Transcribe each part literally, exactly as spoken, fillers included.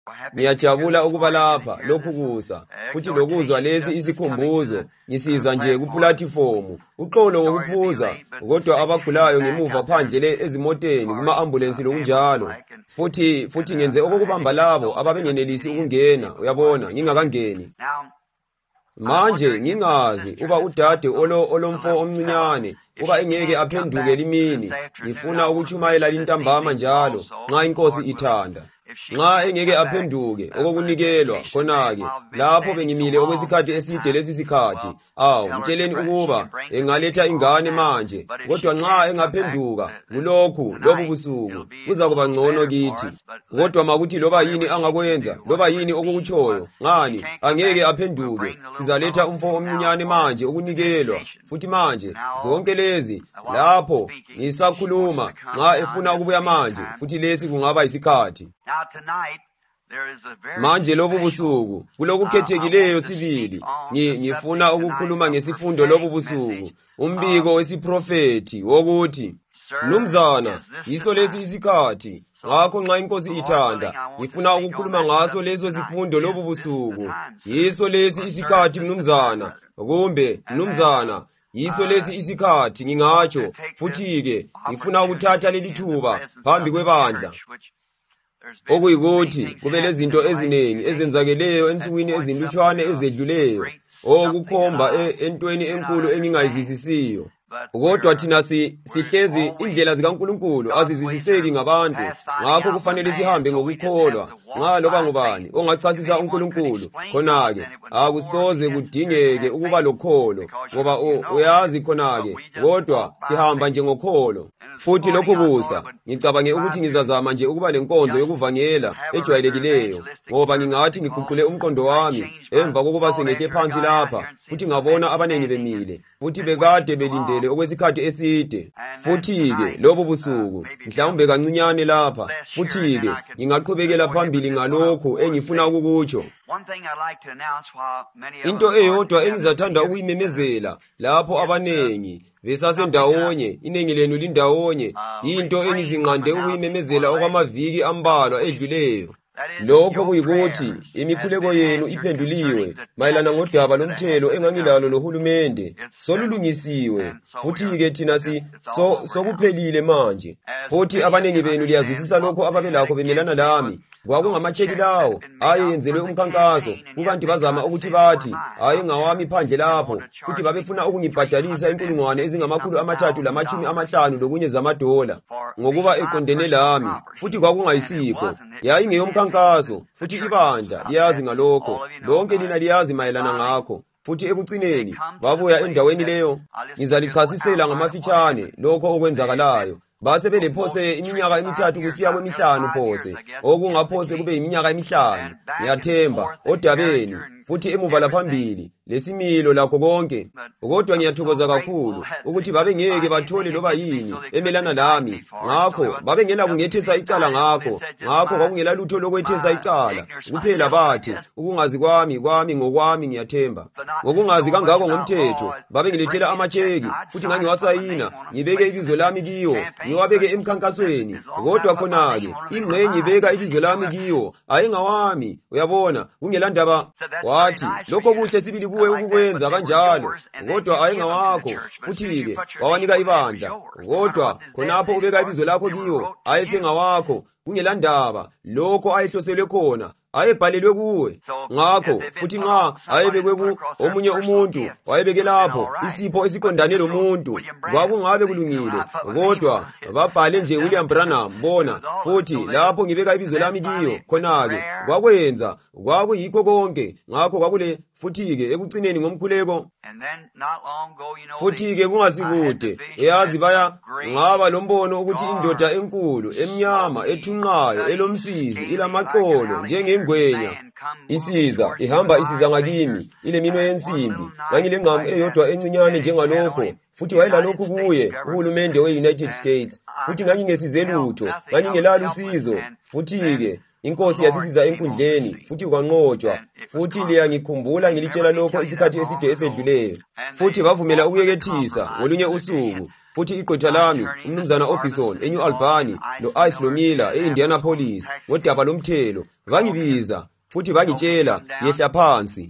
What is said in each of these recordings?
Ngiyajabula ukuba lapha lokhu kusa futhi lokuzwa lesi isikhumbuzo ngisiza nje kuplatform uxolo ngokuphuza kodwa abagulayo ngemuva phandle le ezimoteni kuma ambulance lokunjalo futhi futhi ngenze okubamba labo ababengenelisi ukungena uyabona ngingakangeni manje ngingazi uba udade olo olomfo omncinyane uba engeke aphenduke limini ngifuna ukuchumayela lintambama njalo nxa inkosi ithanda nxa engeke aphenduke okokunikelwa khona-ke lapho bengimile okwesikhathi eside lesi sikhathi awu mtsheleni ukuba engaletha ingane manje kodwa nxa engaphenduka kulokhu lobu busuku kuza kuba ngcono kithi kodwa makuthi loba yini angakwenza loba yini okukutshoyo ngani angeke aphenduke sizaletha umfo omncinyane manje okunikelwa futhi manje zonke lezi lapho ngisakhuluma nxa efuna ukubuya manje futhi lesi kungaba isikhathi manje lobu busuku kulokukhethekileyo sibili ngifuna ukukhuluma ngesifundo lobu busuku umbiko wesiprofeti wokuthi Mnumzana yiso lesi isikhathi ngakho nxa inkosi ithanda ngifuna ukukhuluma ngaso leso sifundo lobu busuku yiso lesi isikhathi mnumzana kumbe mnumzana yiso lesi isikhathi ngingatsho futhi-ke ngifuna ukuthatha leli thuba phambi kwebandla okuyikuthi kube lezinto eziningi ezenzakeleyo ensukwini ezinlutshwane ezedluleyo okukhomba entweni enkulu engingayizwisisiyo kodwa thina sihlezi indlela zikaNkulunkulu azizwisiseki ngabantu ngakho kufanele sihambe ngokukholwa nxa loba ngubani ongachasisa uNkulunkulu khona-ke akusoze kudingeke ukuba lokholo ngoba uyazi khona-ke kodwa sihamba nje ngokholo futhi lokhu kusa ngicabange ukuthi ngizazama nje ukuba lenkonzo yokuvangela ejwayelekileyo ngoba ngingathi ngiguqule umqondo wami emva kokuba sengehle phansi lapha futhi ngabona abanengi bemile futhi bekade belindele okwesikhathi eside futhi-ke lobo busuku mhlawumbe kancinyane lapha futhi-ke ngingaqhubekela phambili ngalokhu engifuna ukukutsho into eyodwa engizathanda ukuyimemezela lapho abanengi besasendawonye iningi lenu lindawonye into engizinqande ukuyimemezela okwamaviki ambalwa edluleyo lokho kuyikuthi imikhuleko yenu iphenduliwe mayelana ngodaba lomthelo engangilalo lohulumende solulungisiwe futhi-ke thina si so sokuphelile manje futhi abanengi benu liyazwisisa lokho ababelakho bemelana lami kwakungamacheki lawo ayeyenzelwe umkhankaso kukanti bazama ukuthi bathi hayi ngawami phandle lapho futhi babefuna ukungibhadalisa inkulungwane ezingamakhulu amathathu lamachumi amahlanu lokunye zamadola ngokuba eqondene lami futhi kwakungayisikho yayingeyomkhankaso futhi ibandla liyazi ngalokho lonke lina liyazi mayelana ngakho futhi ekucineni babuya endaweni leyo ngizalichasisela ngamafitshane lokho okwenzakalayo base belephose iminyaka emithathu kusiya kwemihlanu phose okungaphose kube iminyaka emihlanu ngiyathemba odabeni futhi emuva laphambili lesimilo lakho konke kodwa ngiyathokoza kakhulu ukuthi babe ngeke bathole loba yini emelana lami ngakho babe ngela kungethesa icala ngakho ngakho kwakungela lutho lokwethesa icala kuphela bathi ukungazi kwami kwami ngokwami ngiyathemba ngokungazi kangako ngomthetho babe ngilethela amacheki futhi ngangiwasayina ngibeke ibizo lami kiyo ngiwabeke emkhankasweni kodwa khona-ke ingxenye ibeka ibizo lami kiyo ayingawami uyabona kungelandaba wathi lokho kuhle sibili kuwe ukukwenza kanjalo kodwa ayingawakho futhi-ke wawanika ibandla kodwa khonapho ubeka ibizo lakho kiyo ayesengawakho kungelandaba lokho ayehloselwe khona ayebhalelwe kuwe ngakho futhi nxa ayebekwe ku omunye umuntu wayebeke lapho isipho esiqondane lo muntu kwakungabe kulungile kodwa babhale nje William Branham bona futhi lapho ngibeka ibizo lami kiyo khona-ke kwakwenza kwakuyikho konke ngakho kwakule futhi-ke ekucineni ngomkhuleko futhi-ke kungasikude eyazi baya ngaba lombono ukuthi indoda enkulu emnyama ethunqayo elomsizi ilamaqolo njengengwenya isiza ihamba isiza ngakimi ileminwe yensimbi ngangilengqamu eyodwa encinyane njengalokho futhi wayelalokhu kuye uhulumende we-United States futhi ngangingesize lutho ngangingelalo usizo futhi-ke inkosi yasisiza enkundleni futhi kwanqotshwa futhi liyangikhumbula ngilitshela lokho isikhathi eside esedluleyo futhi bavumela ukuyekethisa ngolunye usuku futhi igqwetha lami umnumzana Obison eNew Albany lo-Ice Lomila e-Indianapolis ngodaba lomthelo bangibiza futhi bangitshela yehla phansi.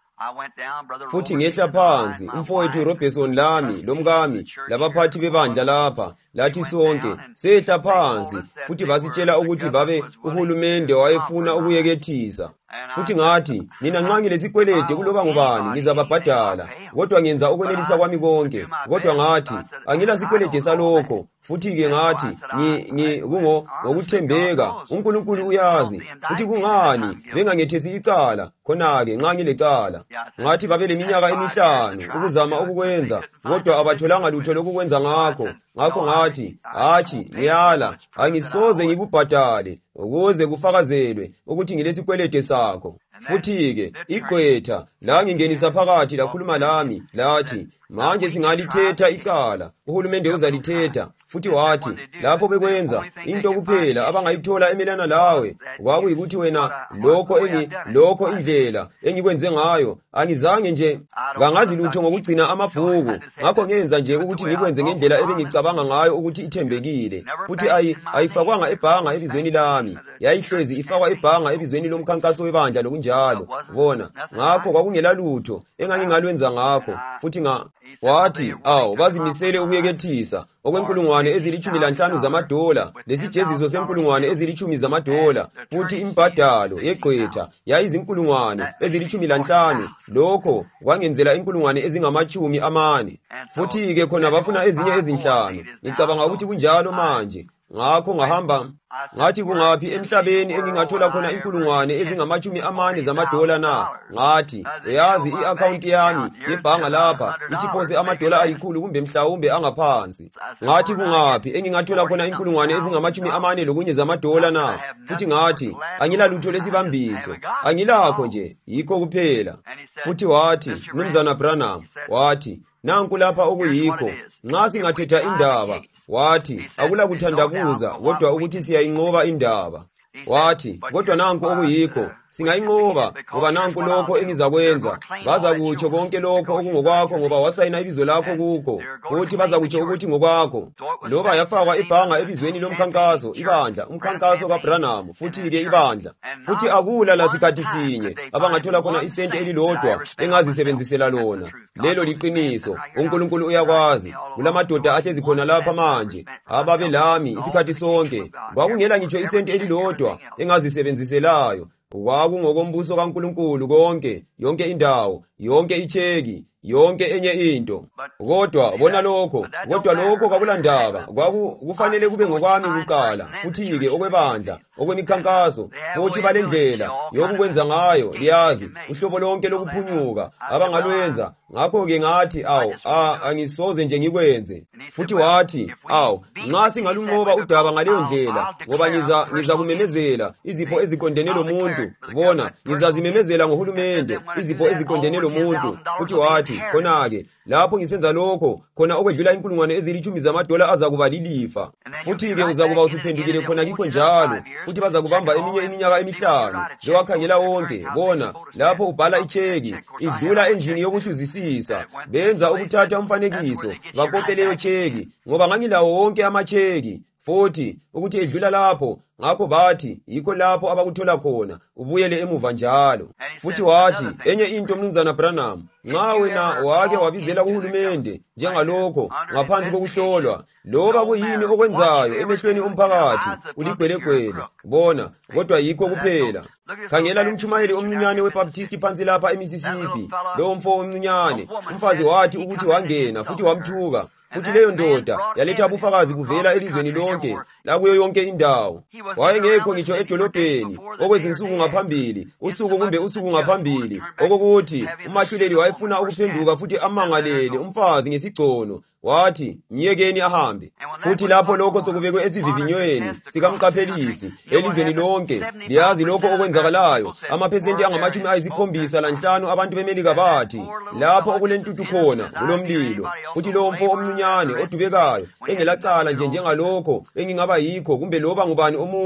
Futhi ngehla phansi umfowethu Robertson lami lomkami labaphathi bebandla lapha lathi sonke sehla phansi futhi basitshela ukuthi babe uhulumende wayefuna ukuyekethisa. Futhi ngathi mina nxa ngilesikwelede kuloba ngubani ngizababhadala kodwa ngenza okwenelisa kwami konke. Kodwa ngathi angila sikwelede salokho. Futhi ke ngathi ngi kungo ngokuthembeka uNkulunkulu uyazi futhi kungani bengangethesi icala khona ke nxa ngilecala. Ngathi babe leminyaka emihlanu ukuzama ukukwenza kodwa abatholanga lutho lokukwenza ngakho. Ngakho ngathi hathi ngiyala angisoze ngikubhadale ukuze kufakazelwe ukuthi ngilesikwelede sakho. Futhi ke igqwetha la ngingenisa phakathi lakhuluma lami lathi manje singalithetha icala uhulumende uzalithetha. Futhi wathi lapho bekwenza into kuphela abangayithola emelana lawe kwakuyikuthi wena lokho engi lokho indlela engikwenze ngayo angizange nje kangazi lutho ngokugcina amabhuku. Ngakho ngenza nje ukuthi ngikwenze ngendlela ebengicabanga ngayo ukuthi ithembekile. Futhi ayi ayifakwanga ebhanga ebizweni lami, yayihlezi ifakwa ebhanga ebizweni lomkhankaso webandla lokunjalo. Bona ngakho kwakungela lutho engangingalwenza ngakho. Futhi nga wathi awu bazimisele ukuyekethisa okwenkulungwane ezilithumi lanhlanu zamadola lesijeziso senkulungwane ezilithumi zamadola. Futhi imbadalo yegqwetha yayizinkulungwane ezilithumi lanhlanu. Lokho kwangenzela inkulungwane ezingamachumi amane. Futhi ke khona bafuna ezinye ezinhlanu. Ngicabanga ukuthi kunjalo manje. Ngakho ngahamba ngathi kungaphi emhlabeni engingathola khona inkulungwane ezingamachumi amane zamadola na. Ngathi yazi i-account yami yebhanga lapha ithi phose amadola alikhulu kumbe mhlawumbe angaphansi. Ngathi kungaphi engingathola khona inkulungwane ezingamachumi amane lokunye zamadola na. Futhi ngathi angila lutho lesibambiso, angilakho nje yikho kuphela. Futhi wathi Mnumzana Branham wathi nanku lapha okuyikho nxa singathetha indaba. Wathi akula kuthandabuza kodwa ukuthi siyayinqoba indaba. Wathi kodwa nanku okuyikho singayinqoba ngoba nanku lokho engizakwenza. Bazakutsho konke lokho okungokwakho ngoba wasayina ibizo lakho kukho. Futhi bazakutsho ukuthi ngokwakho loba yafakwa ibhanga ebizweni lomkhankaso ibandla umkhankaso kaBranham. Futhi ke ibandla futhi akula lasikhathi sinye abangathola khona isenti elilodwa engazisebenzisela lona. Lelo liqiniso uNkulunkulu uyakwazi. Kulamadoda ahlezi khona lapha manje ababe lami isikhathi sonke kwakungela ngitsho isenti elilodwa engazisebenziselayo. Kwakungokombuso kaNkulunkulu konke, yonke indawo, yonke icheki, yonke enye into. Kodwa bona lokho, kodwa lokho kwakulandaba, kwakufanele kube ngokwami kuqala. Futhi ke okwebandla, okwemikhankaso, futhi balendlela yokukwenza ngayo, liyazi, uhlobo lonke lokuphunyuka abangalwenza. Ngakho ke ngathi awu angisoze nje ngikwenze. Futhi wathi awu nxa singalunqoba udaba ngaleyo ndlela ngoba ngiza ngiza kumemezela izipho eziqondene lomuntu. Bona ngizazimemezela ngohulumende izipho eziqondene lomuntu. Futhi wathi khona ke lapho ngisenza lokho khona okwedlula inkulungwane ezilithumi zamadola azakuba lilifa. Futhi ke uzakuba usuphendukile khona kikho njalo. Futhi bazakubamba eminye iminyaka emihlanu bewakhangela wonke. Bona lapho ubhala icheki idlula endlini yokuhluzisisa benza ukuthatha umfanekiso bakope leyo cheki ngoba ngangilawo wonke amacheki. Futhi ukuthi edlula lapho ngakho bathi yikho lapho abakuthola khona ubuyele emuva njalo. Futhi wathi enye into Mnumzana Branham nxa wena wake wabizela kuhulumende njengalokho ngaphansi kokuhlolwa loba kuyini okwenzayo emehlweni omphakathi uligwelegwele. Bona kodwa yikho kuphela. Khangela lumchumayeli omncinyane weBaptist phansi lapha eMississippi. Lo mfo omncinyane umfazi wathi ukuthi wangena futhi wamthuka. Futhi leyo ndoda yaletha ubufakazi kuvela elizweni lonke lakuyo yonke indawo. Wayengekho ngitsho edolobheni okwezinsuku ngaphambili, usuku kumbe usuku ngaphambili, okokuthi umahluleli wayefuna ukuphenduka futhi amangalele umfazi ngesigcono. Wathi nyekeni ahambe. Futhi lapho lokho sokubekwe esivivinyweni sikamqaphelisi elizweni lonke liyazi lokho okwenzakalayo. Amaphesenti angamachumi ayisikhombisa lanhlanu abantu beMelika bathi lapho okulentuthu khona kulomlilo. Futhi lo mfo omncinyane odubekayo engelacala nje njengalokho engingaba yikho kumbe loba ngubani omunye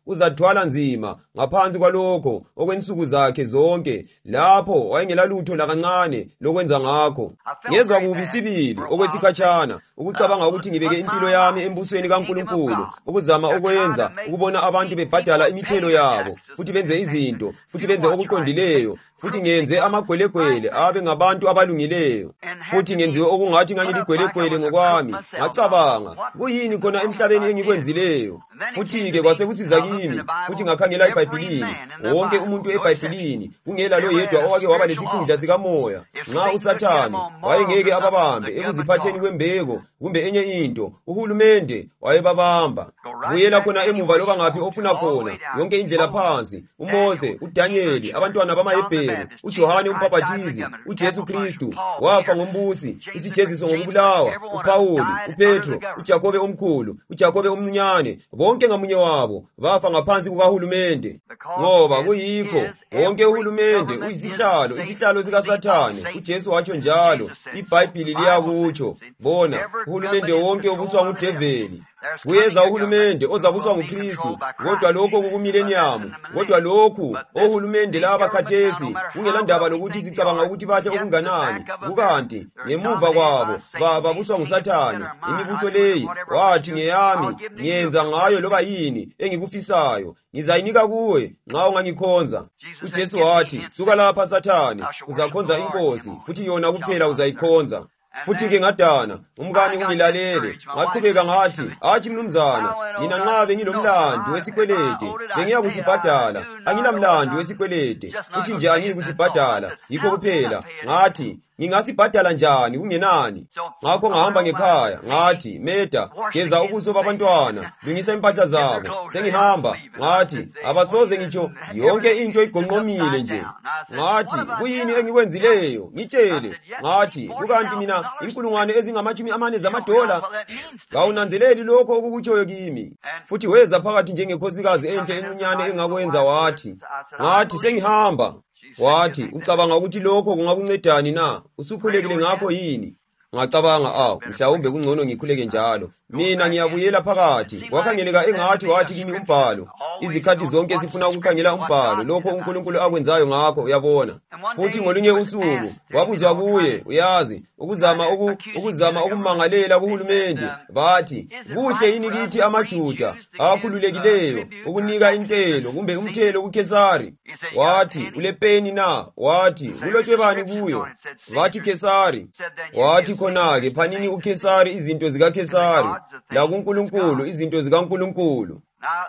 uzathwala nzima ngaphansi kwalokho okwensuku zakhe zonke lapho wayengelalutho lakancane lokwenza ngakho. Ngezwa kubi sibili okwesikhatshana ukucabanga ukuthi ngibeke impilo yami embusweni kaNkulunkulu ukuzama ukwenza ukubona abantu bebhadala imithelo yabo futhi benze izinto futhi benze okuqondileyo futhi ngenze amagwelegwele abe ngabantu abalungileyo futhi ngenziwe okungathi ngangiligwelegwele ngokwami. Ngacabanga kuyini khona emhlabeni engikwenzileyo. Futhi-ke kwase kusiza kimi futhi ngakhangela eBhayibhelini wonke umuntu eBhayibhelini kungela lo yedwa owake waba lesikhundla sikamoya. Nxa uSathane wayengeke ababambe ekuziphatheni kwembeko kumbe enye into, uhulumende wayebabamba. Buyela khona emuva loba ngaphi ofuna khona yonke indlela phansi, uMose, uDanieli, abantwana bamaHebheru, uJohane uMbhaphathizi, uJesu Kristu wafa ngombusi, isijeziso ngokubulawa, uPawuli, uPetro, uJakobe omkhulu, uJakobe omncinyane, bonke ngamunye wabo bafa ngaphansi kukahulumende. Ngoba kuyikho wonke uhulumende uyisihlalo, isihlalo sikaSathane. uJesu watsho njalo, iBhayibheli liyakutsho. Bona uhulumende wonke obuswa ngudeveli. Kuyeza uhulumende ozabuswa nguKristu, kodwa lokho kukumileniyamu. Kodwa lokhu ohulumende laba khathesi kungelandaba lokuthi sicabanga ukuthi bahle okunganani. Kukanti ngemuva kwabo babuswa nguSathane. Imibuso leyi wathi ngeyami, ngiyenza ngayo loba yini engikufisayo, ngizayinika kuwe nxa ungangikhonza. uJesu wathi, suka lapha Sathane, uzakhonza inkosi futhi yona kuphela uzayikhonza. Futhi-ke ngadana, umkani ungilalele, ngaqhubeka ngathi, athi mnumzana, mina nxa bengilomlandu wesikwelede, bengiyakusibhadala, angilamlandu wesikwelede, futhi nje angiyikusibhadala, yikho kuphela. Ngathi, ngingasibhadala njani kungenani? Ngakho ngahamba ngekhaya, ngathi, Meta, geza ubuso babantwana, lungisa impahla zabo. Sengihamba, ngathi, abasoze ngitsho yonke into igonqomile nje. Ngathi, kuyini engikwenzileyo? Ngitshele. Ngathi, kukanti mina inkulungwane ezingamashumi amane zamadola. Kawunanzeleli lokho okukutshoyo kimi. Futhi weza phakathi njengekhosikazi enhle encinyane engakwenza wathi. Ngathi, sengihamba. Wathi, ucabanga ukuthi lokho kungakuncedani na? Usukhulekile ngakho yini? Ngacabanga, awu, mhlawumbe kungcono ngikhuleke njalo. Mina ngiyabuyela phakathi. Wakhangeleka engathi wathi kimi umbhalo. Izikhathi zonke sifuna ukukhangela umbhalo, lokho uNkulunkulu akwenzayo ngakho, uyabona. Futhi ngolunye usuku wabuzwa kuye, uyazi, ukuzama uku, ukuzama ukumangalela kuhulumende. Bathi, kuhle yini kithi amaJuda akhululekileyo ukunika intelo kumbe umthelo kuKesari? Wathi, ulepeni na? Wathi, kulotshwe bani kuyo? Wathi, Kesari. Wathi, khona-ke phanini uKesari izinto zikaKesari, la kuNkulunkulu izinto zikaNkulunkulu.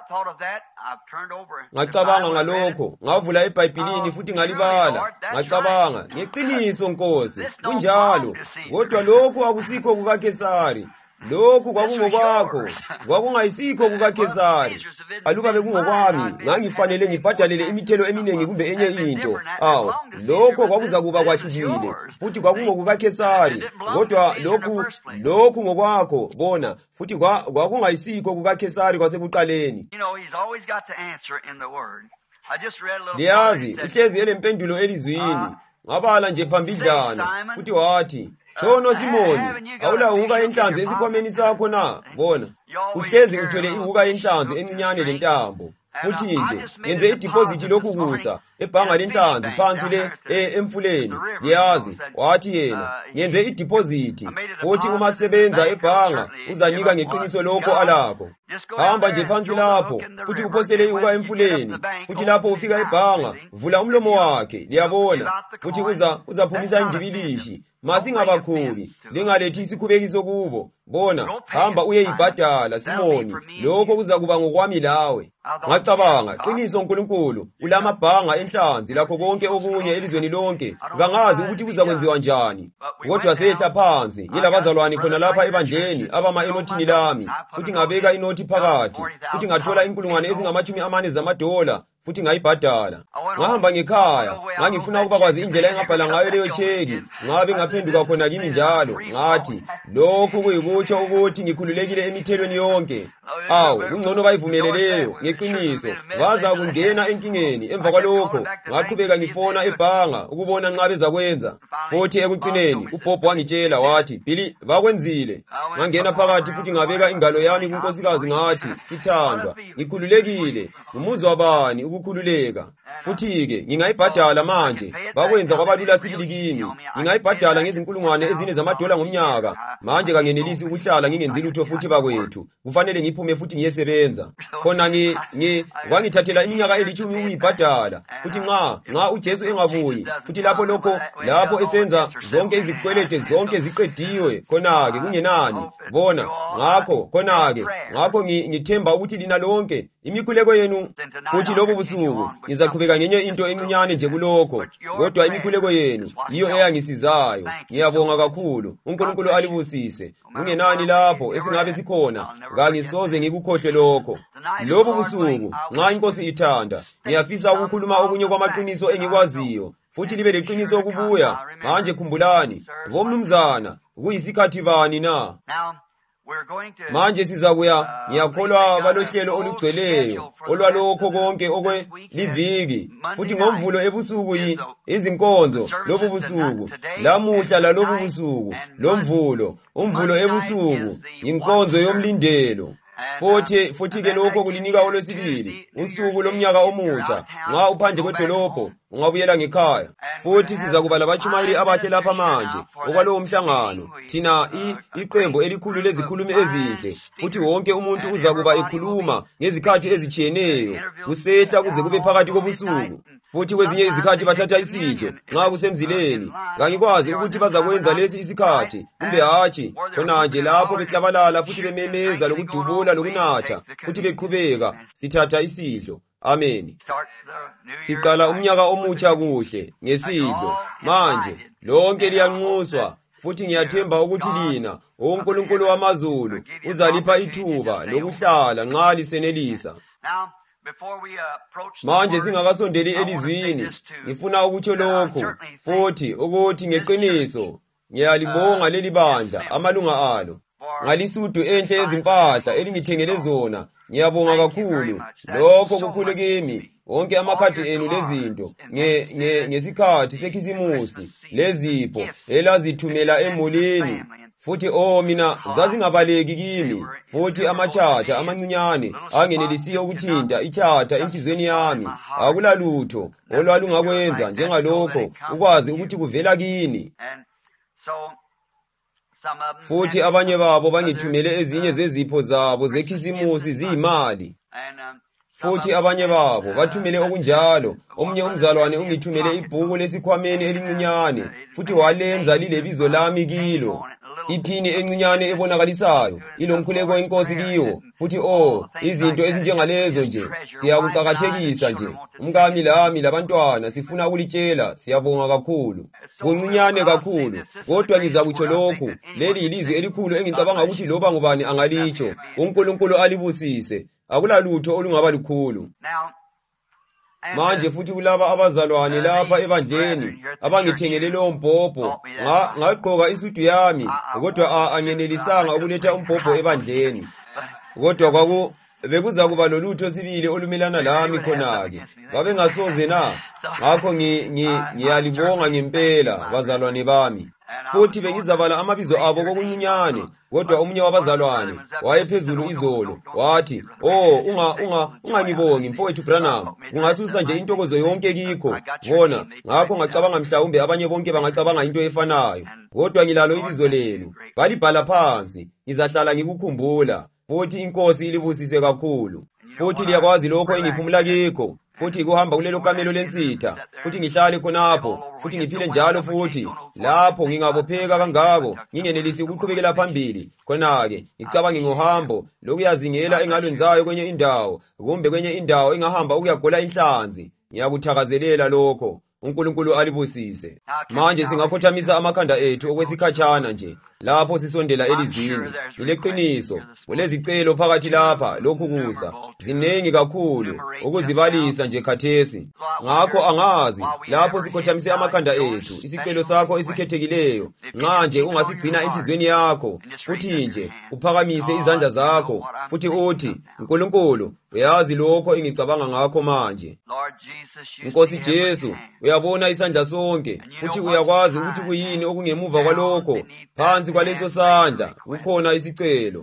Ngacabanga ngalokho, ngavula eBhayibhelini futhi ngalibala. Ngacabanga, ngeqiniso Nkosi, kunjalo. Kodwa lokhu akusikho kukaKesari. Lokhu kwakungokwakho, kwakungayisikho kukaKesari. Aluba bekungokwami, ngangifanele ngibhadalele imithelo eminingi kumbe enye into. Awu, lokho kwakuza kuba kwahlukile, futhi kwakungokukaKesari. Kodwa lokhu, lokhu ngokwakho, bona, futhi kwakungayisikho kukaKesari kwasekuqaleni. Liyazi, uhlezi elempendulo elizwini. Ngabala nje phambidlana, futhi wathi, Thono Simoni, awula uhuka yenhlanzi esikhwameni sakho na? Bona, uhlezi uthwele ihuka yenhlanzi encinyane lentambo. Futhi nje, ngenze idipositi lokhu kusa, ebhanga lenhlanzi phansi le emfuleni. Liyazi, wathi yena, ngenze idipositi, futhi uma sebenza ebhanga, uzanika ngeqiniso lokho alapho. Hamba nje phansi lapho, futhi uphosele ihuka emfuleni, futhi lapho ufika ebhanga, vula umlomo wakhe, liyabona, futhi uza uzaphumisa indibilishi. Masingabakhubi, lingalethi isikhubekiso kubo. Bona, hamba uyeyibhadala Simoni, lokho kuzakuba ngokwami lawe. Ngacabanga, qiniso uNkulunkulu, ulamabhanga enhlanzi lakho konke okunye elizweni lonke. Bangazi ukuthi kuzakwenziwa njani. Kodwa sehla phansi, ngilabazalwane khona lapha ebandleni abama enothini lami, futhi ngabeka inothi phakathi, futhi ngathola inkulungwane ezingamashumi amane zamadola. futhi ngayibhadala. Ngahamba ngekhaya, ngangifuna ukuba kwazi indlela engabhala ngayo leyo cheki. Ngabe ngaphenduka khona kimi njalo, ngathi lokhu kuyikutsho ukuthi ngikhululekile emithelweni yonke. Awu, kungcono bayivumeleleyo ngeqiniso. Waza kungena enkingeni. Emva kwalokho ngaqhubeka ngifona ebhanga ukubona nqa bezakwenza. Futhi ekucineni uBob wangitshela wathi, "Billy, bakwenzile." Ngangena phakathi futhi ngabeka ingalo yami kunkosikazi ngathi, "Sithandwa, ngikhululekile. Umuzwa wabani ukukhululeka? Futhi-ke ngingayibhadala manje. Bakwenza kwabalula sibili kimi. Ngingayibhadala ngezinkulungwane ezine zamadola ngomnyaka. Manje kangenelisi ukuhlala ngingenzi lutho futhi bakwethu. Kufanele ngiphume futhi ngiyesebenza. Khona ngi ngi wangithathela iminyaka elithumi ukuyibhadala. Futhi nxa nxa uJesu engabuyi, futhi lapho lokho lapho esenza zonke izikwelede zonke ziqediwe, khona-ke kungenani. Bona ngakho khona-ke ngakho ngithemba ukuthi lina lonke imikhuleko yenu futhi lobu busuku ngizaqhubeka ngenye into encinyane nje kulokho, kodwa imikhuleko yenu yiyo eyangisizayo. Ngiyabonga kakhulu. uNkulunkulu alibusise. Kungenani lapho esingabe sikhona, kangisoze ngikukhohle lokho. Lobu busuku nxa inkosi ithanda, ngiyafisa ukukhuluma okunye kwamaqiniso engikwaziyo, futhi libe leqiniso ukubuya. Manje khumbulani, bomnumzana, kuyisikhathi bani na? Manje sizakuya, ngiyakholwa balohlelo olugcweleyo olwalokho konke okwe liviki, futhi ngomvulo ebusuku izinkonzo lobu busuku, lamuhla lalobu busuku, lomvulo, umvulo ebusuku, inkonzo yomlindelo. Futhi futhi ke lokho kulinika olwesibili, usuku lomnyaka omutsha. Nxa uphandle kwedolobho ungabuyela ngekhaya. Futhi siza kuba labatshumayeli abahle lapha manje okwalowo mhlangano, thina iqembu elikhulu lezikhulumi ezinhle, futhi wonke umuntu uzakuba ekhuluma ngezikhathi ezitshiyeneyo kusehla kuze kube phakathi kobusuku. Futhi kwezinye izikhathi bathatha isidlo nxa kusemzileni. Ngangikwazi ukuthi bazakwenza lesi isikhathi kumbe hatshi, khona nje lapho beklabalala futhi bememeza lokudubula lokunatha futhi beqhubeka sithatha isidlo. Amen. Siqala umnyaka omutsha kuhle ngesidlo. Manje lonke liyanxuswa, futhi ngiyathemba ukuthi lina uNkulunkulu wamazulu uzalipha ithuba lokuhlala nxa lisenelisa. Manje singakasondeli elizwini, ngifuna ukutsho lokhu futhi ukuthi ngeqiniso ngiyalibonga leli bandla amalunga alo ngalisudu enhle yezimpahla elingithengele zona. Ngiyabonga kakhulu. Lokho kukhulu kimi. Wonke amakhadi enu lezinto nge nge ngesikhathi sekhisimusi lezipho elazithumela emulini. Futhi oh mina zazingabaleki kimi, futhi amachatha amancinyane angenelisiyo ukuthinta ichatha enhlizweni yami. Akulalutho olwalungakwenza njengalokho ukwazi ukuthi kuvela kini. Futhi abanye babo bangithumele ezinye zezipho zabo zekhisimusi ziyimali. Futhi abanye babo bathumele okunjalo. Omunye umzalwane ungithumele ibhuku lesikhwameni elincinyane, futhi walenza lilebizo lami kilo. Iphini encinyane ebonakalisayo ilomkhuleko wenkosi kiyo. Futhi oh izinto ezinjengalezo nje siyakuqakathekisa nje. Umkami lami labantwana sifuna ukulitshela. Siyabonga kakhulu. Kuncinyane kakhulu, kodwa ngizakutsho lokhu. Leli ilizwi elikhulu engicabanga ukuthi loba ngubani angalitsho. uNkulunkulu alibusise. Akulalutho olungaba lukhulu. Manje futhi kulaba abazalwane lapha ebandleni abangithengele lo mbhobho, ngagqoka isudu yami, kodwa angenelisanga ukuletha umbhobho ebandleni. Kodwa kwaku bekuza kuba lolutho sibili olumelana lami khona-ke. Babe ngasoze na. Ngakho ngiyalibonga ngempela bazalwane bami. Futhi bengizabala amabizo abo kokuncinyane, kodwa omunye wabazalwane wayephezulu izolo wathi, "Oh, unga unga ungangibongi mfowethu Branham, kungasusa nje intokozo yonke kikho." Bona ngakho ngacabanga mhlawumbe abanye bonke bangacabanga into efanayo, kodwa ngilalo ibizo lenu. Balibhala phansi, ngizahlala ngikukhumbula. Futhi inkosi ilibusise kakhulu. Futhi liyakwazi lokho engiphumula kikho. Futhi kuhamba kulelo kamelo lensitha, futhi ngihlale khonapho, futhi ngiphile njalo futhi lapho ngingabopheka kangako, ngingenelisi ukuqhubekela phambili. Khona-ke ngicabanga ngohambo lokuyazingela engalwenzayo kwenye indawo, kumbe kwenye indawo engahamba ukuyagola inhlanzi. Ngiyakuthakazelela lokho. uNkulunkulu alibusise. Manje singakhothamisa amakhanda ethu okwesikhatshana nje lapho sisondela elizwini. Ileqiniso kulezicelo phakathi lapha lokhu kusa zinengi kakhulu ukuzibalisa nje khathesi. Ngakho angazi lapho sikhothamise amakhanda ethu isicelo sakho esikhethekileyo nxa nje ungasigcina enhlizweni yakho futhi nje uphakamise izandla zakho futhi uthi uNkulunkulu uyazi lokho engicabanga ngakho manje. Nkosi Jesu uyabona isandla sonke futhi uyakwazi ukuthi kuyini okungemuva kwalokho. Phansi kwaleso sandla kukhona isicelo.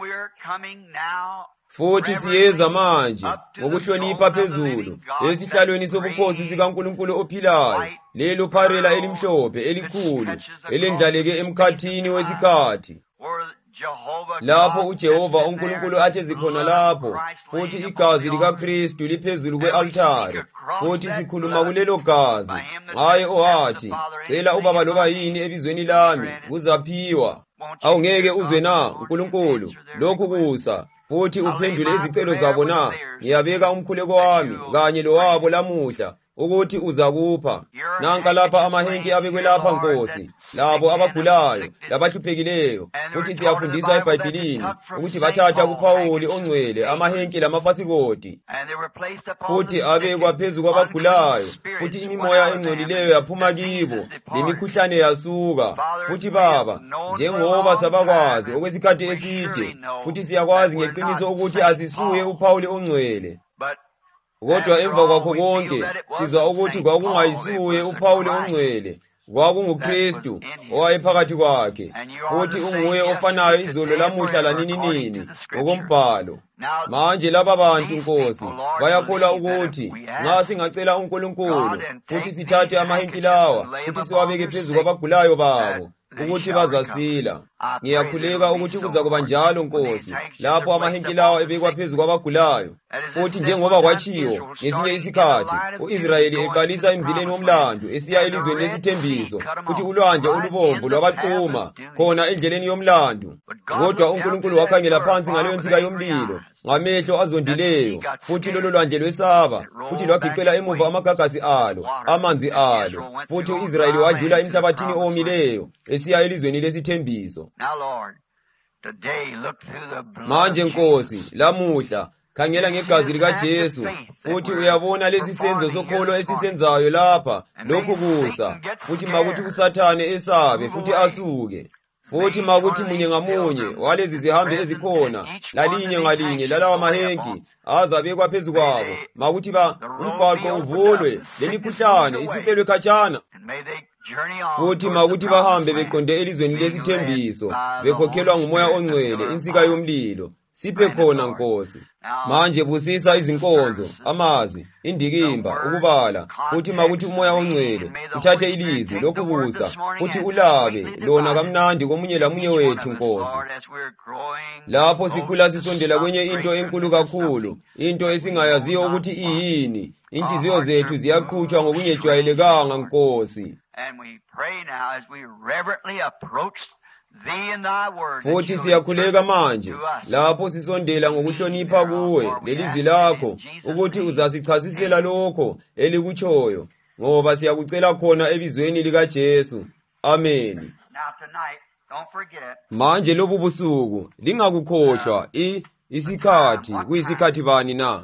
Futhi siyeza manje ngokuhlonipha phezulu esihlalweni sobukhosi sikaNkulunkulu ophilayo, lelo pharela elimhlophe elikhulu elendlaleke emkhathini wesikhathi, lapho uJehova uNkulunkulu ahlezi khona lapho. Futhi igazi likaKristu liphezulu kwe-altare, futhi sikhuluma kulelo gazi ngaye owathi, cela ubaba loba yini ebizweni lami kuzaphiwa. Awungeke uzwe na uNkulunkulu lokhu kusa futhi uphendule izicelo zabo na? Ngiyabeka umkhuleko wami kanye lowabo lamuhla ukuthi uzakupha. Nanka lapha amahenki abekwe lapha Nkosi, labo abagulayo labahluphekileyo. Futhi siyafundiswa eBhayibhelini ukuthi bathatha kuPawuli ongcwele amahenki lamafasikoti, futhi abekwa phezu kwabagulayo, futhi imimoya engcolileyo yaphuma kibo, lemikhuhlane yasuka. Futhi Baba, njengoba sabakwazi okwesikhathi eside, futhi siyakwazi ngeqiniso ukuthi asisuye uPawuli ongcwele, kodwa emva kwakho konke sizwa ukuthi kwakungayisuye uPawuli ongcwele, kwakunguKristu owayephakathi kwakhe, futhi unguye ofanayo izolo lamuhla lanini nini ngokombhalo. Manje laba bantu Nkosi bayakholwa ukuthi nxa singacela uNkulunkulu futhi sithathe amahenki lawa futhi siwabeke phezu kwabagulayo babo ukuthi bazasila. Ngiyakhuleka ukuthi kuza kuba njalo Nkosi lapho amahenki lawa ebekwa phezu kwabagulayo. Futhi njengoba kwatshiwo ngesinye isikhathi u-Israyeli eqalisa emzileni womlando esiya elizweni lesithembiso, futhi ulwandle olubomvu lwabaquma khona endleleni yomlando, kodwa uNkulunkulu wakhangela phansi ngaleyo nsika yomlilo ngamehlo azondileyo, futhi lolo lwandle lwesaba, futhi lwagiqela emuva amagagasi alo, amanzi alo, futhi u-Israyeli wadlula emhlabathini owomileyo esiya elizweni lesithembiso. Manje Nkosi, lamuhla khangela ngegazi likaJesu, futhi uyabona lesi senzo sokholo esisenzayo lapha lokhu kusa, futhi makuthi uSathane esabe futhi asuke. Futhi makuthi munye ngamunye walezi zihambi ezikhona lalinye ngalinye lalawa mahenki azabekwa phezu kwabo, makuthi ba umbhaqo uvulwe lemikhuhlane isuselwe khatshana. Futhi makuthi bahambe beqonde elizweni lesithembiso bekhokhelwa ngumoya ongcwele insika yomlilo. Siphe khona Nkosi. Manje busisa izinkonzo, amazwi, indikimba, ukubala, futhi makuthi umoya ongcwele uthathe ilizwi lokhu kusa futhi ulabe lona kamnandi komunye lamunye wethu Nkosi. Lapho sikhula sisondela kwenye into enkulu kakhulu, into esingayaziyo ukuthi iyini, inhliziyo zethu ziyaqhutshwa ngokungejwayelekanga Nkosi. Futhi siyakhuleka manje lapho sisondela ngokuhlonipha kuwe lelizwi lakho ukuthi uzasichazisela lokho elikutshoyo, ngoba siyakucela khona ebizweni likaJesu. Amen. Manje lobu busuku lingakukhohlwa i isikhathi kuyisikhathi bani na?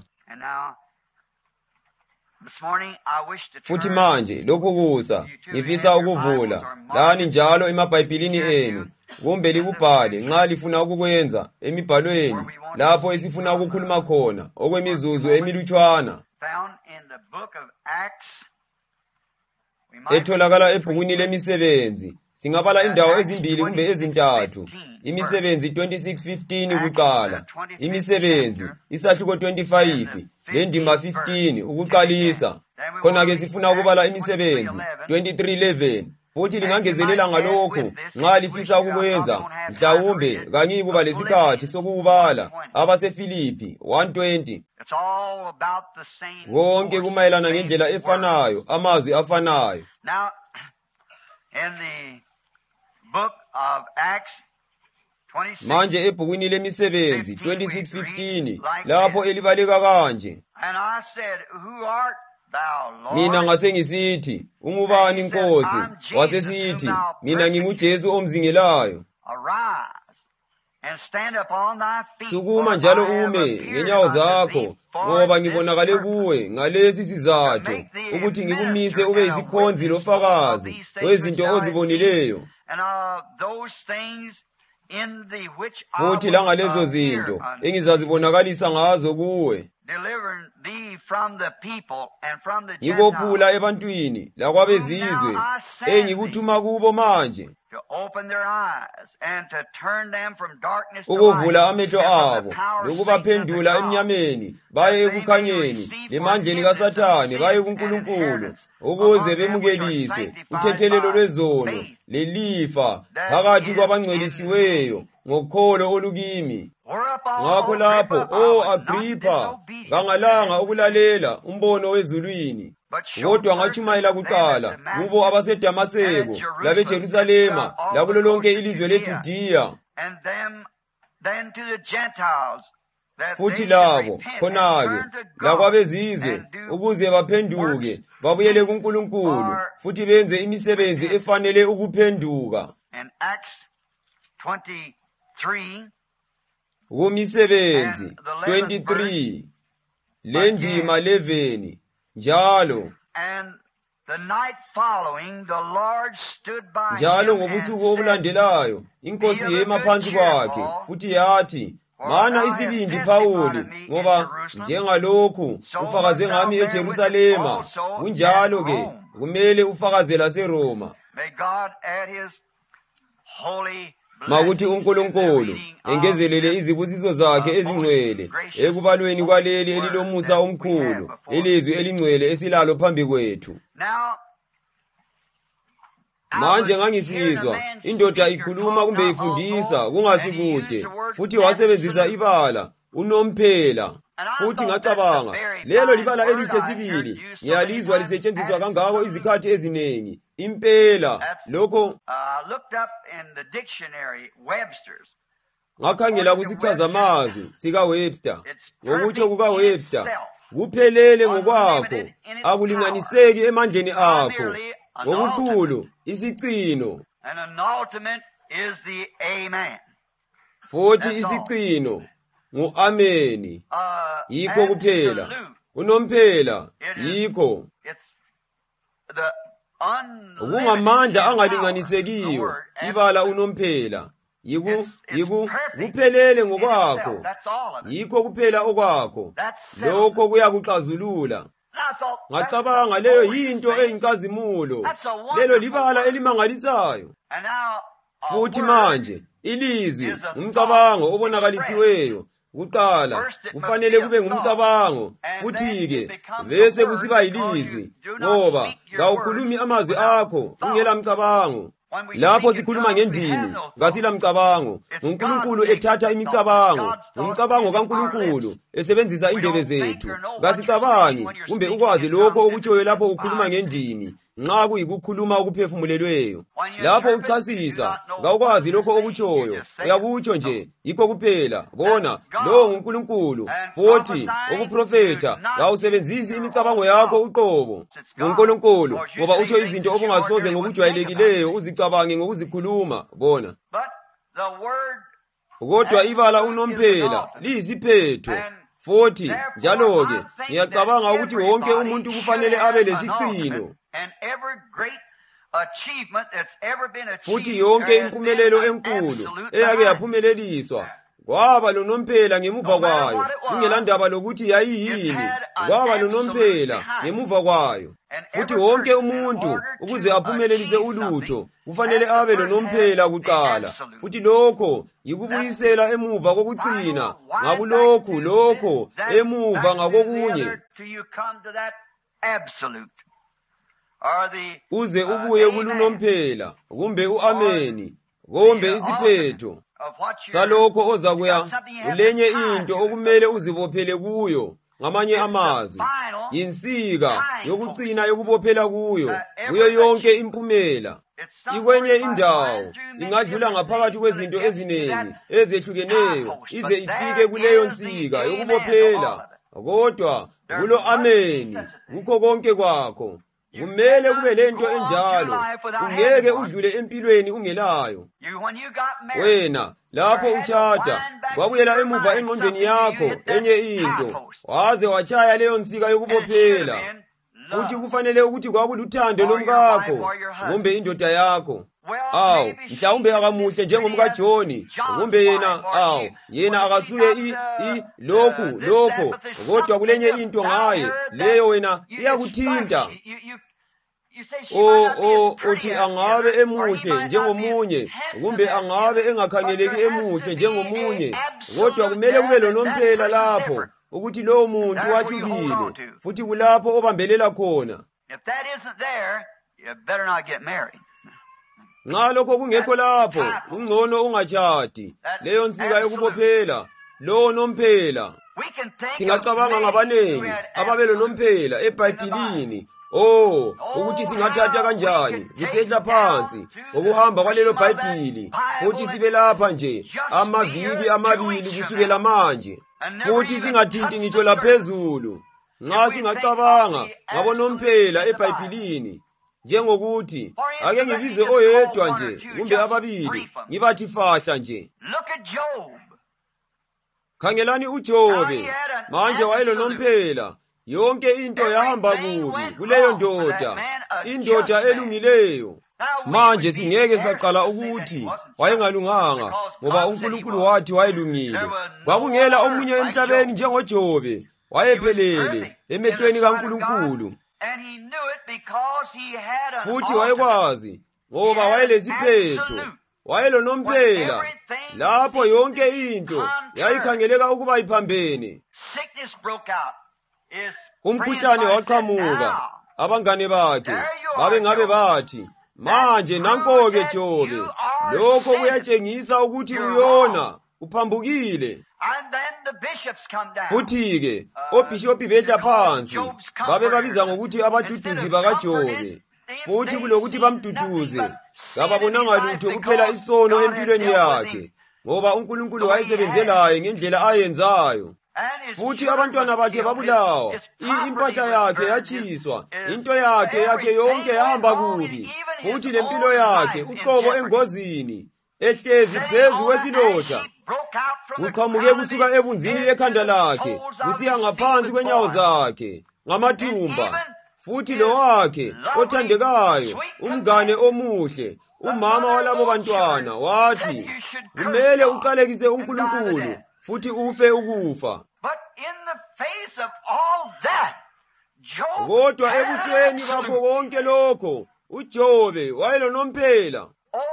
Futhi manje lokhu kusa ngifisa ukuvula lani njalo emabhayibhelini enu, kumbe likubhale nxa lifuna ukukwenza emibhalweni lapho esifuna ukukhuluma khona okwemizuzu emilutshwana, etholakala ebhukwini lemisebenzi. Singabala indawo ezimbili kumbe ezintathu. Imisebenzi twenty-six fifteen kuqala, imisebenzi isahluko twenty-five lendima fifteen ukuqalisa. Khona ke sifuna ukubala imisebenzi twenty-three eleven. Futhi lingangezelela ngalokho nxa lifisa ukukwenza, mhlawumbe kangikuba lesikhathi sokubala abaseFilipi one twenty. Konke kumayelana ngendlela efanayo, amazwi afanayo. Now in the book of Acts twenty-six, manje ebhukwini lemisebenzi twenty-six fifteen lapho elibaleka kanje. And I said, who art mina ngasengisithi, ungubani Nkosi? Wasesithi, mina nginguJesu omzingelayo. Sukuma njalo ume ngenyawo zakho, ngoba ngibonakale kuwe ngalesi sizathu, ukuthi ngikumise ube yisikhonzi lofakazi wezinto ozibonileyo. Futhi langalezo zinto engizazibonakalisa ngazo kuwe, ngikophula ebantwini lakwabezizwe engikuthuma kubo manje, ukuvula amehlo abo lokubaphendula emnyameni baye ekukhanyeni, lemandleni kaSathane baye kuNkulunkulu, ukuze bemukeliswe uthethelelo lwezono lelifa phakathi kwabangcwelisiweyo ngokholo olukimi. Ngakho lapho, o Agrippa, kangalanga ukulalela umbono wezulwini, kodwa ngatshumayela kuqala kubo abaseDamaseko labeJerusalema lakulo lonke ilizwe leJudiya, futhi labo khona-ke lakwabezizwe, ukuze baphenduke babuyele kuNkulunkulu futhi benze imisebenzi efanele ukuphenduka. Kumisebenzi twenty-three lendima eleven njalo njalo ngobusuku obulandelayo iNkosi yema phansi kwakhe futhi yathi, mana isibindi Phawuli, ngoba njengalokhu ufakaze ngami eJerusalema, kunjalo-ke kumele ufakaze laseRoma. Makuthi uNkulunkulu engezelele izibusiso zakhe ezingcwele ekubalweni kwaleli elilomusa omkhulu, ilizwi elingcwele esilalo phambi kwethu. Manje ngangisizwa indoda ikhuluma kumbe ifundisa kungasikude, futhi wasebenzisa ibala unomphela, futhi ngacabanga, lelo libala elihle sibili ngiyalizwa lisetshenziswa kangako izikhathi eziningi, impela. Lokho ngakhangela kusichazamazwi sikaWebster, ngokutsho kukaWebster, kuphelele ngokwakho, akulinganiseki emandleni akho, ngokukhulu isiqino, futhi isiqino ngu-ameni, yikho kuphela. Unomphela yikho kungamandla angalinganisekiyo, ibala unomphela, yiku yiku kuphelele ngokwakho, yikho kuphela okwakho, lokho kuyakuxazulula. Ngacabanga leyo yinto eyinkazimulo, lelo libala elimangalisayo. Futhi manje ilizwi umcabango obonakalisiweyo. Kuqala kufanele kube ngumcabango, futhi-ke bese kusiba yilizwi, ngoba kawukhulumi amazwi akho ungela mcabango. Lapho sikhuluma ngendimi ngasila mcabango, uNkulunkulu ethatha imicabango, umcabango kaNkulunkulu esebenzisa indebe zethu. Ngasicabangi kumbe ukwazi lokho okutshoyo lapho ukhuluma ngendimi, nxa kuyikukhuluma okuphefumulelweyo. Lapho uchasisa ngawukwazi lokho okutshoyo, uyakutsho nje, yikho kuphela. Bona lo nguNkulunkulu, futhi ukuprofetha ngawusebenzisi imicabango yakho uqobo. nguNkulunkulu, ngoba utsho izinto obungasoze ngokujwayelekileyo uzicabange ngokuzikhuluma. Bona kodwa ibala unomphela liyisiphetho, futhi njalo-ke ngiyacabanga ukuthi wonke umuntu kufanele abe lesiqino, futhi yonke impumelelo enkulu eyake yaphumeleliswa kwaba lonomphela ngemuva kwayo, kungelandaba lokuthi yayiyini, kwaba lonomphela ngemuva kwayo. Futhi wonke umuntu ukuze aphumelelise ulutho kufanele abe lonomphela kuqala, futhi lokho yikubuyisela emuva kokucina ngakulokhu lokho emuva ngakokunye, uze ubuye kulunomphela, kumbe u-ameni, kumbe isiphetho salokho ozakuya ulenye into okumele uzibophele kuyo. Ngamanye amazwi, yinsika yokucina yokubophela kuyo kuyo yonke impumela. Ikwenye indawo ingadlula ngaphakathi kwezinto eziningi ezehlukeneyo ize ifike kuleyo nsika yokubophela. kodwa kulo ameni kukho konke kwakho. Kumele kube lento enjalo. Ungeke udlule empilweni ungelayo. Wena lapho utshada kwabuyela emuva engqondweni yakho enye into, waze wachaya leyo nsika yokubophela. Futhi kufanele ukuthi kwakuluthando lomkakho kumbe indoda yakho. Aw, mhlawumbe akamuhle njengomka John, kumbe yena aw, yena akasuye i, i lokhu lokho, kodwa kulenye into ngaye leyo wena iyakuthinta. O o uthi angabe emuhle njengomunye, kumbe angabe engakhangeleki emuhle njengomunye, kodwa kumele kube lonomphela lapho ukuthi lowo muntu wahlukile, futhi kulapho obambelela khona. Nxa lokho kungekho lapho, ungcono ungatshadi. Leyo nsika yokubophela, lo nomphela. Singacabanga ngabanengi ababelo nomphela eBhayibhelini. Oh, ukuthi singathatha kanjani kusehla phansi ukuhamba kwalelo Bhayibheli, futhi sibe lapha nje amaviki amabili kusukela manje, futhi singathinti ngitsho laphezulu. Nxa singacabanga ngabonomphela eBhayibhelini, njengokuthi ake ngibize oyedwa nje kumbe ababili ngibathi fahla nje. Khangelani uJobe, manje wayelonomphela. Yonke into yahamba kubi kuleyo ndoda, indoda elungileyo. Manje singeke saqala ukuthi wayengalunganga, ngoba uNkulunkulu wathi wayelungile. Kwakungela omunye emhlabeni njengoJobe, wayephelele emehlweni kaNkulunkulu. Futhi wayekwazi ngoba wayelesiphetho, wayelonomphela. Lapho yonke into yayikhangeleka ukuba iphambene. Umkhuhlane waqhamuka. Abangane bakhe babe ngabe bathi, manje nanko-ke Jobe, lokho kuyatshengisa ukuthi uyona uphambukile. Futhi-ke obhishophi behla phansi babe babiza ngokuthi abaduduzi bakaJobe. Futhi kulokuthi bamduduze, kababonanga lutho kuphela isono empilweni yakhe, ngoba uNkulunkulu wayesebenzelayo ngendlela ayenzayo. Futhi abantwana bakhe babulawa, impahla yakhe yatshiswa, into yakhe yakhe yonke yahamba kubi, futhi lempilo yakhe uqobo engozini, ehlezi phezu kwesilotha. Kuqhamuke kusuka ebunzini lekhanda lakhe kusiya ngaphansi kwenyawo zakhe ngamathumba. Futhi lo wakhe othandekayo, umngane omuhle, umama walabo bantwana, wathi kumele uqalekise uNkulunkulu futhi ufe ukufa. Kodwa ebusweni bakho konke lokho, uJobe wayelonomphela.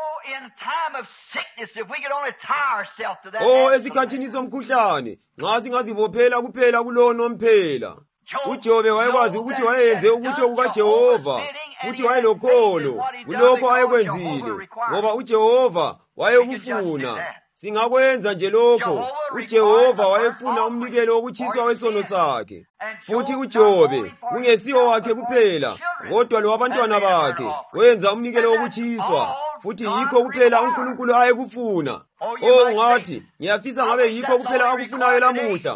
Oh, esikhathini somkhuhlane, nxa singazibophela kuphela kulowo nomphela. uJobe wayekwazi ukuthi wayenze ukutsho kukaJehova, futhi wayelokholo kulokho ayekwenzile, ngoba uJehova wayekufuna. Singakwenza nje lokho. uJehova wayefuna umnikelo wokutshiswa wesono sakhe. Futhi uJobe ungesiwo wakhe kuphela, kodwa lowabantwana bakhe wenza umnikelo wokutshiswa, futhi yikho kuphela uNkulunkulu ayekufuna. Oh, ngathi ngiyafisa ngabe yikho kuphela akufunayo lamuhla.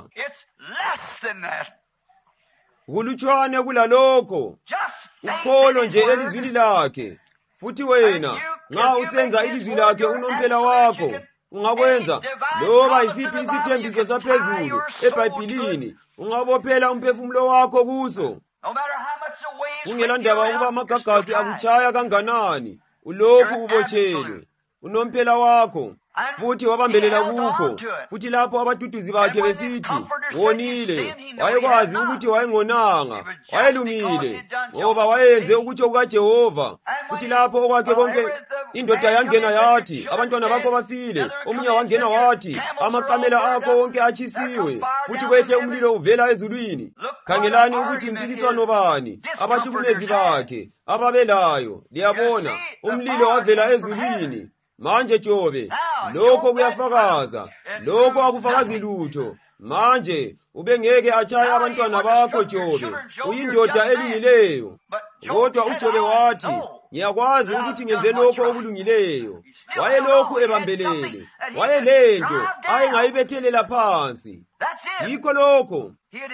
Kulutshwane kulalokho, ukholo nje elizwini lakhe. Futhi wena nxa usenza ilizwi lakhe unomphela wakho, ungakwenza loba yisiphi isithembiso saphezulu eBhayibhelini, ungabophela umphefumulo wakho kuso. Kungela ndaba ukuba amagagasi akuchaya kanganani, ulokhu ubotshelwe unomphela wakho, futhi wabambelela kukho. Futhi lapho abaduduzi bakhe besithi wonile, wayekwazi ukuthi wayengonanga, wayelungile, ngoba wayenze ukutsho kukaJehova. Futhi lapho okwakhe konke, indoda yangena yathi, abantwana bakho bafile. Omunye wangena wathi, amakamela akho wonke atshisiwe, futhi kwehle umlilo uvela ezulwini. Khangelani ukuthi impikiswano bani abahlukumezi bakhe ababelayo. Liyabona, umlilo wavela ezulwini. Manje Jobe, lokho kuyafakaza, lokho akufakazi lutho. Manje ubengeke achaye abantwana bakho Jobe, uyindoda elungileyo. Kodwa uJobe wathi, ngiyakwazi ukuthi ngenze lokho okulungileyo. Wayelokhu ebambelele, wayelento ayengayibethelela phansi. Yikho lokho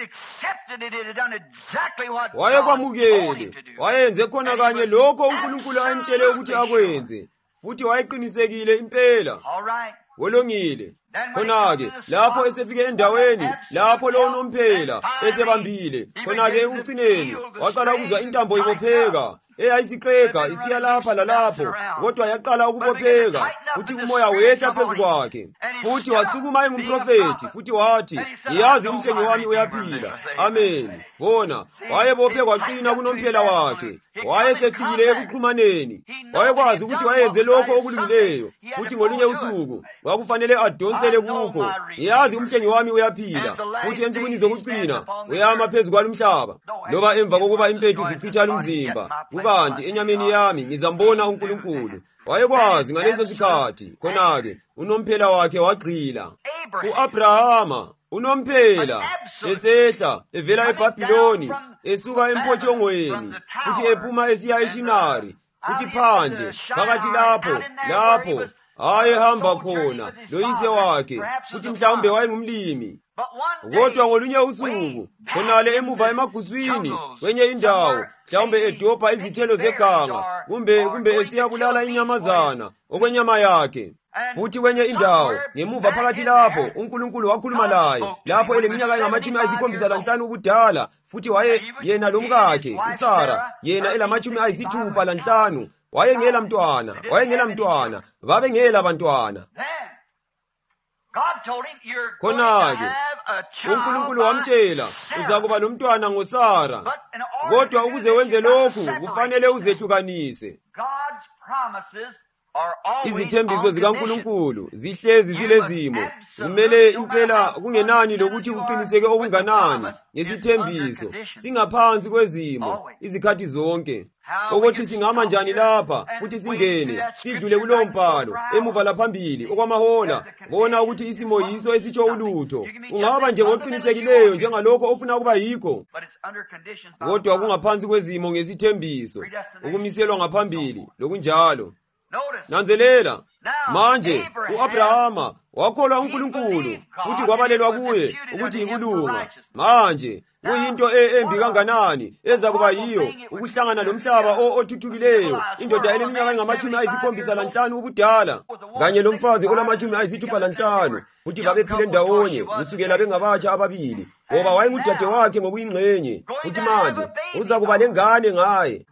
wayekwamukele, wayenze khona kanye lokho uNkulunkulu ayemtshele ukuthi akwenze, futhi wayeqinisekile impela. Wolongile. Khona-ke lapho esefike endaweni lapho lo unomphela esebambile, khona-ke ekucineni waqala ukuzwa intambo ibopheka eyayisiqega isiya lapha lalapho, kodwa yaqala ukubopheka, futhi umoya wehla phezu kwakhe, futhi wasukuma engumprofethi, futhi wathi, ngiyazi umhlengi wami uyaphila. Amen. Bona wayebophe kwaqina kunomphela wakhe, wayesefikile ekuxhumaneni, wayekwazi ukuthi wayenze lokho okulungileyo, futhi ngolunye usuku kwakufanele adonsele kukho. Ngiyazi umhlengi wami uyaphila, futhi ensukwini zokucina uyama phezu kwalumhlaba, loba emva kokuba impethu zichitha umzimba, kukanti enyameni yami ngizambona uNkulunkulu. Wayekwazi ngaleso sikhathi, khona-ke unomphela wakhe wagqila. U-Abrahama unomphela esehla evela eBhabhiloni, esuka emphotshongweni, futhi ephuma esiya eShinari, futhi phandle phakathi lapho lapho ayehamba khona loyise wakhe, futhi mhlawumbe wayengumlimi. Kodwa ngolunye usuku khonale emuva emaguswini kwenye indawo, mhlawumbe edobha izithelo zeganga, kumbe kumbe esiyabulala inyamazana okwenyama yakhe, futhi kwenye indawo ngemuva phakathi lapho uNkulunkulu wakhuluma laye, lapho eleminyaka engamachumi ayisikhombisa lanhlanu ubudala, futhi waye yena lomkakhe uSara yena elamachumi ayisithupha lanhlanu, wayengela mntwana, wayengela mntwana, babengela bantwana. Khona-ke uNkulunkulu wamtshela, uzakuba nomntwana ngoSara, kodwa ukuze wenze lokhu kufanele uzehlukanise. Izithembiso zikaNkulunkulu zihlezi zilezimo, kumele impela kungenani lokuthi kuqiniseke okunganani ngesithembiso, singaphansi kwezimo izikhathi zonke. Ukuthi singama njani lapha futhi singene sidlule kulowo mpalo emuva laphambili okwamahola, bona ukuthi isimo yiso esitsho ulutho, ungaba nje ngoqinisekileyo njengalokho ofuna ukuba yikho, kodwa kungaphansi kwezimo ngesithembiso, ukumiselwa ngaphambili lokunjalo. Nanzelela, manje u-Abrahama wakholwa uNkulunkulu, futhi kwabalelwa kuye ukuthi yikulunga. Manje kuyinto embi kanganani eza kuba yiyo ukuhlangana lomhlaba othuthukileyo, indoda eneminyaka engamachumi ayisikhombisa lanhlanu ubudala, kanye lomfazi olamachumi ayisithupha lanhlanu, futhi babephile ndawonye kusukela bengabatsha ababili, ngoba wayengudade wakhe ngokuyingxenye, futhi manje uza kuba lengane ngaye.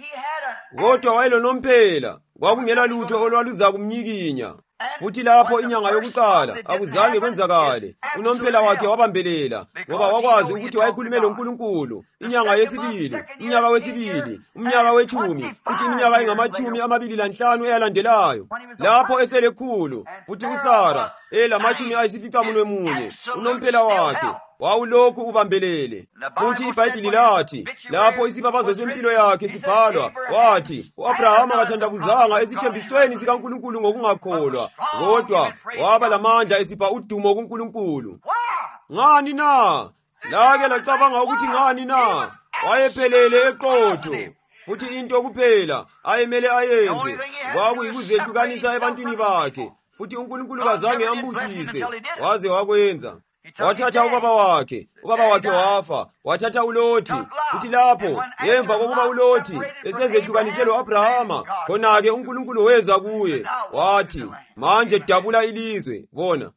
Kodwa wayelonomphela, kwakungela lutho olwaluza kumnyikinya, futhi lapho inyanga yokuqala akuzange kwenzakale, unomphela wakhe wabambelela, ngoba wakwazi ukuthi wayekhulume loNkulunkulu. Inyanga yesibili, umnyaka wesibili, umnyaka wechumi, futhi iminyaka engamachumi amabili lanhlanu eyalandelayo, lapho eselekhulu, futhi uSara elamachumi ayisificamunwemunye, unomphela wakhe wawulokhu ubambelele. Futhi iBhayibhili lathi lapho isibabazo sempilo yakhe sibhalwa, wathi u-Abrahama kathandabuzanga esithembisweni sikaNkulunkulu ngokungakholwa, kodwa waba lamandla esipha udumo kuNkulunkulu. Ngani na? Lake lacabanga ukuthi ngani na? Wayephelele eqotho, futhi into kuphela ayemele ayenze kwakuyikuzehlukanisa ebantwini bakhe, futhi uNkulunkulu kazange ambusise waze wakwenza. Wathatha ubaba wakhe, ubaba wakhe wafa, wathatha uLothi, futhi lapho ngemva kokuba uLothi esezehlukaniselwe u-Abrahama, khona-ke uNkulunkulu weza kuye wathi, manje dabula ilizwe. Bona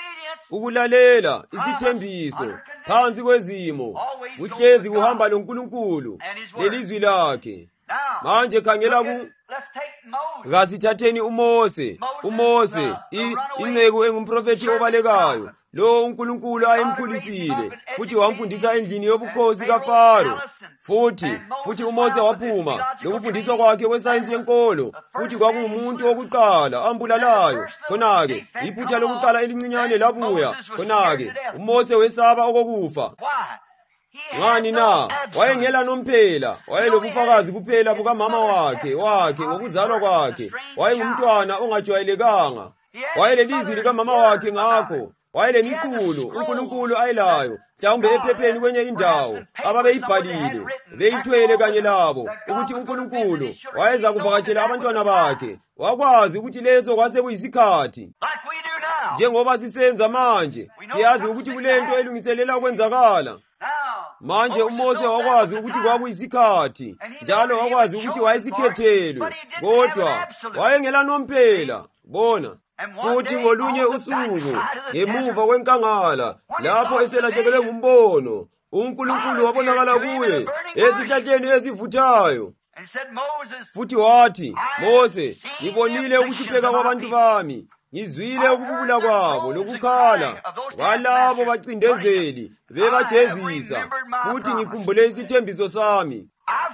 ukulalela isithembiso phansi kwezimo kuhlezi kuhamba loNkulunkulu lelizwi lakhe. Manje khangela ku kasithatheni uMose, uMose inceku engumprofethi obalekayo, lo uNkulunkulu ayemkhulisile, futhi wamfundisa endlini yobukhosi kaFaro. Futhi futhi uMose waphuma lokufundiswa kwakhe kwesayensi yenkolo, futhi kwakungumuntu wokuqala ambulalayo. Khona-ke iphutha lokuqala elincinyane labuya, khona-ke uMose wesaba okokufa. Ngani na? Wayengela nomphela, wayelobufakazi kuphela bukamama wakhe wakhe ngokuzalwa kwakhe, wayengumntwana ongajwayelekanga, wayelelizwi likamama wakhe ngakho wayelemiqulu uNkulunkulu ayelayo, mhlawumbe ephepheni kwenye indawo ababeyibhalile beyithwele kanye labo, ukuthi uNkulunkulu wayeza kuvakatshela abantwana bakhe. Wakwazi ukuthi leso kwase kuyisikhathi, njengoba sisenza manje. Siyazi ukuthi kulento elungiselela ukwenzakala manje. uMose wakwazi ukuthi kwakuyisikhathi, njalo wakwazi ukuthi wayesikhethelwe, kodwa wayengela nomphela. Bona futhi ngolunye usuku ngemuva kwenkangala, lapho eselahlekelwe ngumbono, uNkulunkulu wabonakala kuye ezihlahleni ezivuthayo, futhi wathi, Mose, ngibonile ukuhlupheka kwabantu bami, ngizwile ukububula kwabo lokukhala kwalabo bacindezeli bebajezisa, futhi ngikhumbule isithembiso sami.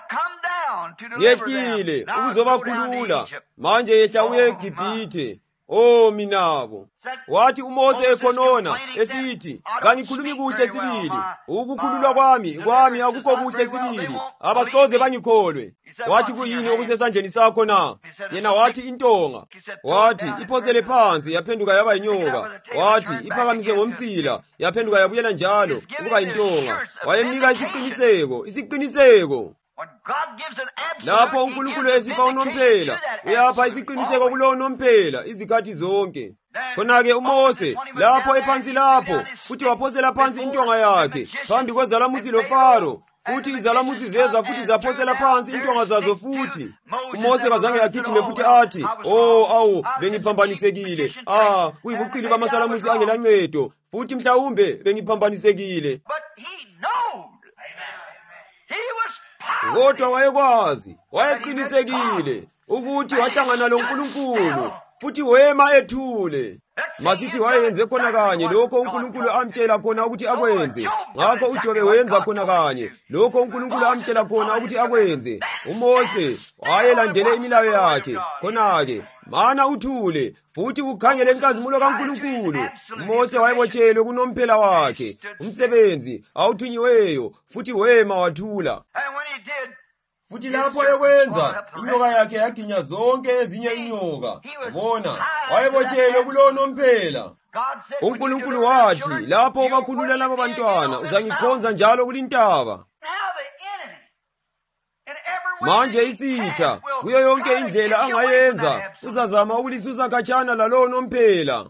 Ngehlile ukuzobakhulula, manje yehla uye eGibhithe. Oh minabo. Wathi uMose ekhonona esithi, kangikhulumi kuhle sibili, ukukhululwa kwami kwami akukho kuhle sibili, abasoze bangikholwe. Wathi kuyini okusesandleni sakho na? Yena wathi intonga. Wathi iphosele phansi yaphenduka yaba inyoka. Wathi iphakamise ngomsila yaphenduka yabuyela njalo ukuba intonga. Wayemnika isiqiniseko, isiqiniseko. Lapho uNkulunkulu esipha unomphela, uyapha isiqiniseko kulowo nomphela izikhathi zonke. Khona-ke uMose lapho ephansi lapho, futhi waphosela phansi intonga yakhe phambi kwezalamusi loFaro, futhi izalamusi zeza futhi zaphosela phansi intonga zazo futhi. uMose kazange agijime futhi athi, oh awu bengiphambanisekile, ah kuyibuqili bamasalamusi angelancedo, futhi mhlawumbe bengiphambanisekile. Kodwa wayekwazi, wayeqinisekile ukuthi wahlangana loNkulunkulu, futhi wema ethule. Masithi wayenze khona kanye lokho uNkulunkulu amtshela khona ukuthi akwenze. Ngakho uJobe wenza khona kanye lokho uNkulunkulu amtshela khona ukuthi akwenze. uMose wayelandele imilayo yakhe. Khona-ke mana uthule futhi ukhangele inkazimulo kaNkulunkulu. uMose wayebotshelwe kunomphela wakhe, umsebenzi awuthunyiweyo, futhi wema wathula. Futhi lapho ekwenza, inyoka yakhe yaginya zonke ezinye inyoka. Bona wayebotshelwe kulowo nomphela. uNkulunkulu wathi, lapho ubakhulula labo bantwana uzangikhonza njalo kulintaba. Manje isitha kuyo yonke indlela angayenza uzazama ukulisusa khatshana lalowo nomphela.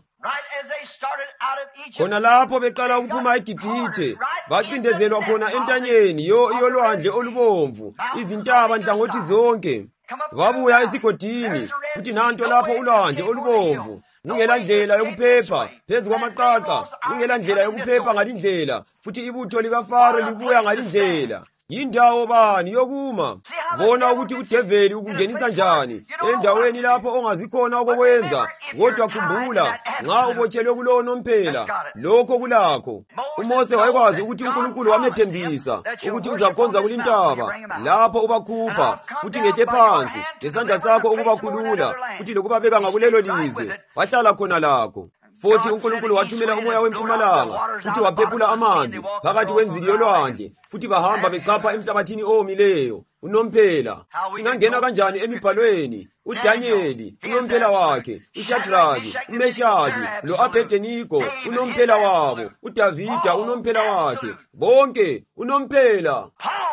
Khona lapho beqala ukuphuma eGibhithe, bacindezelwa khona entanyeni yo yolwandle olubomvu, izintaba nhlangothi zonke. Babuya esigodini, futhi nanto lapho ulwandle olubomvu, kungela ndlela yokuphepha phezu kwamaqaqa, kungela ndlela yokuphepha ngalindlela, futhi ibutho likaFaro libuya ngalindlela. Yindawo bani yokuma? Bona ukuthi udeveli ukungenisa njani endaweni lapho ongazikhona okwenza. Kodwa khumbula, nxa ubotshelwe kulowo nomphela, lokho kulakho. uMose wayekwazi ukuthi uNkulunkulu wamethembisa ukuthi uzakhonza kulintaba, lapho ubakhupha futhi ngehle phansi ngesandla sakho ukubakhulula, futhi lokubabeka ngakulelo lizwe wahlala khona lakho. Futhi uNkulunkulu wathumela umoya wempumalanga, futhi waphephula amanzi phakathi kwenziki yolwandle, futhi bahamba bechapha emhlabathini owomileyo. Unomphela singangena kanjani emibhalweni? uDanyeli unomphela wakhe, uShadraki, uMeshaki lo-Abednego unomphela wabo, uDavida unomphela wakhe, bonke unomphela.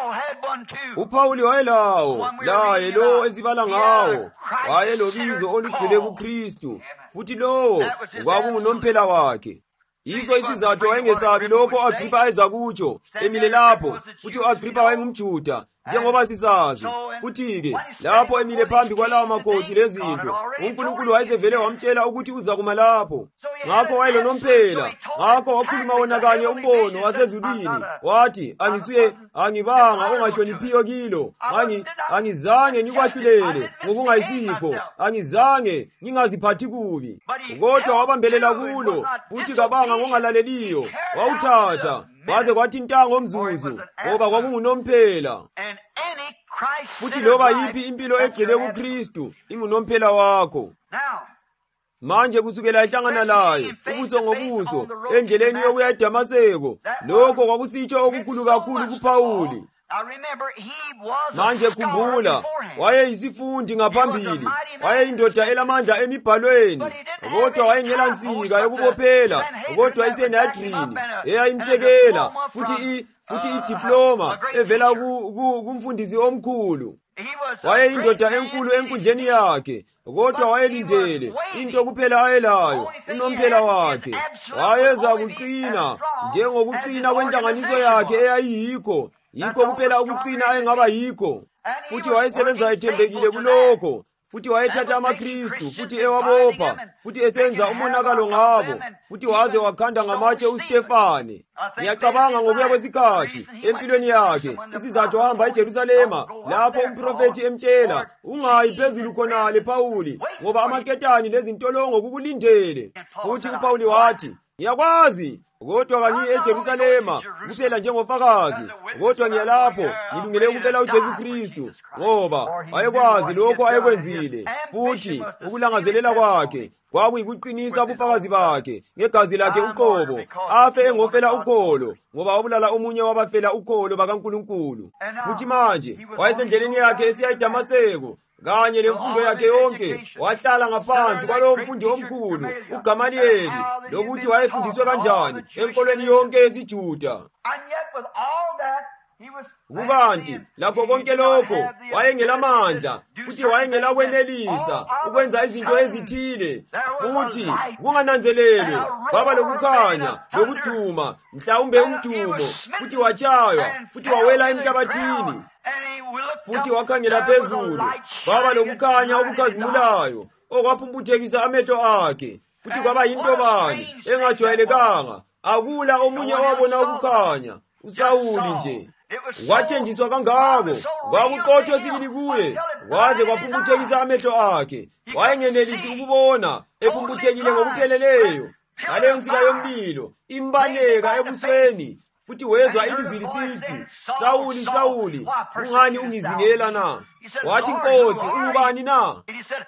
uPawuli wayelawo, laye lo esibala ngawo wayelobizo olugcwele kuKristu, futhi lowo kwakungunomphela wakhe. Yiso isizathu wayengesabi lokho u-Agrippa ayeza kutsho emile lapho, futhi u-Agrippa wayengumJuda njengoba sisazi. Futhi-ke lapho emile phambi kwalawo makhosi lezinto, uNkulunkulu wayesevele wamtshela ukuthi uza kuma lapho. Ngakho wayelonomphela, ngakho wakhuluma wona kanye umbono wasezulwini, wathi, angisuye angibanga ongahloniphiyo kilo, Angi, angizange ngikwahlulele ngokungayisikho, angizange ngingaziphathi kubi. Kodwa wabambelela kulo, futhi kabanga ngongalaleliyo, wawuthatha waze kwathi intango omzuzu, ngoba kwakungunomphela. Futhi loba yiphi impilo egcile kuKristu ingunomphela wakho. Manje kusukela ehlangana laye ubuso ngobuso endleleni yokuya eDamaseko, lokho kwakusitsho okukhulu kakhulu kuPawuli. Manje khumbula, wayeyisifundi ngaphambili, wayeyindoda elamandla emibhalweni, kodwa wayengela nsika yokubophela, kodwa isenadrini eyayimsekela, futhi i futhi idiploma evela kumfundisi omkhulu. Wayeyindoda enkulu enkundleni yakhe, kodwa wayelindele into kuphela ayelayo, unomphela wakhe. Wayeza kuqina njengokuqina kwenhlanganiso yakhe eyayiyikho, yikho kuphela ukuqina ayengaba yikho. Futhi wayesebenza ethembekile kulokho, futhi wayethatha amaKristu futhi ewabopha, futhi esenza umonakalo ngabo, futhi waze wakhanda ngamatshe uStefane. Ngiyacabanga ngokuya kwesikhathi empilweni yakhe isizathu wahamba eJerusalema, lapho umprofeti emtshela, ungayi phezulu khonale Phawuli, ngoba amaketani lezintolongo kukulindele. Futhi uPhawuli wathi, ngiyakwazi, kodwa kanyiye eJerusalema kuphela njengofakazi, kodwa ngiyalapho ngilungele ukufela uJesu Kristu, ngoba ayekwazi lokho ayekwenzile, futhi ukulangazelela kwakhe kwakuyikuqinisa ubufakazi bakhe ngegazi lakhe uqobo, afe engofela ukholo, ngoba wabulala omunye wabafela ukholo bakaNkulunkulu. Futhi manje wayesendleleni yakhe esiya eDamaseko, kanye lemfundo yakhe yonke wahlala ngaphansi kwalowo mfundi omkhulu uGamaliyeli, lokuthi wayefundiswe kanjani enkolweni yonke yesiJuda. Kukanti lakho konke lokho wayengelamandla, futhi wayengela kwenelisa ukwenza izinto ezithile, futhi kungananzelelwe kwaba lokukhanya lokuduma, mhlawumbe umdumo, futhi wachaywa, futhi wawela emhlabathini, futhi wakhangela phezulu, kwaba lokukhanya okukhazimulayo okwaphumbuthekisa amehlo akhe, futhi kwaba yinto bani engajwayelekanga. Akula omunye owabona ukukhanya, uSawuli nje. Wathenjiswa kangako, kwakuqotho sibili kuye, waze kwaphumbuthekisa amehlo akhe. Wayengenelisi ukubona, ephumbuthekile ngokupheleleyo. Ngaleyo nsika yomlilo imbaneka ebusweni, futhi wezwa ilizwi lisithi, Sawuli, Sawuli, ungani ungizingela na? Wathi, Nkosi, ungubani na?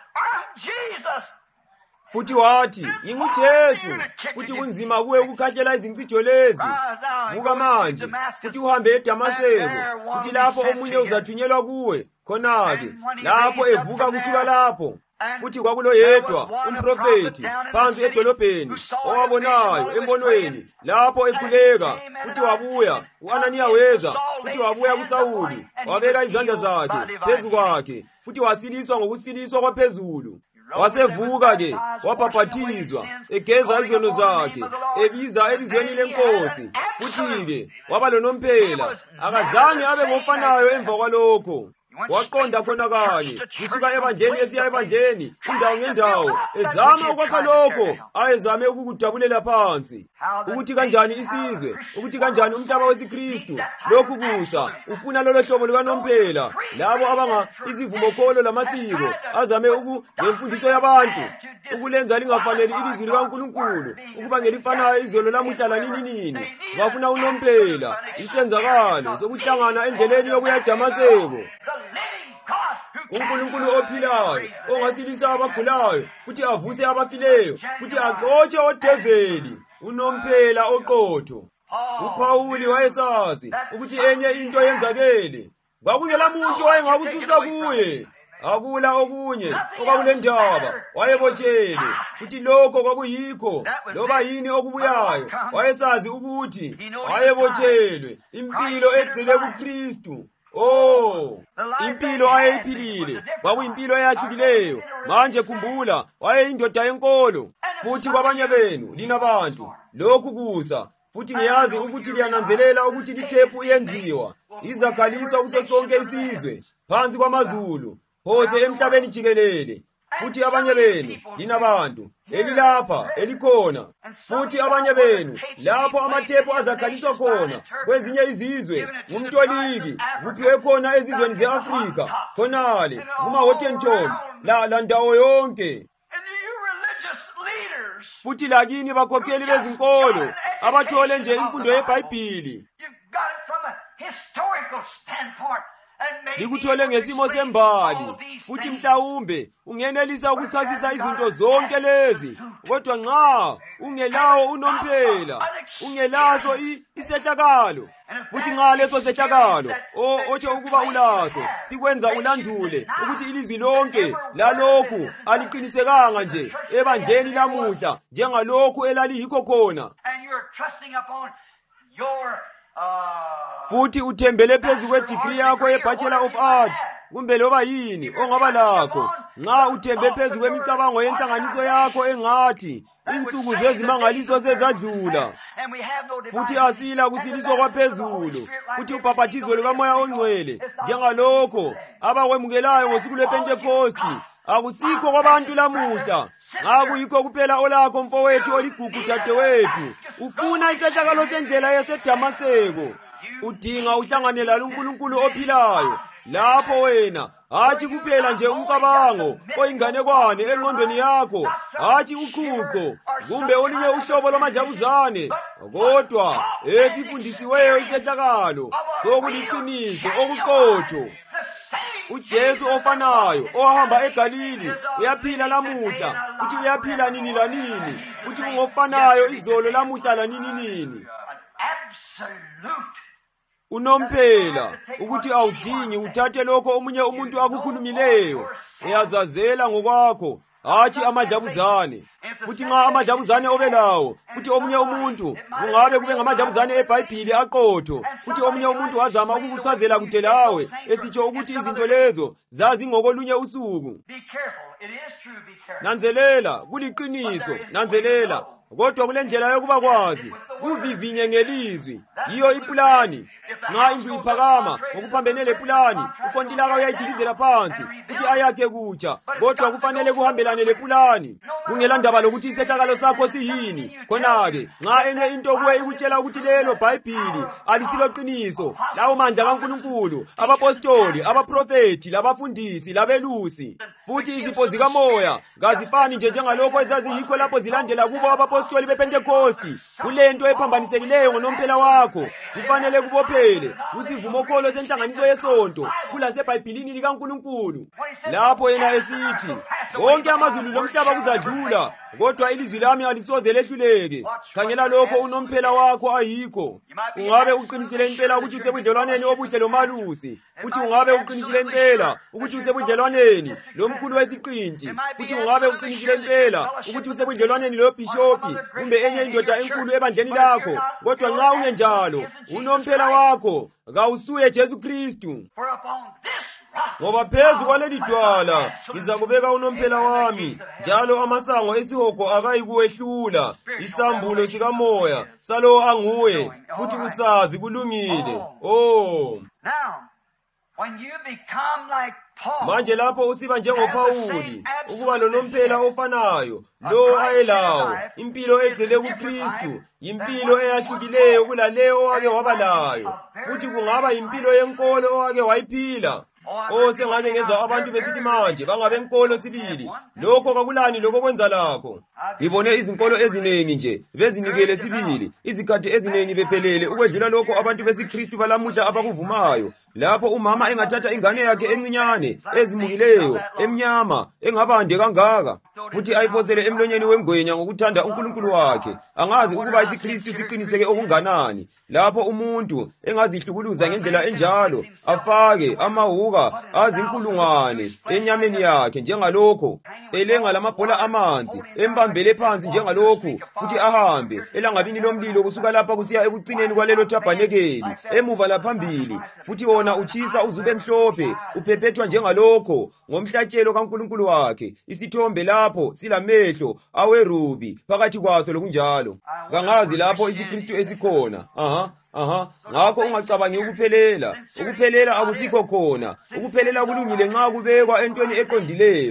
Futhi wathi, nginguJesu, futhi kunzima kuwe ukukhahlela izincijo lezi. Vuka manje, futhi uhambe eDamaseko, futhi lapho omunye uzathunyelwa kuwe. Khona-ke, lapho evuka kusuka lapho, futhi kwakulo yedwa umprofeti phansi edolobheni owabonayo embonweni, lapho ekhuleka, futhi wabuya. U-Ananiya weza, futhi wabuya kuSawuli, wabeka izandla zakhe phezu kwakhe, futhi wasiliswa ngokusiliswa kwaphezulu. Wasevuka-ke, wabhaphathizwa, egeza izono zakhe, ebiza ebizweni leNkosi, futhi-ke waba lonomphela. Akazange abe ngofanayo emva kwalokho. Waqonda khona kanye kusuka ebandleni esiya ebandleni, indawo ngendawo, ezama ukwakha lokho ayezame ukukudabulela phansi. Ukuthi kanjani isizwe, ukuthi kanjani umhlaba wesiKristu, lokhu kusa ufuna lolo hlobo lukanomphela, labo abanga izivumokholo lamasiko, azame uku ngemfundiso yabantu, ukulenza lingafanele ilizwi likaNkulunkulu, ukuba ngelifanayo izolo lamuhla lanini nini. Bafuna unomphela, isenzakalo sokuhlangana endleleni yokuya eDamaseko. uNkulunkulu ophilayo, ongasilisa abagulayo, futhi avuse abafileyo, futhi axotshe odeveli, unomphela oqotho. uPhawuli wayesazi ukuthi enye into yenzakele. Kwakungela muntu wayengakususa kuye. Akula okunye okwakulendaba, wayebotshele, futhi lokho kwakuyikho, loba yini okubuyayo. Wayesazi ukuthi wayebotshelwe impilo egxile kuKristu. Oh, impilo ayeyiphilile kwakuyimpilo eyahlukileyo. Manje khumbula, wayeyindoda yenkolo. Futhi kwabanye benu lina bantu lokhu kusa, futhi ngiyazi ukuthi liyananzelela ukuthi lithephu iyenziwa, izakhaliswa kuso sonke isizwe phansi kwamazulu, phose emhlabeni jikelele. Futhi abanye benu lina bantu elilapha elikhona, futhi abanye benu lapho amathephu azakhaliswa khona kwezinye izizwe ngumtoliki, kuphiwe khona ezizweni ze-Afrika, khonale kuma-Hottentot la la ndawo yonke. Futhi lakini bakhokheli bezinkolo abathole nje imfundo yeBhayibhili, likuthole ngesimo sembali, futhi mhlawumbe ungenelisa ukuchasisa izinto zonke lezi, kodwa nxa ungelawo unomphela, ungelaso isehlakalo, futhi nxa leso sehlakalo otsho ukuba ulaso sikwenza ulandule ukuthi ilizwi lonke lalokhu aliqinisekanga nje ebandleni lamuhla njengalokhu elaliyikho khona, futhi uthembele phezu kwedegree yakho ye-Bachelor of Art kumbe loba yini ongaba lakho, nxa uthembe phezu kwemicabango yenhlanganiso yakho engathi insuku zezimangaliso sezadlula, futhi asila kusiliswa kwaphezulu, futhi ubhaphathizo lukaMoya oNgcwele njengalokho abakwemukelayo ngosuku lwePentekosti akusikho kwabantu lamuhla. Nxa kuyikho kuphela olakho mfowethu oligugu dadewethu, ufuna isehlakalo sendlela yaseDamaseko, udinga uhlanganela uNkulunkulu ophilayo, lapho wena hatshi kuphela nje umcabango oyinganekwane engqondweni yakho, hatshi ukhukho kumbe olunye uhlobo lwamadlabuzane, kodwa esifundisiweyo isehlakalo sokuliqiniso okuqotho. uJesu ofanayo owahamba eGalili uyaphila lamuhla, futhi uyaphila nini lanini, futhi ungofanayo izolo lamuhla lanini nini. Unomphela ukuthi awudingi uthathe lokho omunye umuntu akukhulumileyo, uyazazela ngokwakho, hatshi amadlabuzane. Futhi nxa amadlabuzane obelawo, futhi omunye umuntu kungabe kube ngamadlabuzane eBhayibhili aqotho, futhi omunye umuntu wazama ukukuchazela kude lawe esitsho ukuthi izinto lezo zazi ngokolunye usuku. Nanzelela, kuliqiniso, nanzelela, kodwa kule ndlela yokuba kwazi, kuvivinye ngelizwi, yiyo iplani. Nxa indlu iphakama ngokuphambene leplani, ukontilaka uyayidilizela phansi futhi ayakhe kutsha, kodwa kufanele kuhambelane leplani. Kungela ndaba lokuthi isehlakalo sakho siyini. Khona-ke nxa enye into kuwe ikutshela ukuthi lelo Bhayibhili alisiloqiniso, lawo mandla kaNkulunkulu, abapostoli, abaprofethi, labafundisi, labelusi, futhi izipho zikamoya kazifani nje njengalokho ezaziyikho lapho zilandela kubo abapostoli bePentekosti, kulento ephambanisekileyo ngonomphela wakho, kufanele kubophele kusivumo kholo senhlanganiso yesonto kulaseBhayibhilini likaNkulunkulu, lapho yena esithi wonke amazulu lomhlaba kuzadlula, kodwa ilizwi lami alisoze lehluleke. Khangela lokho unomphela wakho ayikho. Ungabe uqinisile impela ukuthi usebudlelwaneni obuhle lomalusi, futhi ungabe uqinisile impela ukuthi usebudlelwaneni lomkhulu wesiqinti, futhi ungabe uqinisile impela ukuthi usebudlelwaneni lobhishopi kumbe enye indoda enkulu ebandleni lakho, kodwa nxa ungenjalo unomphela wakho kawusuye Jesu Kristu. Ngoba phezu kwaleli dwala ngizakubeka unomphela wami, njalo amasango esihogo akayikuwehlula. Isambulo sikamoya salo anguwe, futhi usazi kulungile. Oh, manje lapho usiba njengoPhawuli, ukuba lonomphela ofanayo lo ayelawo, impilo egxile kuKristu, impilo eyahlukileyo kulaleyo owake wabalayo, futhi kungaba impilo yenkolo owake wayiphila. Oh, sengaze ngezwa abantu besithi manje bangabe enkolo sibili. Lokho kakulani lokho kwenza lakho. Ngibone izinkolo eziningi nje bezinikele sibili, izikhathi eziningi bephelele ukwedlula lokho abantu besiKristu balamuhla abakuvumayo. Lapho umama engathatha ingane yakhe encinyane ezimukileyo emnyama engabande kangaka, futhi ayiphosele emlonyeni wengwenya ngokuthanda uNkulunkulu wakhe, angazi ukuba isiKristu siqiniseke okunganani. Lapho umuntu engazihlukuluza ngendlela enjalo, afake amahuka azinkulungwane enyameni yakhe njengalokho, elenga lamabhola amanzi, embambele phansi njengalokho, futhi ahambe elangabini lomlilo kusuka lapha kusiya ekucineni kwalelo thabanekeli, emuva laphambili, futhi wona uchisa uzube mhlophe, uphephethwa njengalokho ngomhlatshelo kaNkulunkulu wakhe. Isithombe lapho silamehlo awerubi phakathi kwaso lokunjalo. Kangazi lapho isiKristu esikhona. Aha aha ngakho ungacabangi ukuphelela. Ukuphelela akusikho khona. Ukuphelela kulungile nxa kubekwa entweni eqondileyo.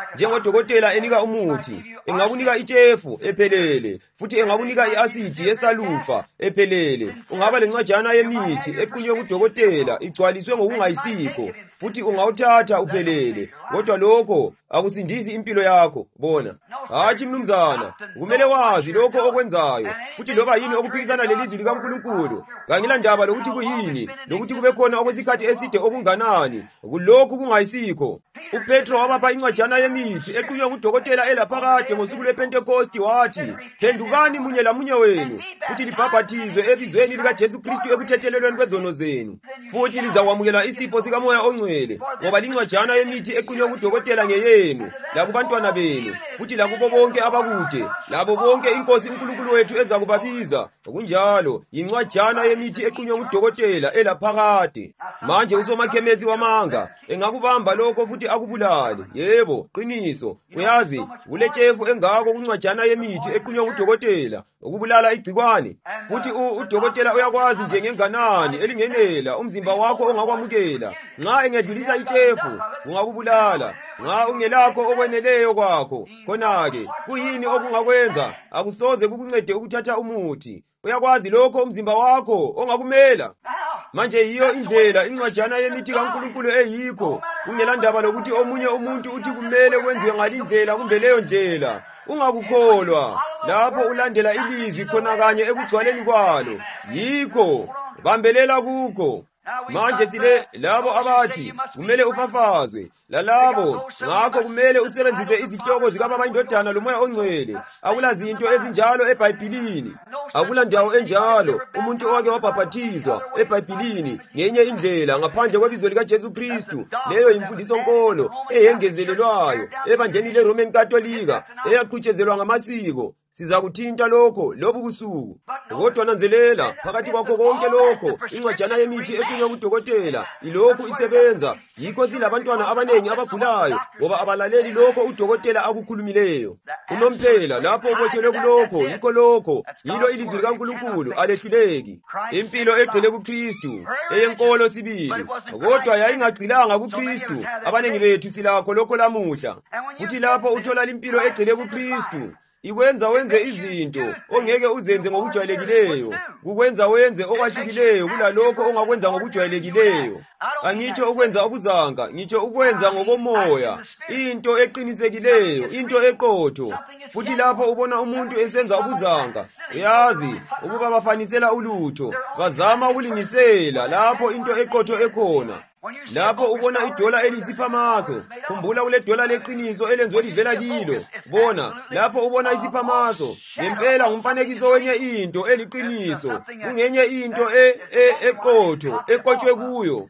Njengodokotela enika umuthi, engakunika itshefu ephelele, futhi engakunika i-asidi yesalufa ephelele. Ungaba lencwajana yemithi equnywe ngudokotela igcwaliswe ngokungayisikho, futhi ungawuthatha uphelele, kodwa lokho akusindisi impilo yakho. Bona, hatshi mnumzana, kumele wazi lokho okwenzayo, futhi loba yini okuphikisana lelizwi likaNkulunkulu. Kangela ndaba lokuthi kuyini, lokuthi kube khona okwesikhathi eside okunganani, kulokhu kungayisikho. uPetro wabapha incwajana yemithi equnywe ngudokotela elaphakade ngosuku lwePentecost wathi, phendukani munye lamunye wenu, futhi libhabhathizwe ebizweni likaJesu Kristu ekuthethelelweni kwezono zenu, futhi lizakwamukela isipho sikaMoya oNgcwele, ngoba lincwajana yemithi equnywe ngudokotela ngeyenu, lakubantwana benu, futhi lakubo bonke abakude, labo bonke iNkosi uNkulunkulu wethu ezakubabiza. Kunjalo, yincwajana yemithi equnywe ngudokotela elaphakade. Manje usomakhemesi wamanga engakubamba lokho futhi akubulale. Yebo, qiniso. Uyazi, kuletshefu engako kuncwajana yemithi equnywe ngudokotela ukubulala igcikwane. Futhi udokotela uyakwazi njengenganani elingenela umzimba wakho ongakwamukela. Nxa engedlulisa itshefu, ungakubulala. Nxa ungelakho okweneleyo kwakho, khona-ke kuyini okungakwenza? Akusoze kukuncede ukuthatha umuthi. Uyakwazi lokho umzimba wakho ongakumela. Manje yiyo indlela incwajana yemithi kaNkulunkulu eyikho. Kungela ndaba lokuthi omunye umuntu uthi kumele kwenziwe ngalindlela kumbe leyo ndlela. Ungakukholwa lapho ulandela ilizwi khona kanye ekugcwaleni kwalo. Yikho, bambelela kukho. Manje sile labo abathi kumele ufafazwe, lalabo ngakho kumele usebenzise izihloko zikaBaba, iNdodana loMoya oNgcwele. Akula zinto ezinjalo eBhayibhelini. Akula ndawo enjalo umuntu owake wabhaphathizwa eBhayibhelini ngenye indlela ngaphandle kwebizo likaJesu Kristu. Leyo imfundiso nkolo eyengezelelwayo ebandleni leRoman Katolika eyaqhutshezelwa ngamasiko. Sizakuthinta lokho lobu busuku. Kodwa nanzelela, phakathi kwakho konke lokho, incwajana yemithi equnywe ngudokotela ilokhu isebenza. Yikho silabantwana abanengi abagulayo, ngoba abalaleli lokho udokotela akukhulumileyo. Unomphela lapho ubotshelwe kulokho, yikho lokho, yilo ilizwi likaNkulunkulu alehluleki. Impilo egcile kuKristu, eyenkolo sibili, kodwa yayingagcilanga kuKristu. Abanengi bethu silakho lokho lamuhla. Futhi lapho uthola impilo egcile kuKristu, ikwenza wenze izinto ongeke uzenze ngokujwayelekileyo, kukwenza wenze okwahlukileyo kulalokho ongakwenza ngokujwayelekileyo. Angitsho ukwenza obuzanga, ngitsho ukwenza ngokomoya, into eqinisekileyo, into eqotho. Futhi lapho ubona umuntu esenza obuzanga, uyazi ukuba bafanisela ulutho, bazama ukulingisela lapho into eqotho ekhona. Lapho ubona idola eliyisiphamaso, khumbula kule dola leqiniso elenziwe livela kilo. Bona, lapho ubona isiphamaso, ngempela ngumfanekiso wenye into eliqiniso, kungenye into e eqotho, eqotshwe kuyo.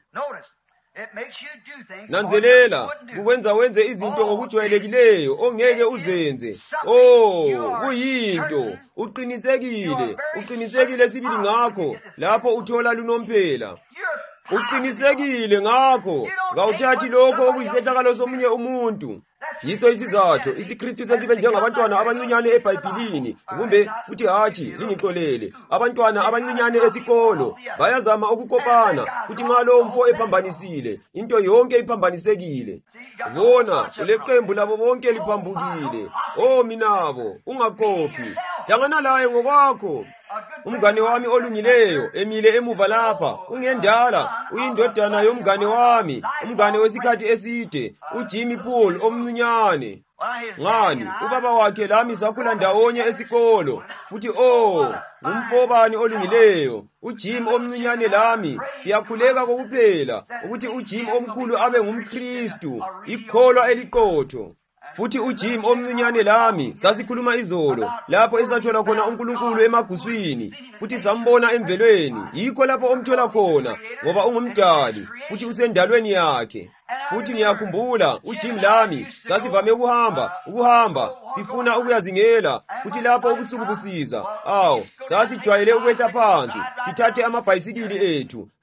Nanzelela, kukwenza wenze izinto ngokujwayelekileyo ongeke uzenze. Oh, kuyinto uqinisekile, uqinisekile sibili ngakho, lapho uthola lunomphela. Uqinisekile ngakho, ngawuthathi lokho okuyisehlakalo somunye umuntu. Yiso isizathu isiKristu sesibe njengabantwana abancinyane eBhayibhelini, kumbe futhi hatshi lingixolele, abantwana abancinyane esikolo bayazama ukukopana, futhi nxa lo mfo ephambanisile, into yonke iphambanisekile. Bona, uleqembu labo bonke liphambukile. Oh minabo, ungakophi, hlangana laye ngokwakho. Umngane wami olungileyo emile emuva lapha, ungendala, uyindodana yomngane wami, umngane wesikhathi eside, uJimmy Paul omncinyane. Ngani, ubaba wakhe lami sakhula ndawonye esikolo, futhi oh, ngumfobani olungileyo, uJim omncinyane lami, siyakhuleka kokuphela ukuthi uJim omkhulu abe ngumKristu, ikholwa eliqotho. Futhi uJim omncinyane lami sasikhuluma izolo lapho esathola khona uNkulunkulu emaguswini, futhi sambona emvelweni. Yikho lapho omthola khona, ngoba ungumdali futhi usendalweni yakhe. Futhi ngiyakhumbula uJim lami sasivame ukuhamba ukuhamba sifuna ukuyazingela, futhi lapho ubusuku busiza, awu sasijwayele ukwehla phansi sithathe amabhayisikili ethu,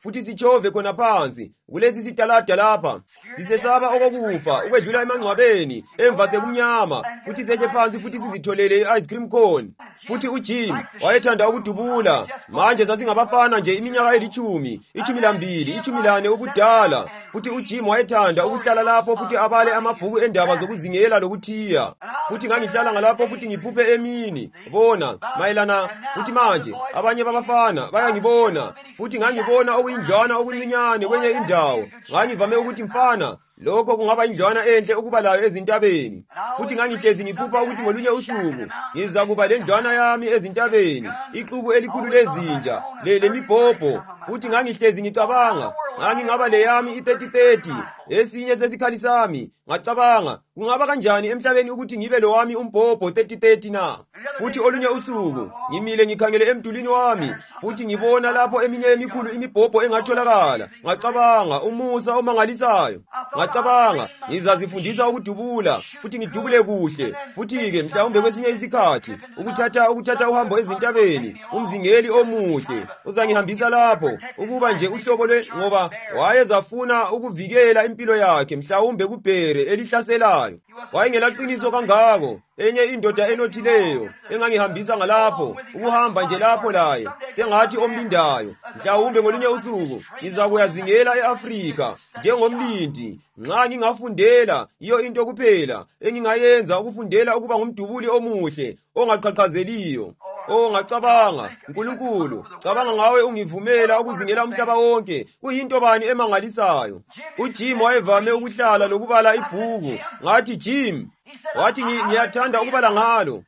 futhi sitshove khona phansi kulesi sitalada lapha. Sisesaba okokufa ukwedlula emangcwabeni emva sekumnyama, futhi sehle phansi futhi sizitholele i-ice cream cone. Futhi uJim wayethanda ukudubula. Manje sasingabafana nje iminyaka elithumi, ichumi lambili, ichumi lane ubudala. Futhi uJim wayethanda ukuhlala lapho futhi abale amabhuku endaba zokuzingela lokuthiya. Futhi ngangihlala ngalapho futhi ngiphuphe emini. Bona mayelana futhi manje abanye babafana bayangibona. Futhi ngangibona okuyindlwana okuncinyane kwenye indawo. Ngangivame ukuthi mfana lokho kungaba indlwana enhle ukuba layo ezintabeni. Futhi ngangihlezi ngiphupha ukuthi ngolunye usuku ngiza kuba lendlwana yami ezintabeni, ixuku elikhulu lezinja le lemibhobho. Futhi ngangihlezi ngicabanga ngangingaba le yami i-thirty thirty, esinye sesikhali sami. Ngacabanga kungaba kanjani emhlabeni ukuthi ngibe lo wami umbhobho thirty thirty na. Futhi olunye usuku ngimile ngikhangele emdulini wami, futhi ngibona lapho eminye emikhulu imibhobho engatholakala. Ngacabanga umusa omangalisayo. Ngacabanga ngizazifundisa ukudubula futhi ngidubule kuhle. Futhi-ke mhlawumbe kwesinye isikhathi ukuthatha ukuthatha uhambo ezintabeni, umzingeli omuhle uzangihambisa lapho ukuba nje uhlobo lwe, ngoba wayezafuna ukuvikela impilo yakhe mhlawumbe kubhere elihlaselayo. Wayengelaqiniso kangako. Enye indoda enothileyo engangihambisa ngalapho ukuhamba nje lapho laye sengathi omlindayo. Mhlawumbe ngolunye usuku ngiza kuyazingela eAfrika njengomlindi. Nxa ngingafundela iyo into kuphela engingayenza, ukufundela ukuba ngumdubuli omuhle ongaqhaqhazeliyo. Oh ngacabanga, uNkulunkulu, cabanga ngawe ungivumela ukuzingela umhlaba wonke. Kuyinto bani emangalisayo. uJim wayevame ukuhlala lokubala ibhuku. Ngathi Jim, wathi ngiyathanda ukubala ngalo.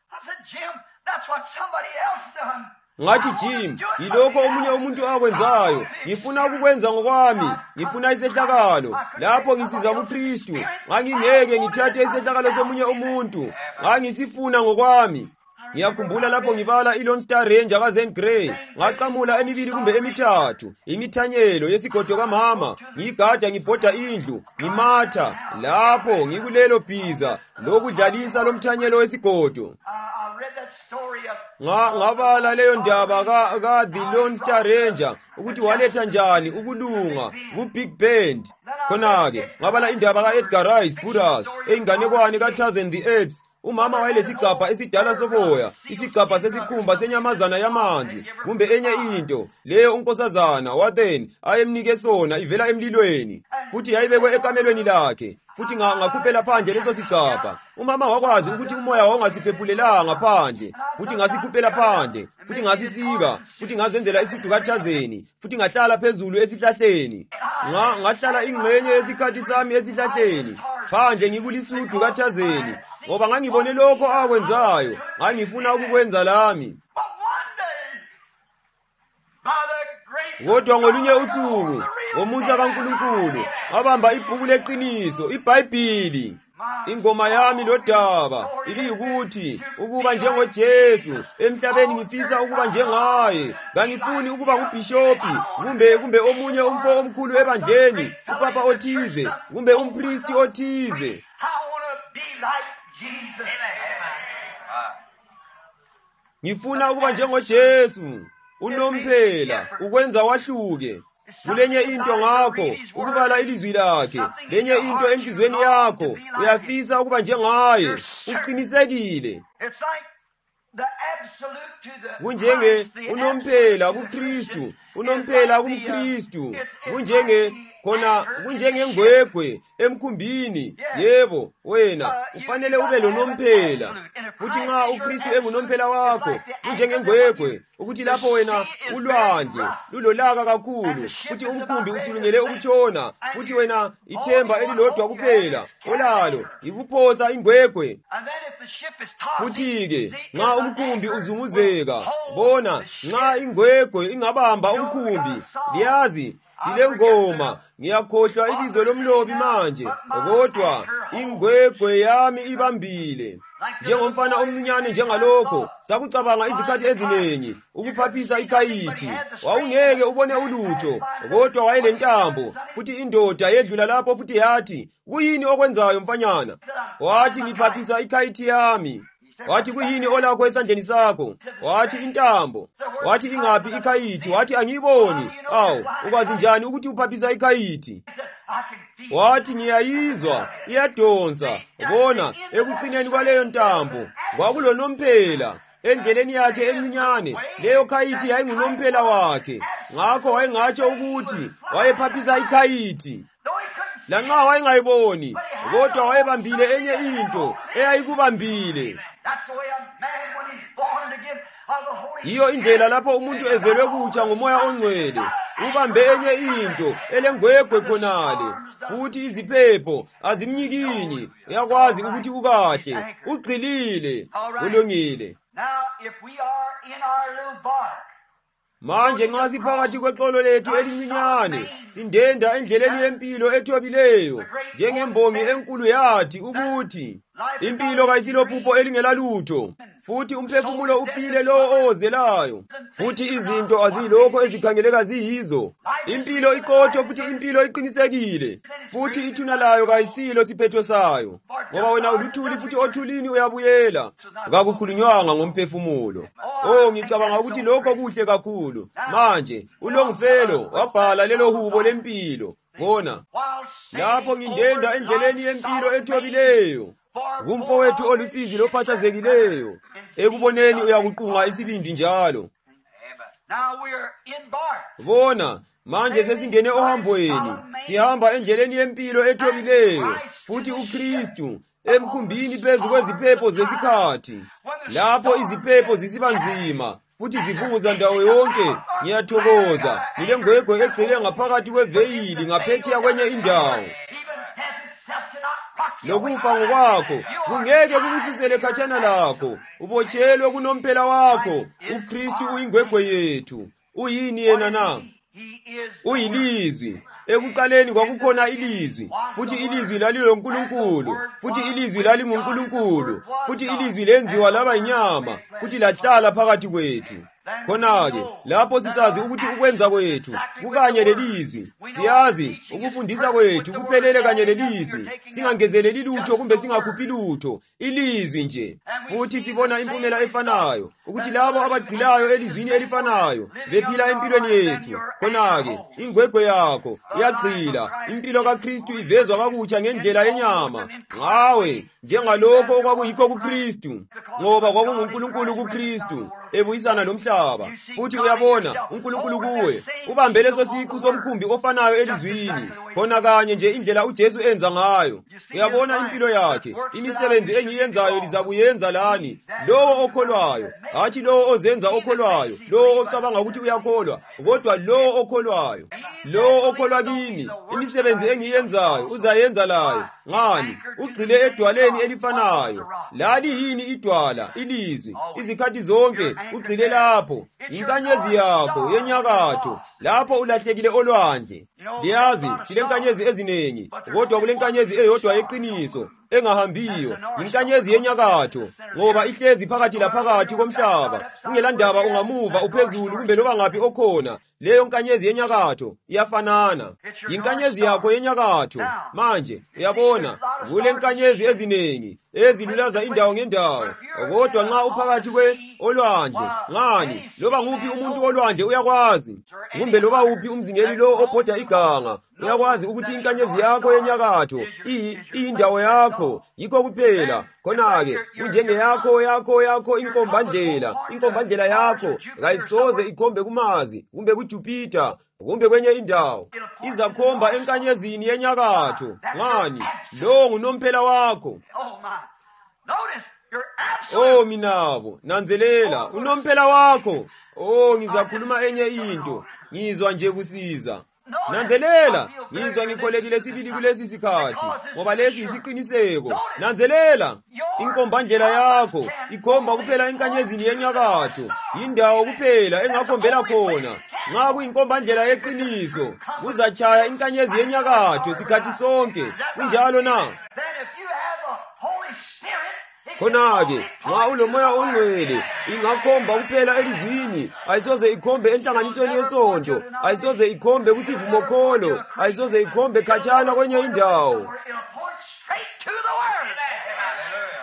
Ngathi Jim, yilokho omunye umuntu akwenzayo. Ngifuna ukukwenza ngokwami. Ngifuna isehlakalo. Lapho ngisiza kuKristu, ngangingeke ngithathe isehlakalo somunye umuntu. Ngangisifuna ngokwami. Ngiyakhumbula lapho ngibala iLone Star Ranger kaZen Grey, ngaqamula emibili kumbe emithathu imithanyelo yesigodo kamama, ngigada ngibhoda indlu, ngimatha lapho ngikulelo bhiza lokudlalisa lomthanyelo wesigodo. Nga ngabala leyo ndaba ka ka The Lone Star Ranger ukuthi waletha njani ukulunga ku Big Band. Khona-ke ngabala indaba ka Edgar Rice Burroughs einganekwane ka Tarzan the Apes. Umama wayelesigcabha esidala soboya, isigcabha sesikhumba senyamazana yamanzi, kumbe enye into leyo unkosazana watheni ayemnike sona ivela emlilweni, futhi yayibekwe ekamelweni lakhe. Futhi ngakhuphela phandle leso sigcabha. Umama wakwazi ukuthi umoya wawungasiphephulelanga phandle, futhi ngasikhuphela phandle, futhi ngasisika, futhi ngazenzela isudu kaThazeni, futhi ngahlala phezulu esihlahleni. Nga ngahlala ingxenye yesikhathi sami esihlahleni phandle ngikulisudu kaThazeni, ngoba ngangibone lokho akwenzayo, ngangifuna ukukwenza lami. Kodwa ngolunye usuku ngomusa kaNkulunkulu ngabamba ibhuku leqiniso, iBhayibhili. Ingoma yami lodaba iliyikuthi ukuba njengoJesu emhlabeni ngifisa ukuba njengaye. Ngangifuni ukuba ngubhishopi kumbe kumbe omunye umfo omkhulu ebandleni, upapa othize kumbe umpristi othize. Ngifuna ukuba njengoJesu unomphela ukwenza wahluke. Kulenye into ngakho ukubala ilizwi lakhe, lenye into enhlizweni yakho uyafisa ukuba njengaye, uqinisekile. Kunjenge unomphela kuKristu, unomphela kumKristu, kunjenge khona kunjenge ngwegwe emkhumbini. Yebo, wena ufanele ube lonomphela. Futhi nxa uKristu engunomphela wakho, kunjenge ngwegwe ukuthi lapho wena ulwandle lulolaka kakhulu, futhi umkhumbi usulungele ukutshona, futhi wena ithemba elilodwa kuphela olalo ikuphosa ingwegwe. Futhi-ke nxa umkhumbi uzunguzeka, bona nxa ingwegwe ingabamba umkhumbi, liyazi sile ngoma, ngiyakhohlwa ibizo lomlobi manje, kodwa ingwegwe yami ibambile. Njengomfana omncinyane njengalokho sakucabanga izikhathi eziningi ukuphaphisa ikhayithi. Wawungeke ubone ulutho, kodwa wayelentambo. Futhi indoda yedlula lapho futhi yathi, kuyini okwenzayo mfanyana? Wathi ngiphaphisa ikhayithi yami. Wathi kuyini olakho esandleni sakho? Wathi intambo. Wathi ingaphi ikhayithi? Wathi angiyiboni. Awu, ukwazi njani ukuthi uphaphisa ikhayithi? Wathi ngiyayizwa, iyadonsa. Bona, ekucineni kwaleyo ntambo kwakulonomphela. Endleleni yakhe encinyane, leyo khayithi yayingunomphela wakhe. Ngakho wayengatsho ukuthi wayephaphisa ikhayithi. Lanxa wayengayiboni, kodwa wayebambile enye into eyayikubambile. Iyo indlela lapho umuntu ezelwe kutsha ngomoya ongcwele, ubambe enye into elengwegwe khonale. Futhi iziphepho azimnyikini, uyakwazi ukuthi ukahle, ugqilile, ulungile. Manje nxa siphakathi kweqolo lethu elincinyane, sindenda endleleni yempilo ethobileyo, njengembongi enkulu yathi ukuthi impilo kayisilophupho elingelalutho. Futhi umphefumulo ufile lo ozelayo. Futhi izinto azilokho ezikhangeleka ziyizo. Impilo iqotho futhi impilo iqinisekile. Futhi ithuna layo kayisilo siphetho sayo. Ngoba wena uluthuli futhi othulini uyabuyela. Akakukhulunywanga ngomphefumulo. Oh, ngicabanga ukuthi lokho kuhle kakhulu. Manje uLongfellow wabhala lelo hubo lempilo. Bona, lapho ngindenda endleleni yempilo ethobileyo, kumfowethu olusizi lophathazekileyo, ekuboneni uyakuqunga isibindi njalo. Bona, manje sesingene ohambweni, sihamba endleleni yempilo ethobileyo, futhi uKristu emkhumbini phezu kweziphepho zesikhathi. Lapho iziphepho zisiba nzima, futhi zivunguza ndawo yonke, ngiyathokoza, ngilengwegwe egcwele ngaphakathi kweveyili ngaphetsheya kwenye indawo. Lokufa ngokwakho kungeke kukususele khatshana lakho. Ubotshelwe kunomphela wakho. uKristu uyingwegwe yethu. Uyini yena na? Uyilizwi. Ekuqaleni kwakukhona ilizwi, futhi ilizwi laliloNkulunkulu, futhi ilizwi lalinguNkulunkulu, futhi ilizwi lenziwa laba inyama, futhi lahlala phakathi kwethu. Khona-ke lapho sisazi ukuthi ukwenza kwethu kukanye lelizwi, siyazi ukufundisa kwethu kuphelele kanye lelizwi, singangezeleli lutho kumbe singakhuphi lutho, ilizwi nje. Futhi sibona impumela efanayo, ukuthi labo abagqilayo elizwini elifanayo bephila empilweni yethu. Khona-ke ingwegwe yakho iyagqila, impilo kaKristu ivezwa kakutsha ngendlela yenyama ngawe, njengalokho okwakuyikho kuKristu, ngoba kwakunguNkulunkulu kuKristu ebuyisana lomhlaba. Futhi uyabona uNkulunkulu kuwe ubambe leso siqu somkhumbi ofanayo elizwini. Khona kanye nje indlela uJesu enza ngayo. Uyabona impilo yakhe, imisebenzi engiyenzayo lizakuyenza lani, lowo okholwayo, hatshi lowo ozenza okholwayo, lowo ocabanga ukuthi uyakholwa, kodwa lowo okholwayo. Lowo okholwa kimi, imisebenzi engiyenzayo uzayenza layo. Ngani? Ugxile edwaleni elifanayo. Lali yini idwala, ilizwi, izikhathi zonke ugxile lapho. Inkanyezi yakho yenyakatho, lapho ulahlekile olwandle. Liyazi, silenkanyezi ezinengi, kodwa kulenkanyezi eyodwa yeqiniso, engahambiyo, inkanyezi yenyakatho, ngoba ihlezi phakathi laphakathi komhlaba. Ungelandaba ungamuva uphezulu kumbe loba ngaphi okhona, leyo nkanyezi yenyakatho iyafanana. Inkanyezi yakho yenyakatho. Manje uyabona, kulenkanyezi ezinengi ezilulaza indawo ngendawo, kodwa nxa uphakathi kwe olwandle, ngani, loba nguphi umuntu olwandle uyakwazi, kumbe loba uphi umzingeli lo obhoda iganga, uyakwazi ukuthi inkanyezi yakho yenyakatho iyindawo yakho, yikho kuphela. Khona-ke unjenge yakho yakho yakho inkombandlela, inkombandlela yakho kayisoze ikhombe kumazi kumbe kuJupiter kumbe kwenye indawo, izakhomba enkanyezini yenyakatho. Ngani? Lo ngunomphela wakho. Oh minabo, nanzelela, unomphela wakho. Oh, ngizakhuluma enye into, ngizwa nje kusiza. Nanzelela, ngizwa ngikholekile sibili kulesi sikhathi, ngoba lesi isiqiniseko. Nanzelela, inkombandlela yakho ikhomba kuphela enkanyezini yenyakatho, indawo kuphela engakhombela khona. Nxa kuyinkombandlela yeqiniso, kuzatshaya inkanyezi yenyakatho sikhathi sonke. Kunjalo na? Khona-ke nxa ulomoya ongcwele, ingakhomba kuphela elizwini, ayisoze ikhombe enhlanganisweni yesonto, ayisoze ikhombe kusivumo kholo, ayisoze ikhombe khatshana kwenye indawo.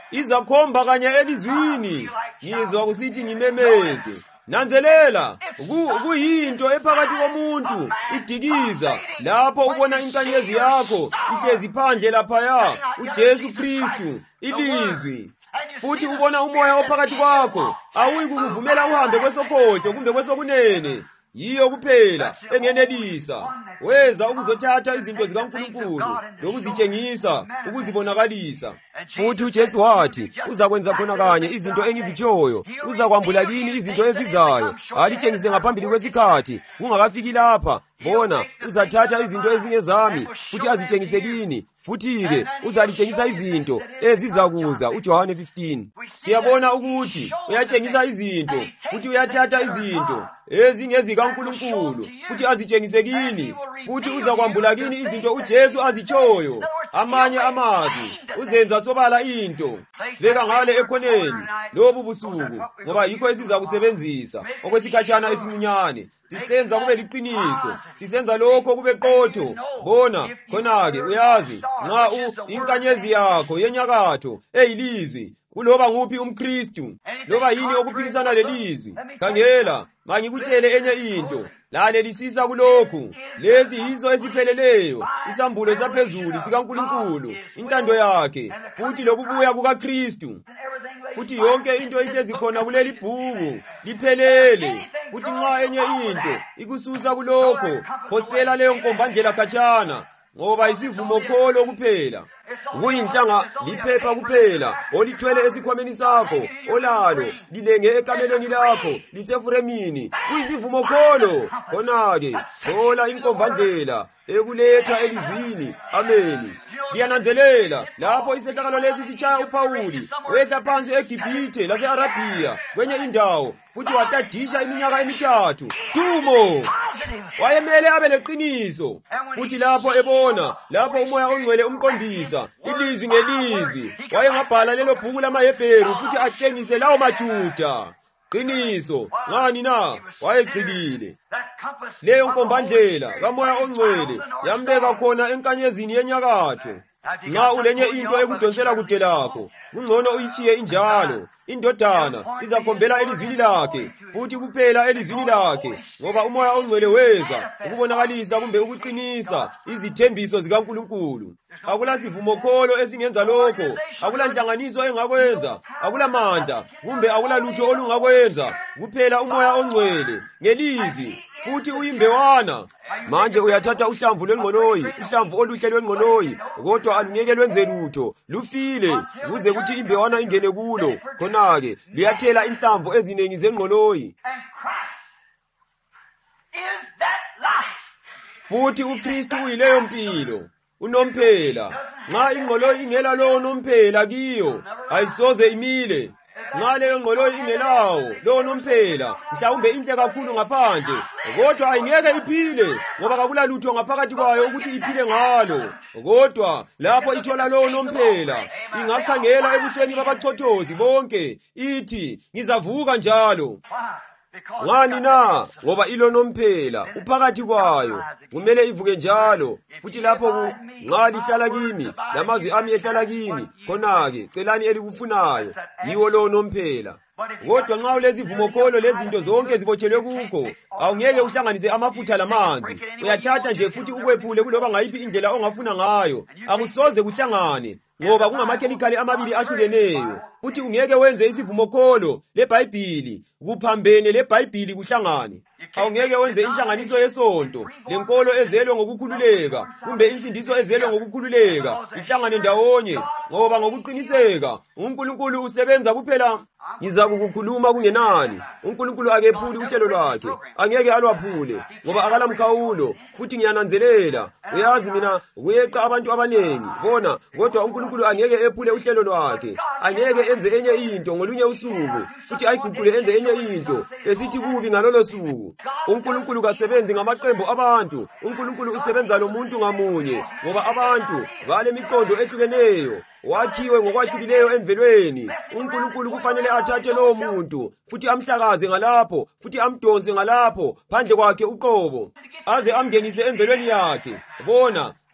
izakhomba kanye elizwini. Ngizwa kusithi ngimemeze. Nanzelela, kuyinto ephakathi komuntu idikiza lapho ubona inkanyezi yakho ihlezi phandle laphaya, uJesu Kristu, ilizwi. Futhi ubona umoya ophakathi kwakho, awuyi kukuvumela uhambe kwesokhohlo kumbe kwesokunene. Yiyo kuphela engenelisa. Weza ukuzothatha izinto zikaNkulunkulu lokuzitshengisa, ukuzibonakalisa. Futhi uJesu wathi, uzakwenza khona kanye izinto engizitshoyo, uzakwambula kini izinto ezizayo. Alitshengise ngaphambili kwesikhathi, kungakafiki lapha. Bona, uzathatha izinto ezingezami, futhi azitshengise kini. Futhi-ke, uzalitshengisa izinto ezizakuza, uJohane fifteen. Siyabona ukuthi uyatshengisa izinto, futhi uyathatha izinto ezingezikaNkulunkulu, futhi azitshengise kini. Futhi uzakwambula kini izinto uJesu azitshoyo. Amanye amazwi, uzenza sobala into. Beka ngale ekhoneni lobu busuku, ngoba yikho esiza kusebenzisa okwesikhatshana esincinyane. Sisenza kube liqiniso, sisenza lokho kube qotho. Bona, khona-ke uyazi, nxa inkanyezi yakho yenyakatho eyilizwi, kuloba nguphi umKristu, loba yini okuphikisana lelizwi, khangela, ngangikutshele enye into. Lalelisisa kulokhu. Lezi yizo ezipheleleyo, isambulo saphezulu sikaNkulunkulu, intando yakhe, futhi lokubuya kukaKristu. Futhi yonke into ihlezi khona kuleli bhuku liphelele. Futhi nxa enye into ikususa kulokho, phosela leyo nkombandlela khatshana, ngoba isivumo kholo kuphela. Kuyinhlanga liphepha kuphela olithwele esikhwameni sakho, olalo lilenge ekamelweni lakho lisefuremini. Kuyisivumo kholo. Khona-ke thola inkombandlela ekuletha elizwini. Ameni. Liyananzelela lapho isehlakalo lesi sitshaya uPawuli wehla phansi eGibhithe lase-Arabiya kwenye indawo, futhi watadisha iminyaka emithathu. Dumo! Wayemele abe leqiniso. Futhi lapho ebona, lapho uMoya oNgcwele umqondisa ilizwi ngelizwi, wayengabhala lelo bhuku lamaHebheru futhi atshengise lawo maJuda. Qiniso, ngani na? Wayegxilile. Leyo nkombandlela kaMoya oNgcwele yambeka khona enkanyezini yenyakatho. Nxa ulenye into ekudonsela kude lakho, kungcono uyitshiye injalo. Indodana izakhombela elizwini lakhe, futhi kuphela elizwini lakhe, ngoba uMoya oNgcwele weza ukubonakalisa kumbe ukuqinisa izithembiso zikaNkulunkulu. Akula sivumo kholo esingenza lokho, akula nhlanganiso engakwenza, akula mandla kumbe akula lutho olungakwenza, kuphela uMoya oNgcwele ngelizwi. Futhi uyimbewana. Manje uyathatha uhlamvu lwengqoloyi, uhlamvu oluhle lwengqoloyi, kodwa alungeke lwenze lutho, lufile, kuze kuthi imbewana ingene kulo. Khona-ke liyathela inhlamvu ezinengi zengqoloyi. Futhi uKristu uyileyo mpilo, unomphela. Nxa ingqoloyi ingela lowo nomphela kiyo, ayisoze imile. Nxa leyo ngqoloyi ingelawo lowo nomphela, mhlawumbe inhle kakhulu ngaphandle, kodwa ayingeke iphile, ngoba kakula lutho ngaphakathi kwayo ukuthi iphile ngalo. Kodwa lapho ithola lowo nomphela, ingakhangela ebusweni babachothozi bonke, ithi, ngizavuka njalo. Ngani na? Ngoba ilo nomphela uphakathi kwayo, kumele ivuke njalo. Futhi lapho nxa lihlala kimi, lamazwi ami ehlala kini, khona-ke celani elikufunayo, yiwo lo nomphela. Kodwa nxa ulezivumo kholo lezinto zonke zibotshelwe kukho, awungeke uhlanganise amafutha lamanzi. Uyathatha nje futhi ukwephule kuloba ngayiphi indlela ongafuna ngayo. Akusoze kuhlangane, ngoba kungamakhemikhali amabili ahlukeneyo. Futhi ungeke wenze isivumo kholo leBhayibhili kuphambene leBhayibhili kuhlangane. Awungeke wenze inhlanganiso yesonto lenkolo ezelwe ngokukhululeka kumbe insindiso ezelwe ngokukhululeka ihlangane ndawonye, ngoba ngokuqiniseka uNkulunkulu usebenza kuphela. Ngizakukhuluma kungenani. uNkulunkulu akephuli uhlelo lwakhe, angeke alwaphule, ngoba akalamkhawulo. Futhi ngiyananzelela, uyazi mina kuyeqa abantu abanengi, bona, kodwa uNkulunkulu angeke ephule uhlelo lwakhe. Angeke enze enye into ngolunye usuku, futhi ayiguqule enze enye into esithi kubi ngalolo suku. uNkulunkulu kasebenzi ngamaqembu abantu. uNkulunkulu usebenza lomuntu ngamunye, ngoba abantu balemiqondo ehlukeneyo, wakhiwe ngokwahlukileyo emvelweni. uNkulunkulu kufanele athathe lowo muntu futhi amhlakaze ngalapho, futhi amdonse ngalapho phandle kwakhe uqobo, aze amngenise emvelweni yakhe. Bona,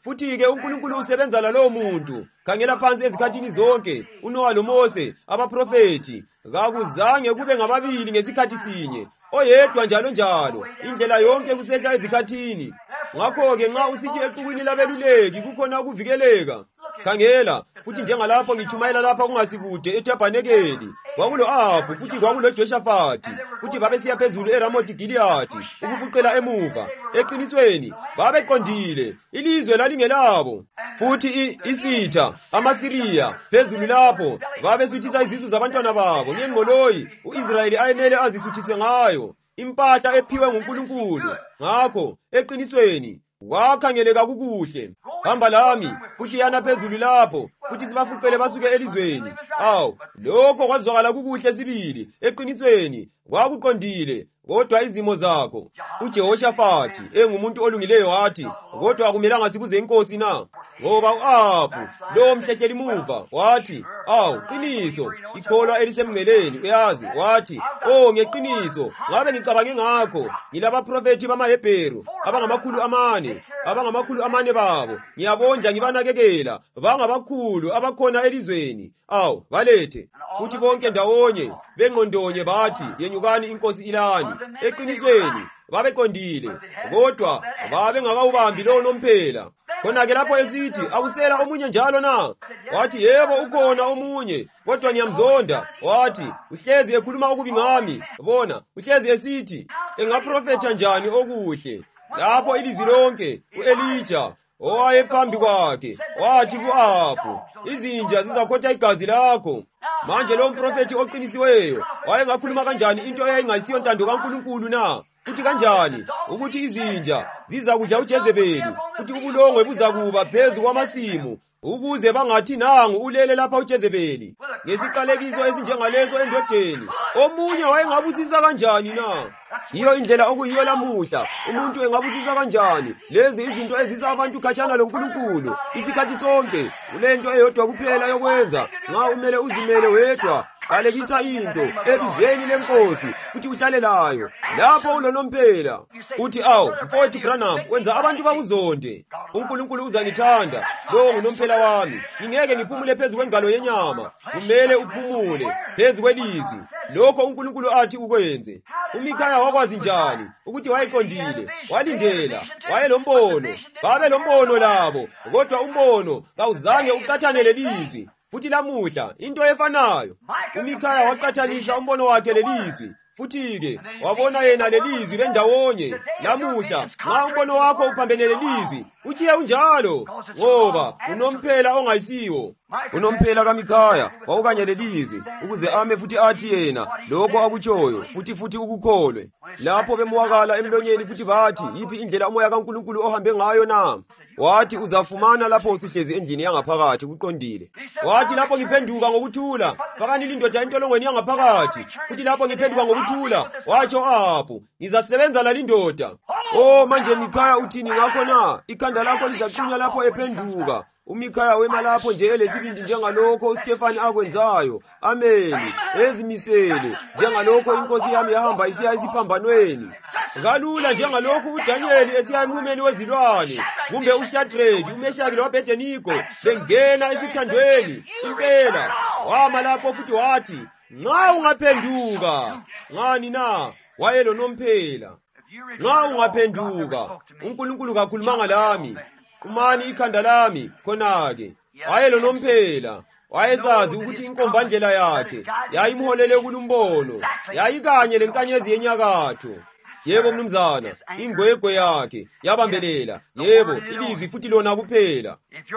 Futhi-ke uNkulunkulu usebenza lalowo muntu. Khangela phansi ezikhathini zonke, uNoah loMose, abaprofethi, kakuzange kube ngababili ngesikhathi sinye. Oyedwa njalo njalo, indlela yonke kusehla ezikhathini. Ngakho-ke nxa usithi exukwini labeluleki kukhona ukuvikeleka, khangela, futhi njengalapho ngitshumayela lapha kungasikude eThabhanekeli, kwakulo-Ahabi futhi kwakulo-Joshafathi, futhi babesiya phezulu eRamothi Giliyadi ukufuqela emuva. Eqinisweni babeqondile, ilizwe lalingelabo. Futhi isitha amaSiriya phezulu lapho babesuthisa izizwe zabantwana babo ngengqoloyi u-Israyeli ayemele azisuthise ngayo, impahla ephiwe nguNkulunkulu. Ngakho eqinisweni wakhangeleka kukuhle. Hamba lami futhi yana phezulu lapho, futhi sibafuqele basuke elizweni. Awu, lokho kwazwakala kukuhle sibili. Eqinisweni kwakuqondile, kodwa izimo zakho. uJehoshafathi engumuntu olungileyo wathi, kodwa akumelanga sibuze inkosi na? Ngoba u-Ahabi lo mhlehleli muva wathi, awu qiniso, ikholwa elisemngceleni uyazi, wathi, oh ngeqiniso ngabe ngicabange ngakho, ngilabaprofethi bamaHebheru abangamakhulu amane, abangamakhulu amane babo, ngiyabondla ngibanakekela, bangabakhulu abakhona elizweni. Awu balethe futhi bonke ndawonye bengqondonye bathi, yenyukani inkosi ilani. Eqinisweni babeqondile, kodwa babe ngakawubambi lo nomphela. Khona-ke lapho esithi, akusela omunye njalo na? Wathi, yebo ukhona omunye, kodwa ngiyamzonda. Wathi, uhlezi ekhuluma okubi ngami. Bona, uhlezi esithi, engaprofetha njani okuhle. Lapho ilizwi lonke, u-Elija owayephambi kwakhe wathi ku-Ahabi, izinja zizakhotha igazi lakho. Manje lo mprofethi oqinisiweyo wayengakhuluma kanjani into eyayingayisiyo ntando kaNkulunkulu na? Futhi kanjani ukuthi izinja zizakudla uJezebeli, futhi ubulongwe buzakuba phezu kwamasimu, ukuze bangathi nangu ulele lapha uJezebeli ngesiqalekiso esinjengaleso endodeni. Omunye wayengabusisa kanjani na? Iyo indlela okuyiyo lamuhla. Umuntu engabusisa kanjani lezi izinto ezisa abantu khatshana loNkulunkulu isikhathi sonke? Kulento eyodwa kuphela yokwenza, nxa umele uzimele wedwa. Qalekisa into ebizweni lenkosi futhi uhlale layo. Lapho ulonomphela uthi, awu mfowethu Branham, wenza abantu bakuzonde. uNkulunkulu uzangithanda, lo ngunomphela wami. Ngingeke ngiphumule phezu kwengalo yenyama, kumele uphumule phezu kwelizwi. Lokho uNkulunkulu athi ukwenze. uMikhaya wakwazi njani ukuthi wayeqondile? Walindela, wayelombono, babe lombono labo, kodwa umbono kawuzange uqathanele lelizwi. Futhi lamuhla into efanayo, uMikhaya waqathanisa umbono wakhe lelizwi. Futhi-ke wabona yena lelizwi bendawonye. Lamuhla nxa umbono wakho uphambene lelizwi, uchiye unjalo, ngoba unomphela ongayisiwo. Unomphela kaMikhaya wawukanye lelizwi ukuze ame futhi athi yena lokho akutshoyo, futhi futhi ukukholwe. Lapho bemwakala emlonyeni futhi bathi, yiphi indlela umoya kaNkulunkulu ohambe ngayo na? Wathi, uzafumana lapho usihlezi endlini yangaphakathi kuqondile. Wathi, lapho ngiphenduka ngokuthula, fakani lindoda entolongweni yangaphakathi. Futhi lapho ngiphenduka ngokuthula, watsho Ahabi, ngizasebenza lalindoda. Oh manje Mikhaya uthini ngakho na? Ikhanda lakho lizaqunywa lapho ephenduka. uMikhaya wema lapho nje elesibindi njengalokho uStefani akwenzayo. Ameni. Ezimisele njengalokho inkosi yami yahamba isiya esiphambanweni. Kalula njengalokho uDanyeli esiya emumeni wezilwane, kumbe uShadraki, uMeshaki loAbednego bengena esithandweni. Impela wama lapho futhi wathi, nxa ungaphenduka. Ngani na? Wayelonomphela. Nxa ungaphenduka, uNkulunkulu kakhulumanga lami. Kumani ikhanda lami khona-ke. Wayelonomphela. Wayesazi ukuthi inkombandlela yakhe yayimholele kulumbono, yayikanye lenkanyezi yenyakatho. Yebo mnumzana, ingwegwe yakhe yabambelela. Yebo, ilizwi futhi lona kuphela.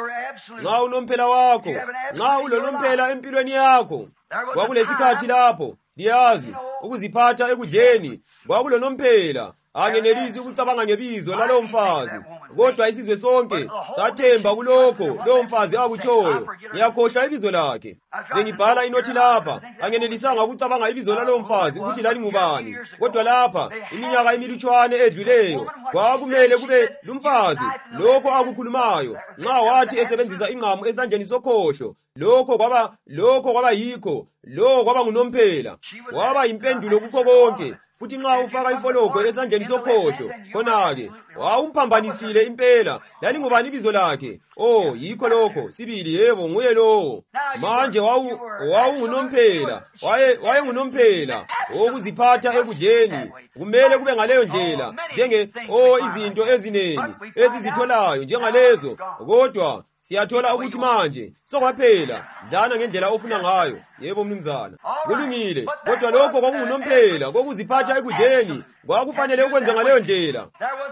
Nxa unomphela wakho, nxa ulonomphela empilweni yakho, kwakulesikhathi lapho, liyazi, ukuziphatha ekudleni, kwakulonomphela. Angenelisi ukucabanga ngebizo lalo mfazi, kodwa isizwe sonke sathemba kulokho lo mfazi akutshoyo. Ngiyakhohlwa ibizo lakhe. Bengibhala inothi lapha, angenelisanga ukucabanga ibizo lalo mfazi ukuthi lalingubani. Kodwa lapha iminyaka emilutshwane edluleyo kwakumele kube lumfazi lokho akukhulumayo. Nxa wathi esebenzisa ingqamu esandleni sokhohlo, lokho kwaba lokho kwaba yikho, lo kwaba ngunomphela. Waba impendulo kukho konke. futhi nxa ufaka ifologo esandleni sokhohlo khona-ke wawumphambanisile impela. Lalingubani ibizo lakhe? Oh, yikho lokho. Sibili, yebo nguye lowo. Manje wawu wawungunomphela, waye wayengunomphela okuziphatha ekudleni. Kumele kube ngaleyo ndlela, njenge oh izinto eziningi ezizitholayo njengalezo. Kodwa siyathola ukuthi manje sokwaphela, dlana ngendlela ofuna ngayo. Yebo mnumzana, kulungile. Kodwa lokho kwakungunomphela kokuziphatha ekudleni, kwakufanele ukwenza ngaleyo ndlela.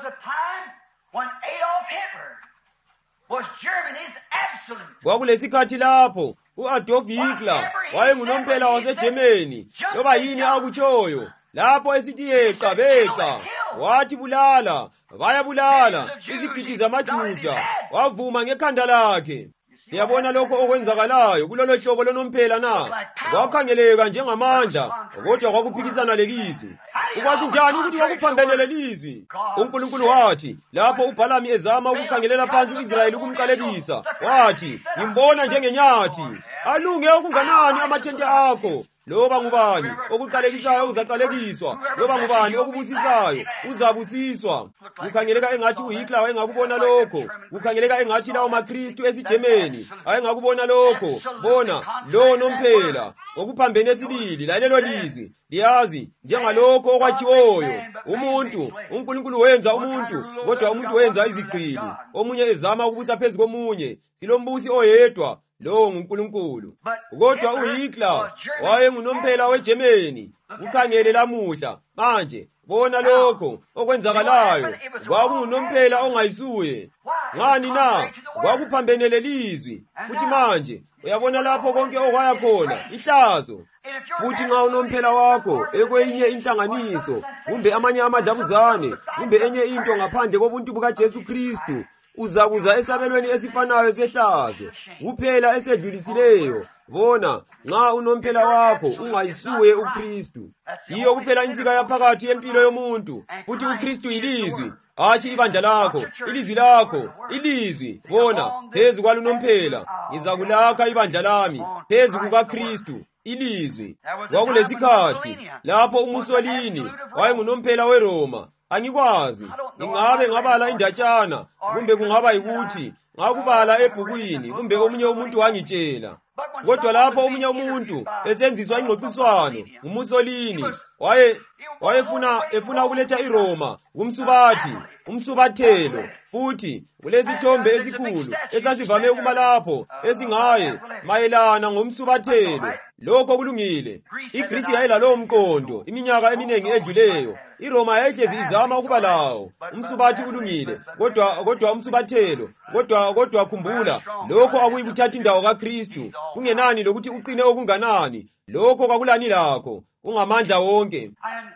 Kwakulesikhathi lapho u-Adolf Hitler wayengunomphela waseGermany. Loba yini akutshoyo lapho esithi yeqa beqa, wathi bulala, bayabulala izigidi zamaJuda, wavuma ngekhanda lakhe. Liyabona lokho okwenzakalayo kulolo hlobo lonomphela na? Kwakhangeleka njengamandla, kodwa kwakuphikisana lelizwi. Ukwazi njani ukuthi kwakuphambene lelizwi? uNkulunkulu wathi lapho uBalamu ezama ukukhangelela phansi uIsrayeli ukumqalekisa, wathi ngimbona njengenyathi. Alunge okunganani amathente akho. Loba ngubani okuqalekisayo uzaqalekiswa, loba ngubani okubusisayo uzabusiswa. Kukhangeleka engathi uHitler wayengakubona lokho, kukhangeleka engathi lawo maKristu esiGermany ayengakubona lokho. Bona lo nomphela okuphambene esibili lalelo lizwi, liyazi njengalokho okwatshiwoyo. Umuntu, uNkulunkulu wenza umuntu, kodwa umuntu wenza izigqili. Omunye ezama ukubusa phezu komunye. Silombusi oyedwa, lo nguNkulunkulu. Kodwa uHitler wayengunomphela weGermany. Ukhangele lamuhla manje, bona lokho okwenzakalayo kwakungunomphela ongayisuye. Ngani na? Kwakuphambene lelizwi. Futhi manje uyabona lapho konke okwaya khona ihlazo. Futhi nxa unomphela wakho ekweyinye inhlanganiso, kumbe amanye amadlabuzane, kumbe enye into ngaphandle kobuntu bukaJesu Kristu, uzakuza esabelweni esifanayo sehlazo, kuphela esedlulisileyo. Bona nxa unomphela wakho ungayisuye uKristu. Iyo kuphela insika yaphakathi yempilo yomuntu. Futhi uKristu ilizwi, hatshi ibandla lakho, ilizwi lakho, ilizwi. Bona phezu kwalunomphela ngizakulakha ibandla lami, phezu kukaKristu, ilizwi. Kwakulesikhathi lapho uMussolini wayengunomphela weRoma. Angikwazi ingabe ngabala indatshana, kumbe kungaba yikuthi ngakubala ebhukwini, kumbe omunye umuntu wangitshela. Kodwa lapho omunye umuntu esenziswa ingxoxiswano, uMussolini waye wayefuna efuna ukuletha iRoma kumsubathi, umsubathelo. Futhi kulesithombe esikhulu esasivame ukuma lapho esingaye mayelana ngomsubathelo. Lokho kulungile. iGreece yayilalowo mqondo iminyaka eminingi edluleyo. iRoma yayihlezi izama ukuba lawo umsubathi ulungile, kodwa kodwa umsubathelo. Kodwa kodwa khumbula, lokho akuyikuthatha indawo kaKristu. Kungenani lokuthi uqine okunganani, lokho kwakulani lakho, ungamandla wonke.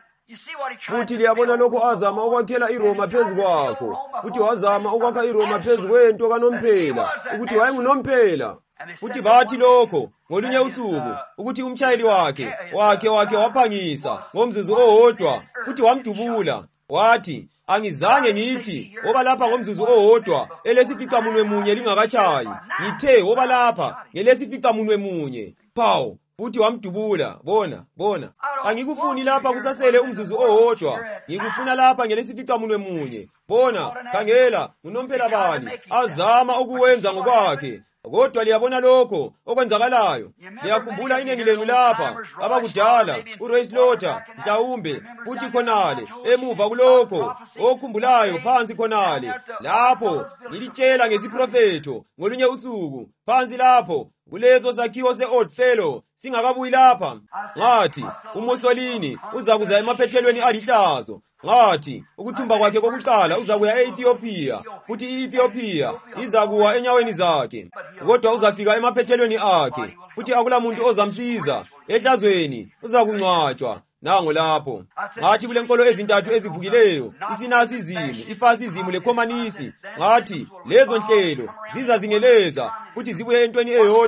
Futhi liyabona lokho azama ukwakhela iRoma phezu kwakho. Futhi wazama ukwakha iRoma phezu kwento kanomphela, ukuthi wayengunomphela. Futhi bathi lokho ngolunye usuku ukuthi umtshayeli wakhe wakhe wakhe waphangisa ngomzuzu owodwa, futhi wamdubula. Wathi angizange ngithi oba lapha ngomzuzu owodwa elesificamunwe munye lingakatshayi, ngithe oba lapha ngelesificamunwe munye. Phawu, futhi wamdubula. Bona bona angikufuni lapha kusasele umzuzu owodwa, ngikufuna lapha ngelesificamunwe munye. Bona khangela ngunomphela bani azama ukuwenza ngokwakhe. Kodwa liyabona lokho okwenzakalayo. Liyakhumbula iningi lenu lapha abakudala, uRoy Slaughter mhlawumbe, futhi khonale emuva kulokho okhumbulayo phansi khonale lapho ngilitshela ngesiprofeto ngolunye usuku phansi lapho kulezo zakhiwo se-Old Fellow singakabuyi lapha. Ngathi uMussolini uzakuza emaphethelweni alihlazo. Ngathi ukuthumba kwakhe kokuqala uzakuya e-Ethiopia, futhi i-Ethiopia izakuwa enyaweni zakhe. Kodwa uzafika emaphethelweni akhe, futhi akula muntu ozamsiza. Ehlazweni uzakungcwatshwa. Nango lapho ngathi kule nkolo ezintathu ezivukileyo, isinasizimu, ifasizimu lekhomanisi, ngathi lezo nhlelo zizazingeleza futhi zibuye entweni eyodwa.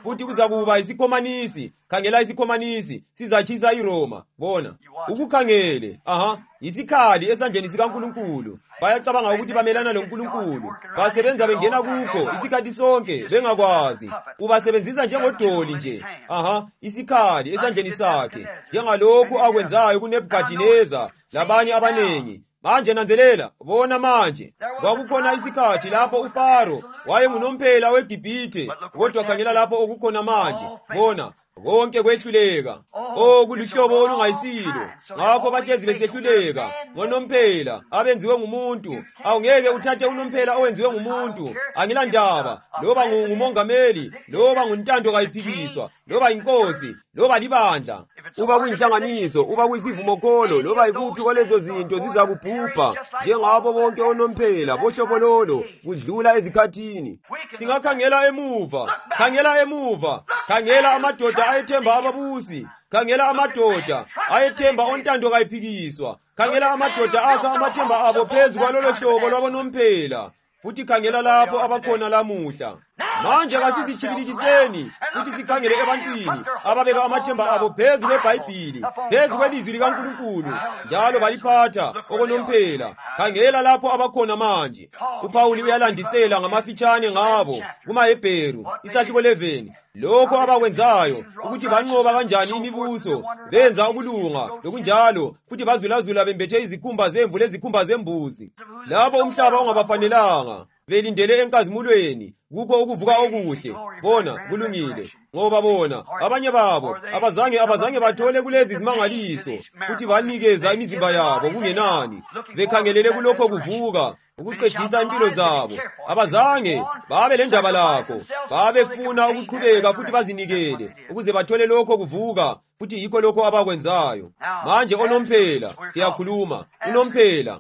futhi kuzakuba isikhomanisi. Khangela isikhomanisi sizatshisa iRoma. Bona ukukhangele, aha, isikhali esandleni sikaNkulunkulu. Bayacabanga ukuthi bamelana loNkulunkulu, basebenza bengena kukho isikhathi sonke bengakwazi. Ubasebenzisa njengodoli nje, aha, isikhali esandleni sakhe, njengalokhu akwenzayo kuNebukadineza labanye abanengi. Manje nanzelela, bona manje kwakukhona isikhathi lapho uFaro wayengunomphela weGibhithe, kodwa khangela lapho okukhona manje. Bona konke kwehluleka. Oh, kulihlobo olungayisilo. Ngakho bahlezi besehluleka ngonomphela abenziwe ngumuntu. Awungeke uthathe unomphela owenziwe ngumuntu. Angilandaba loba ngumongameli, loba nguntando kayiphikiswa, loba inkosi, loba libandla, uba kuyinhlanganiso, uba kuyisivumokholo, loba ikuphi kwalezo zinto zizakubhubha njengabo bonke onomphela bohlobo lolo kudlula ezikhathini. Singakhangela emuva, khangela emuva, khangela amadoda ayethemba ababusi, khangela amadoda ayethemba ontando kayiphikiswa, khangela amadoda akha amathemba abo phezu kwalolo hlobo lwabonomphela. Futhi khangela lapho abakhona lamuhla. Manje kasizichibilikiseni futhi sikhangele ebantwini ababeka amathemba abo phezu kweBhayibhili, phezu kwelizwi likaNkulunkulu, njalo baliphatha okonomphela. Khangela lapho abakhona manje. uPawuli uyalandisela ngamafitshane ngabo kumaHebheru isahluko eleveni lokho abakwenzayo, ukuthi banqoba kanjani imibuso, benza ukulunga lokunjalo, futhi bazulazula bembethe izikhumba zemvu lezikhumba zembuzi. Labo umhlaba ongabafanelanga belindele enkazimulweni kukho ukuvuka okuhle. Bona kulungile, ngoba bona abanye babo abazange abazange bathole kulezi zimangaliso, futhi banikeza imizimba yabo kungenani bekhangelele kulokho kuvuka ukuqedisa impilo zabo. Abazange babe lendaba lakho, babefuna ukuqhubeka futhi bazinikele ukuze bathole lokho kuvuka, futhi yikho lokho abakwenzayo. Manje onomphela siyakhuluma, unomphela.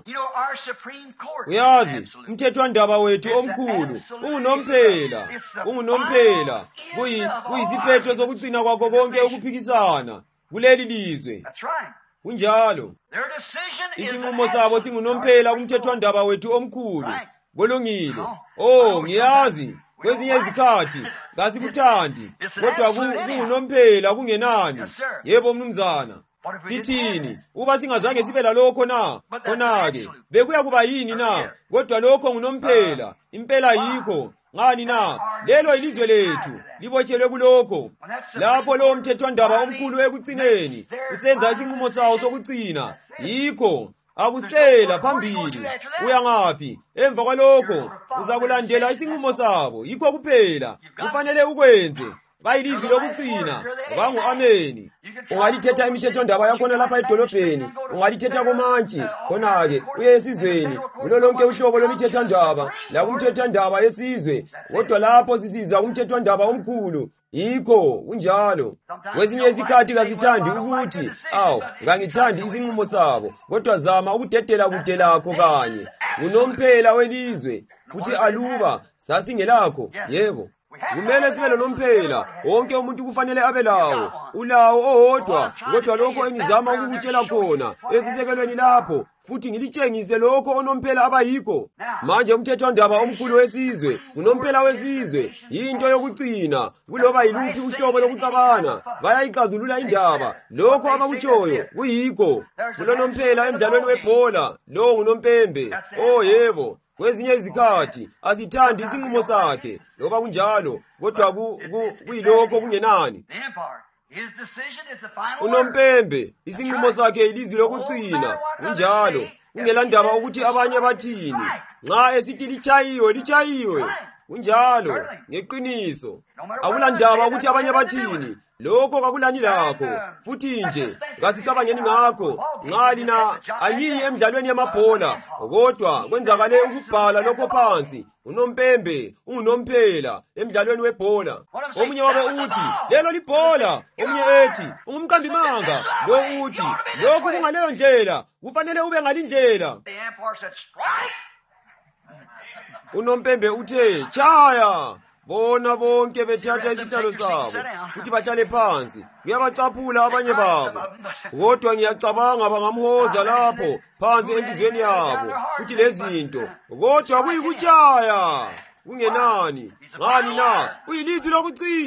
Uyazi umthethwandaba wethu omkhulu ungunomphela, ungunomphela. Kuyisiphetho sokugcina kwakho konke ukuphikisana kuleli lizwe. Kunjalo isinqumo sabo singunomphela kumthethwandaba wethu omkhulu. Kulungile. Oh, ngiyazi kwezinye izikhathi ngasikuthandi, kodwa kungunomphela kungenani. Yebo mnumzana. Sithini uba singazange sibe lalokho na? Khona-ke bekuya kuba yini na? Kodwa lokho ngunomphela, impela yikho. Ngani na? Lelo ilizwe lethu libotshelwe kulokho. Lapho lo mthethwandaba omkhulu ekugcineni usenza isinqumo sawo sokugcina, yikho akusela phambili. Uya ngaphi? Emva kwalokho uzakulandela isinqumo sabo, yikho kuphela kufanele ukwenze. Bayilizwi lokugcina, bangu ameni. Ungalithetha imithethwandaba yakhona lapha edolobheni, ungalithetha komantshi, khona-ke uye esizweni, kulo lonke uhlobo lwemithethandaba lakumthethwandaba yesizwe, kodwa lapho sisiza kumthethwandaba omkhulu, yikho kunjalo. Kwesinye isikhathi kasithandi ukuthi, awu, ngangithandi isinqumo sabo, kodwa zama ukudedela kude lakho kanye. Unomphela welizwe, futhi aluba sasingelakho, yebo. Kumele sibe lonomphela, wonke umuntu kufanele abe lawo. Ulawo owodwa, kodwa lokho engizama ukukutshela khona esisekelweni lapho, futhi ngilitshengise lokho onomphela abayikho. Manje umthethwandaba omkhulu wesizwe, unomphela wesizwe, yinto yokugcina. Kuloba yiluphi uhlobo lokucabana, bayayixazulula indaba. Lokho abakutshoyo kuyikho. Kulonomphela emdlalweni webhola, lo ngunompembe. Oh yebo. Kwezinye izikhathi asithandi isinqumo sakhe, loba kunjalo, kodwa kuyilokho kungenani. Unompembe isinqumo sakhe ilizwi lokugcina, kunjalo. Kungelandaba ukuthi abanye bathini. Nxa esithi lichayiwe, lichayiwe. Kunjalo, ngeqiniso. Akulandaba ukuthi abanye bathini. Lokho kakulani lakho. Futhi nje ngasicabangeni ngakho, nxa lina angiyi emidlalweni yamabhola, kodwa kwenzakale ukubhala lokho phansi. Unompembe ungunomphela emidlalweni webhola. Omunye wabo uthi lelo libhola, omunye ethi ungumqambimanga, lo uthi lokhu kungaleyo ndlela, kufanele ube ngalindlela. Unompembe uthe chaya. Bona bonke bethatha isihlalo sabo futhi bahlale phansi. Kuyabacaphula abanye babo, kodwa ngiyacabanga bangamhoza lapho phansi enhlizweni yabo futhi lezinto, kodwa kuyikuchaya kungenani. Ngani na? Uyilizwi lokugcina.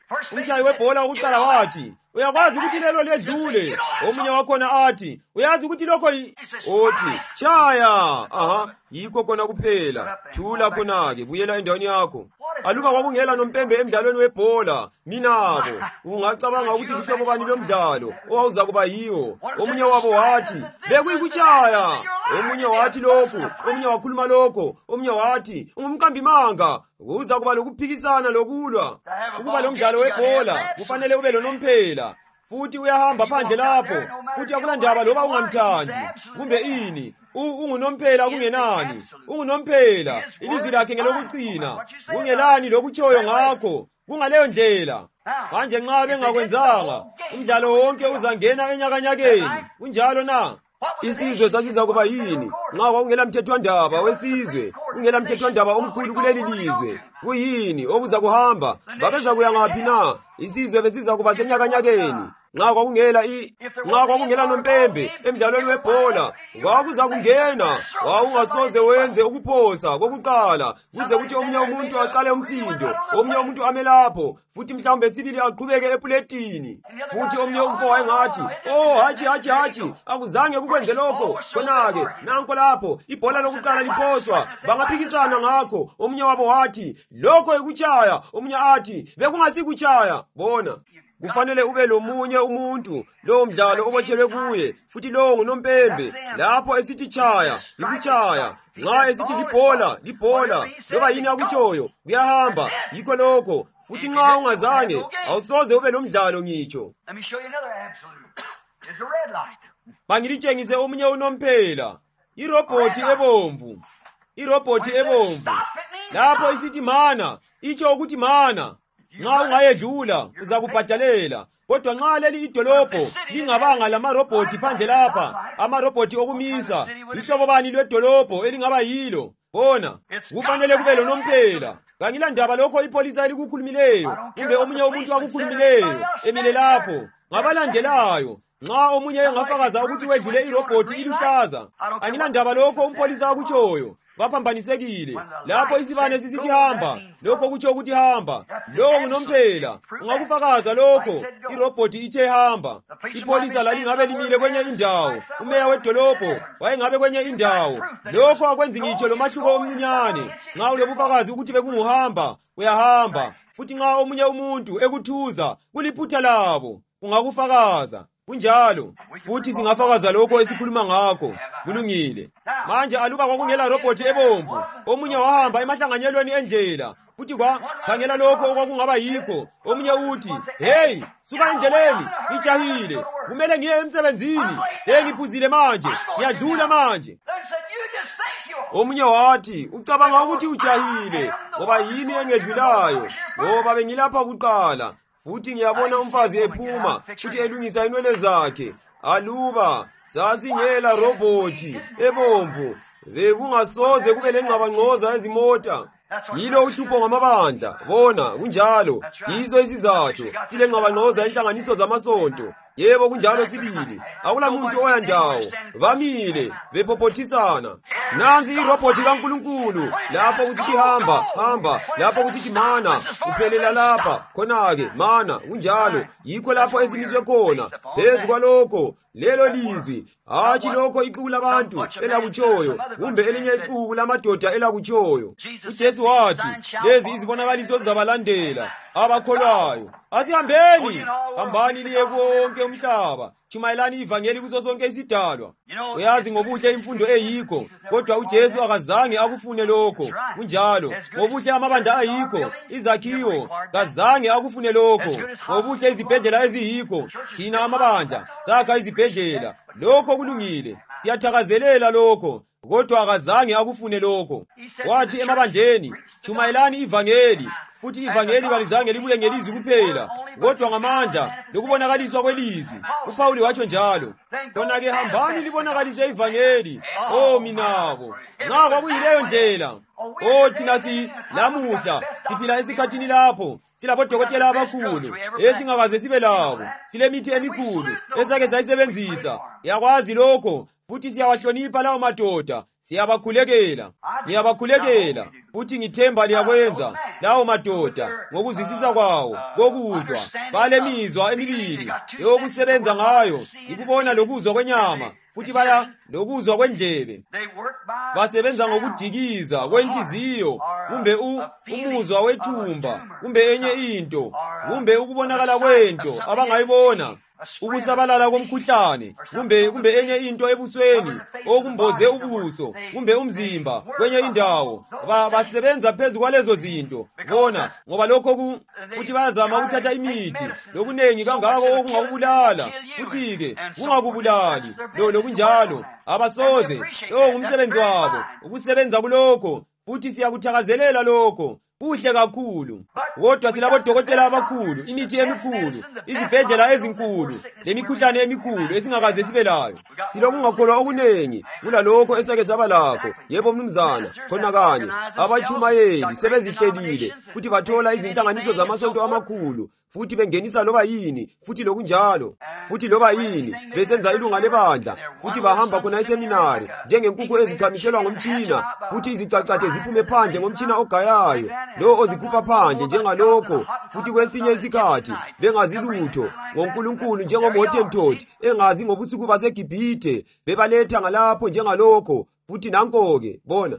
umshayi webhola wokuqala wathi, uyakwazi ukuthi lelo ledlule. Omunye wakhona athi, uyazi ukuthi lokho othi shaya. Aha, yikho khona kuphela. Thula khona-ke, buyela endaweni yakho. Aluba kwakungela nompembe emdlalweni webhola, minabo ungacabanga ukuthi lihlobo bani lomdlalo owawuza kuba yiwo. Omunye wabo wathi, bekuyikuchaya. Omunye wathi lokhu, omunye wakhuluma lokho, omunye wathi, ungumqambi manga, uza kuba lokuphikisana lokulwa. Ukuba lo mdlalo webhola kufanele ube lonomphela, futhi uyahamba phandle lapho, futhi akulandaba loba ungamthandi kumbe ini. Ungunomphela kungenani, ungunomphela, ilizwi lakhe ngelokucina, kungelani lokutshoyo ngakho, kungaleyo ndlela. Manje nxa bengakwenzanga, umdlalo wonke uzangena enyakanyakeni. Kunjalo na? Isizwe sasiza kuba yini nxa kwakungela mthethwandaba wesizwe, kungela mthethwandaba omkhulu kuleli lizwe? Kuyini okuza kuhamba? Babeza kuya ngaphi na? Isizwe besiza kuba senyakanyakeni. Nxa kwakungela i nxa kwakungela nompembe emdlalweni webhola, kwakuza kungena, wawungasoze wenze ukuphosa kokuqala kuze kuthi omunye umuntu aqale umsindo, omunye umuntu ame lapho, futhi mhlawumbe sibili aqhubeke epuletini, futhi omunye umfo wayengathi, oh hachi hachi hachi, akuzange kukwenze lokho. Khona-ke nanko lapho ibhola lokuqala liphoswa, bangaphikisana ngakho. Omunye wabo wathi lokho ikuchaya, omunye athi bekungasikuchaya. Bona kufanele ube lomunye umuntu lowo mdlalo obotshelwe kuye, futhi lowo ngunompembe. Lapho esithi chaya, ikuchaya. Nxa esithi libhola, libhola. Loba yini akutshoyo, kuyahamba. Yikho lokho. Futhi nxa ungazange, awusoze ube nomdlalo ngitsho. Bangilitshengise omunye unomphela. Irobhoti ebomvu. Irobhoti ebomvu. Lapho isithi mana, itsho ukuthi mana. Nxa ungayedlula uzakubhadalela. Kodwa nxa leli idolobho lingabanga lamarobhoti phandle lapha, amarobhoti okumisa, ihlobo bani lwedolobho elingaba yilo? Bona kufanele kube lonomphela. Kangilandaba lokho ipolisa elikukhulumileyo kumbe omunye umuntu wakukhulumileyo emile lapho. Ngabalandelayo, nxa omunye engafakaza ukuthi wedlule irobhoti iluhlaza, angilandaba lokho umpolisa akutshoyo. Baphambanisekile. Lapho isibane sisithi hamba, lokho kutsho ukuthi hamba. Lowo ngunomphela. Ungakufakaza lokho, irobhoti ithe hamba. Ipolisa lalingabe limile kwenye indawo, umeya wedolobho wayengabe kwenye indawo. Lokho akwenzi ngitsho lomahluko omncinyane. Nxa ulobufakazi ukuthi bekunguhamba, uyahamba. Futhi nxa omunye umuntu ekuthuza, kuliphutha labo, ungakufakaza. Kunjalo, futhi singafakaza lokho esikhuluma ngakho. Kulungile. Manje aluba kwakungela robhoti ebomvu, omunye wahamba emahlanganyelweni endlela, futhi kwa khangela lokho okwakungaba yikho. Omunye uthi, hey, suka endleleni, ngijahile, kumele ngiye emsebenzini, hey ngiphuzile manje, ngiyadlula manje. Omunye wathi, ucabanga ukuthi ujahile, ngoba yimi engedlulayo, ngoba bengilapha kuqala. Futhi ngiyabona umfazi ephuma, futhi elungisa inwele zakhe. Aluba sasingela robhoti ebomvu, bekungasoze kube lengqabangqoza ezimota. Yilo uhlupho ngamabandla. Bona kunjalo, yizo isizathu sile ngqabangqoza enhlanganiso zamasonto. Yebo kunjalo sibili. Akula muntu oyandawo. Bamile bephopothisana. Nansi irobhoti kaNkulunkulu. Lapho kusithi hamba, hamba. Lapho kusithi mana, uphelela lapha. Khona-ke mana, kunjalo. Yikho lapho esimiswe khona. Phezu kwalokho, lelo lizwi, hatshi lokho ixuku labantu elakutshoyo, kumbe elinye ixuku lamadoda elakutshoyo. uJesu wathi, lezi izibonakaliso zizabalandela abakholwayo. Asihambeni, hambani liye konke umhlaba, tshumayelani ivangeli kuso sonke isidalwa. Uyazi ngobuhle imfundo eyikho, kodwa uJesu akazange akufune lokho. Kunjalo, ngobuhle amabandla ayikho, izakhiwo, kazange akufune lokho. Ngobuhle izibhedlela eziyikho, thina amabandla sakha izibhedlela. Lokho kulungile, siyathakazelela lokho, kodwa akazange akufune lokho. Wathi emabandleni, tshumayelani ivangeli, futhi ivangeli kalizange libuye ngelizwi kuphela, kodwa ngamandla lokubonakaliswa kwelizwi. uPawuli watsho njalo. Khona-ke hambani libonakalise ivangeli. Oh minabo, nxa kwakuyileyo ndlela. Oh thina si lamuhla siphila esikhathini lapho silabodokotela abakhulu esingakaze sibe labo, silemithi emikhulu esake sayisebenzisa. Yakwazi lokho, futhi siyawahlonipha lawo madoda, siyabakhulekela. Ngiyabakhulekela futhi ngithemba liyakwenza lawo madoda ngokuzwisisa kwawo, kokuzwa bale mizwa emibili yokusebenza ngayo, ikubona lokuzwa kwenyama futhi baya lokuzwa kwendlebe. Basebenza ngokudikiza kwenhliziyo, kumbe umuzwa wethumba, kumbe enye into, kumbe ukubonakala kwento abangayibona, ukusabalala komkhuhlane, kumbe kumbe enye into ebusweni okumboze ubuso, kumbe umzimba kwenye indawo. Ba basebenza phezulu kwalezo zinto, bona ngoba lokho ku futhi bayazama ukuthatha imithi lokunengi kangako okungakubulala, futhi ke kungakubulali lo lokunjalo. Abasoze, lo ngumsebenzi wabo ukusebenza kulokho, futhi siyakuthakazelela lokho. Kuhle kakhulu. Kodwa silabo dokotela abakhulu, imithi emikhulu, izibhedlela ezinkulu, lemikhuhlane emikhulu esingakaze sibe layo. Silokungakholwa okunengi kulalokho esake saba lakho. Yebo mnumzana, khona kanye abachumayeli sebezihlelile futhi bathola izinhlanganiso zamasonto amakhulu, futhi bengenisa loba yini, futhi lokunjalo, futhi loba yini besenza ilunga lebandla, futhi bahamba khona eseminari njengenkukhu ezichamiselwa ngomtshina, futhi izicacade ziphume phandle ngomtshina ogayayo, lo ozikhupha phandle njengalokho, futhi kwesinye isikhathi bengazi lutho ngoNkulunkulu njengoMothentoti engazi ngobusuku baseGibhithe, bebaletha ngalapho njengalokho. Futhi nanko-ke bona,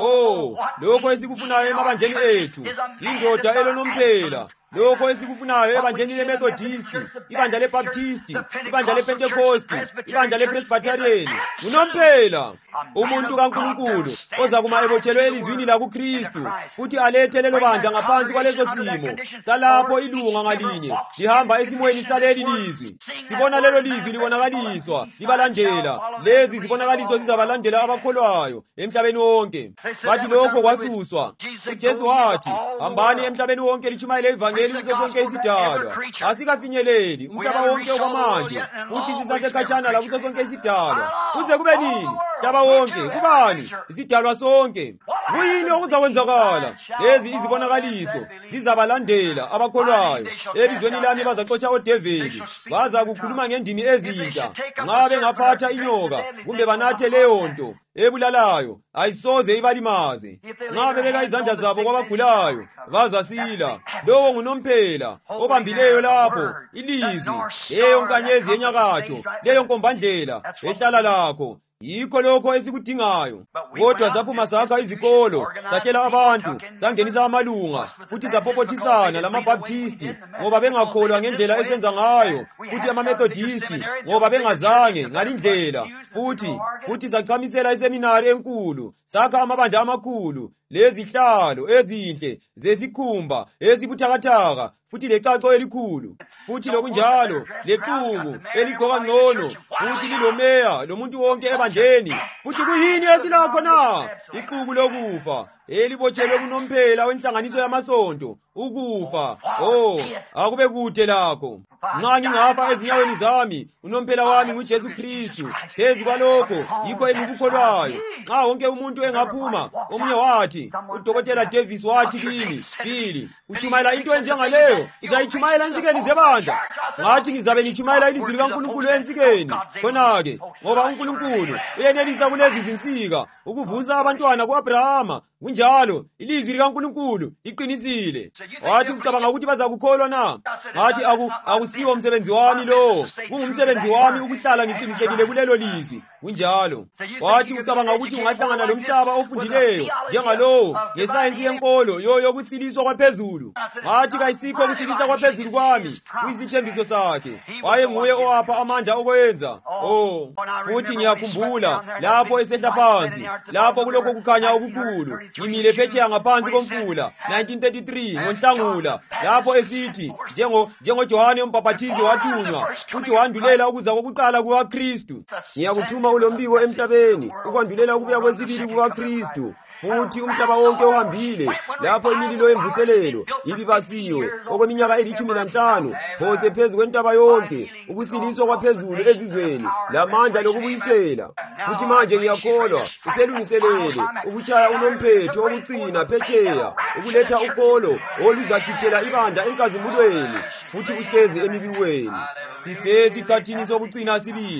oh lokho esikufunayo emabandleni ethu, indoda elonomphela. Lokho esikufunayo ebandleni leMethodisti, ibandla leBaptisti, ibandla lePentecosti, ibandla lePresbyterian, unomphela, umuntu kaNkulunkulu oza kuma ebotshelwe elizwini la kuKristu, futhi alethe lelo bandla ngaphansi kwalezo simo salapho ilunga ngalinye lihamba esimweni saleli lizwi. Sibona lelo lizwi libonakaliswa libalandela. Lezi zibonakaliso zizabalandela abakholwayo emhlabeni wonke. Bathi lokho kwasuswa, uJesu wathi, hambani emhlabeni wonke lichumayele ivangeli kuso sonke isidalwa. Asikafinyeleli umhlaba wonke okwamanje, futhi sisasekhatshana la kuso sonke isidalwa. Kuze kube nini? Umhlaba wonke kubani? Isidalwa sonke. Kuyini okuzakwenzakala? Lezi izibonakaliso zizabalandela abakholwayo. Elizweni lami bazaxotsha odeveli, baza kukhuluma ngendimi ezintsha. Nxa bengaphatha inyoka kumbe banathe leyo nto ebulalayo, ayisoze ibalimaze. Nxa bebeka izandla zabo kwabagulayo, bazasila. Lowo ngunomphela obambileyo lapho ilizwi, leyo nkanyezi yenyakatho, leyo nkombandlela ehlala lakho. Yikho lokho esikudingayo. Kodwa zaphuma sakha izikolo, sahlela abantu, sangenisa amalunga, futhi zaphopothisana lamaBaptisti ngoba bengakholwa ngendlela esenza ngayo, futhi amaMethodisti ngoba bengazange ngalindlela, futhi futhi sachamisela iseminari enkulu, sakha amabandla amakhulu, lezihlalo ezinhle zesikhumba ezibuthakathaka, futhi lecaco elikhulu, futhi lokunjalo leqhubu eligqoka ngcono, futhi lilomeya lomuntu wonke ebandleni. Futhi kuyini esilakho na? Iqhubu lokufa elibotshelwe kunomphela wenhlanganiso yamasonto, ukufa. Oh, akube kude lakho. Nxa ngingafa ezinyaweni zami, unomphela wami nguJesu Kristu. Phezu kwalokho yikho engikukholwayo. Nxa wonke umuntu engaphuma, omunye wathi, uDokotela Davis wathi kimi, Bili, uchumayela into enjengaleyo, uzayichumayela ensikeni zebandla. Ngathi ngizabe ngichumayela ilizwi likaNkulunkulu ensikeni. Khona-ke, ngoba uNkulunkulu uyenelisa kulezi zinsika ukuvusa abantwana ku-Abrahama. Kunjalo ilizwi likaNkulunkulu iqinisile. Wathi ucabanga ukuthi bazakukholwa na? Ngathi aku akusiwo umsebenzi wami lo, kungumsebenzi wami ukuhlala ngiqinisekile kulelo lizwi. Kunjalo. Wathi ucabanga ukuthi ungahlangana lomhlaba ofundileyo njengalowo ngesayensi yenkolo yokusiliswa kwaphezulu. Ngathi kayisikho ukusilisa kwaphezulu kwami, kuyisithembiso sakhe. Waye nguye owapha amandla okwenza. Oh, futhi ngiyakhumbula lapho esehla phansi, lapho kulokho kukhanya okukhulu, ngimile phetsheya ngaphansi komfula, nineteen thirty-three ngoNhlangula, lapho esithi njengo njengo Johane umbhaphathizi wathunywa, futhi wandulela ukuza kokuqala kukaKristu. Ngiyakuthuma ulombiko emhlabeni ukwandulela ukubuya kwesibili kukaKristu. Futhi umhlaba wonke uhambile lapho imililo yemvuselelo ibibasiwe okweminyaka elithumi nanhlanu, phose phezu kwentaba yonke, ukusiliswa kwaphezulu ezizweni, lamandla lokubuyisela. Futhi manje ngiyakholwa uselungiselele ukutshaya unomphetho okucina phetsheya, ukuletha ukolo oluzahluthela ibandla enkazimulweni, futhi uhlezi emibikweni. Sisesikhathini sokucina sibili.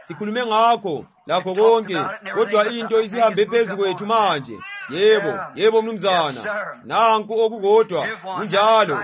sikhulume ngakho lakho konke, kodwa into isihambe phezu kwethu manje. Yebo, yebo mnumzana, nanku okukodwa kunjalo.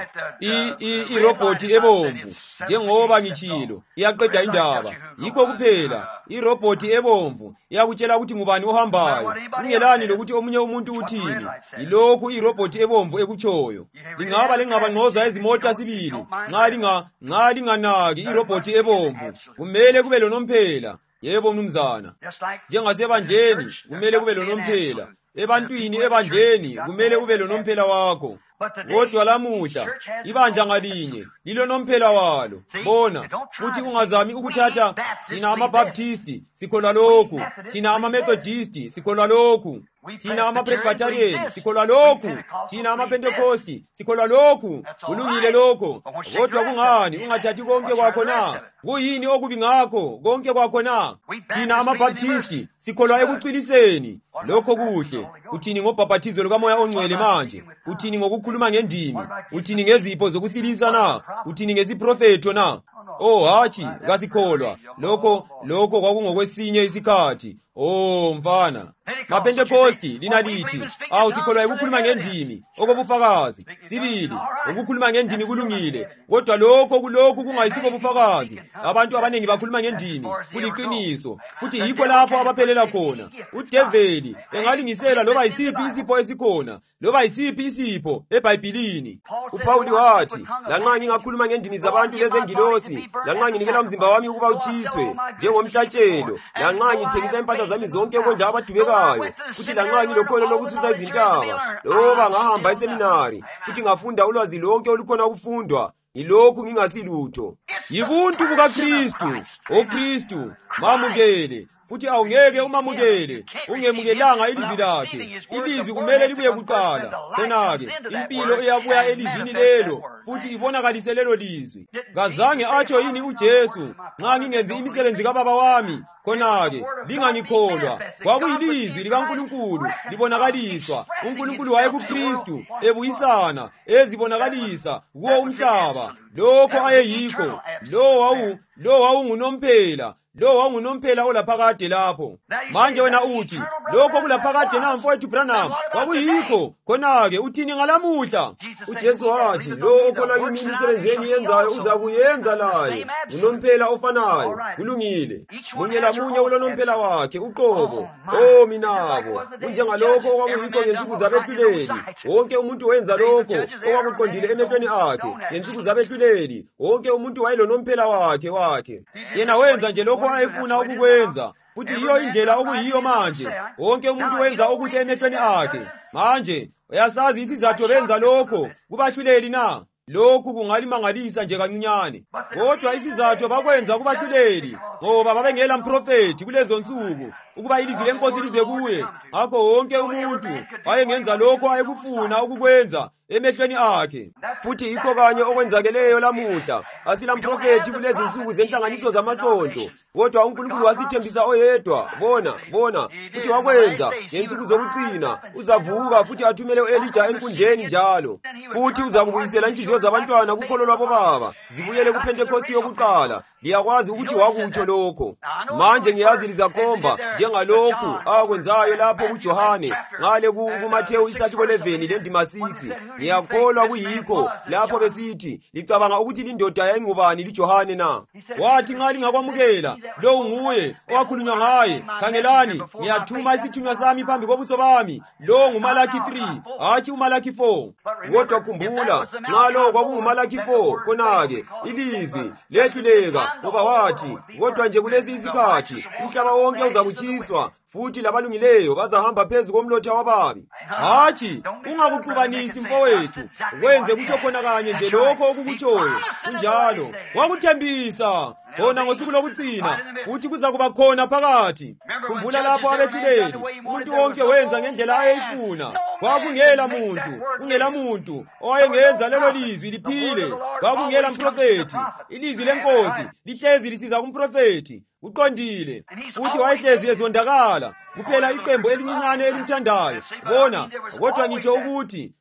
I-roboti ebomvu, njengoba ngitshilo, iyaqeda indaba. Yikho kuphela, i-roboti ebomvu iyakutshela ukuthi ngubani ohambayo, kungelani lokuthi omunye umuntu uthini. Yilokhu i-roboti ebomvu ekutshoyo. Lingaba lengqabangqoza ezimota sibili, nxa linga nxa linganaki i-roboti ebomvu, kumele kube lonomphela. Yebo mnumzana, njengasebandleni kumele kube lonomphela. Ebantwini ebandleni kumele ube lonomphela wakho. Kodwa lamuhla ibandla ngalinye lilonomphela walo. Bona, futhi ungazami ukuthatha thina ama-Baptisti sikholwa lokhu, thina ama-Methodisti sikholwa lokhu, thina ama-Presbyterian sikholwa lokhu, thina ama-Pentecosti sikholwa lokhu. Kulungile lokho, kodwa kungani ungathathi konke kwakho na? Kuyini okubi ngakho konke kwakho na? Thina ama-Baptisti sikholwa ekuqiniseni. Lokho kuhle. Uthini ngobhaphathizo lukaMoya oNgcwele manje? Uthini ngokukhuluma ngendimi? Uthini ngezipho zokusilisa na? Uthini ngesiprofeto na? Oh hatshi, kasikholwa. Lokho lokho kwakungokwesinye isikhathi. Oh mfana, maPentecosti lina lithi, awu sikholwa ukukhuluma ngendimi okobufakazi. Sibili, ukukhuluma ngendimi kulungile, kodwa lokho kulokhu kungayisibo bufakazi. Abantu abanengi bakhuluma ngendimi, kuliqiniso, futhi yikho lapho abaphelela khona. UDeveli engalingisela loba yisiphi isipho esikhona, loba yisiphi isipho eBhayibhelini. uPawuli wathi, lanxa ngingakhuluma ngendimi zabantu lezengilosi, lanxa nginikela umzimba wami ukuba utshiswe njengomhlatshelo, lanxa ngithengisa impahla zami zonke ukondla abadubekayo, futhi lanxa ngilokholo lokususa izintaba, loba ngahamba eseminari, futhi ngafunda ulwazi lonke olukhona ukufundwa, yilokhu ngingasilutho. Yibuntu bukaKristu, oKristu mamukele, futhi awungeke umamukele ungemukelanga ilizwi lakhe. Ilizwi kumele libuye kuqala, khona-ke impilo iyabuya elizwini lelo, futhi ibonakalise lelo lizwi. Kazange atsho yini uJesu, nxa ngingenzi imisebenzi kababa wami, khona-ke lingangikholwa? Kwakuyilizwi likaNkulunkulu libonakaliswa. uNkulunkulu wayekuKristu ebuyisana ezibonakalisa kuwo umhlaba lokho ayeyikho. Lo wawu lo wawungunomphela, lo wawungunomphela olaphakade lapho. Manje wena uthi lokho kulaphakade na mfowethu Branham? Kwakuyikho. Khona-ke uthini ngalamuhla? uJesu wathi, lo okholwa kimi imisebenzi engiyenzayo uza kuyenza laye. Unomphela ofanayo. Kulungile, munye lamunye ulonomphela wakhe uqobo. Oh minabo, kunjengalokho okwakuyikho ngensuku zabehluleli. Wonke umuntu wenza lokho okwakuqondile emehlweni akhe. Ngensuku zabehluleli wonke umuntu wayelonomphela wakhe wakhe. Yena wenza nje lokho ayefuna ukukwenza, futhi yiyo indlela okuyiyo manje. Wonke umuntu wenza okuhle emehlweni akhe. Manje uyasazi isizathu benza lokho kubahluleli na? Lokhu kungalimangalisa nje kancinyane, kodwa isizathu bakwenza kubahluleli ngoba babengela mprofeti kulezo nsuku ukuba ilizwi lenkosi lize kuye. Ngakho wonke umuntu wayengenza lokho ayekufuna ukukwenza emehlweni akhe. Futhi yikho kanye okwenzakeleyo lamuhla. Asila mprofeti kulezi nsuku zenhlanganiso zamasonto, kodwa uNkulunkulu wasithembisa oyedwa. Bona bona futhi wakwenza ngensuku zokucina. Uzavuka futhi athumele uElija enkundleni njalo, futhi uzakubuyisela inhliziyo zabantwana kukholo lwabo baba zibuyele kuPentecosti yokuqala. Liyakwazi ukuthi wakutsho lokho. Manje ngiyazi lizakhomba njengalokhu akwenzayo lapho kuJohane ngale kuMathewu isahluko eleveni lendima six. Ngiyakholwa kuyikho lapho besithi, licabanga ukuthi lindoda yayingubani liJohane na? Wathi nxa lingakwamukela lo nguye owakhulunywa ngaye, khangelani ngiyathuma isithunywa sami phambi kobuso bami. Lo nguMalaki three, hatshi uMalaki four. Kodwa khumbula, nxa lo kwakunguMalaki four, khona-ke ilizwi lehluleka, ngoba wathi, kodwa nje kulesi isikhathi umhlaba wonke uzakutshiswa, futhi labalungileyo bazahamba phezu komlotha wababi. Hatshi, ungakuqubanisi mfowethu, wenze kutsho khona kanye nje lokho okukutshoyo. Kunjalo wakuthembisa khona ngosuku lokucina, futhi kuza kuba khona phakathi. Khumbula lapho abehluleli umuntu wonke wenza ngendlela ayeyifuna. Kwakungela muntu, kungela muntu owayengenza lelo lizwi liphile. Kwakungela mprofeti. Ilizwi lenkosi lihlezi lisiza kumprofeti. Uqondile, futhi wayehlezi ezondakala kuphela iqembu elincinyane elimthandayo. Bona, kodwa ngitsho ukuthi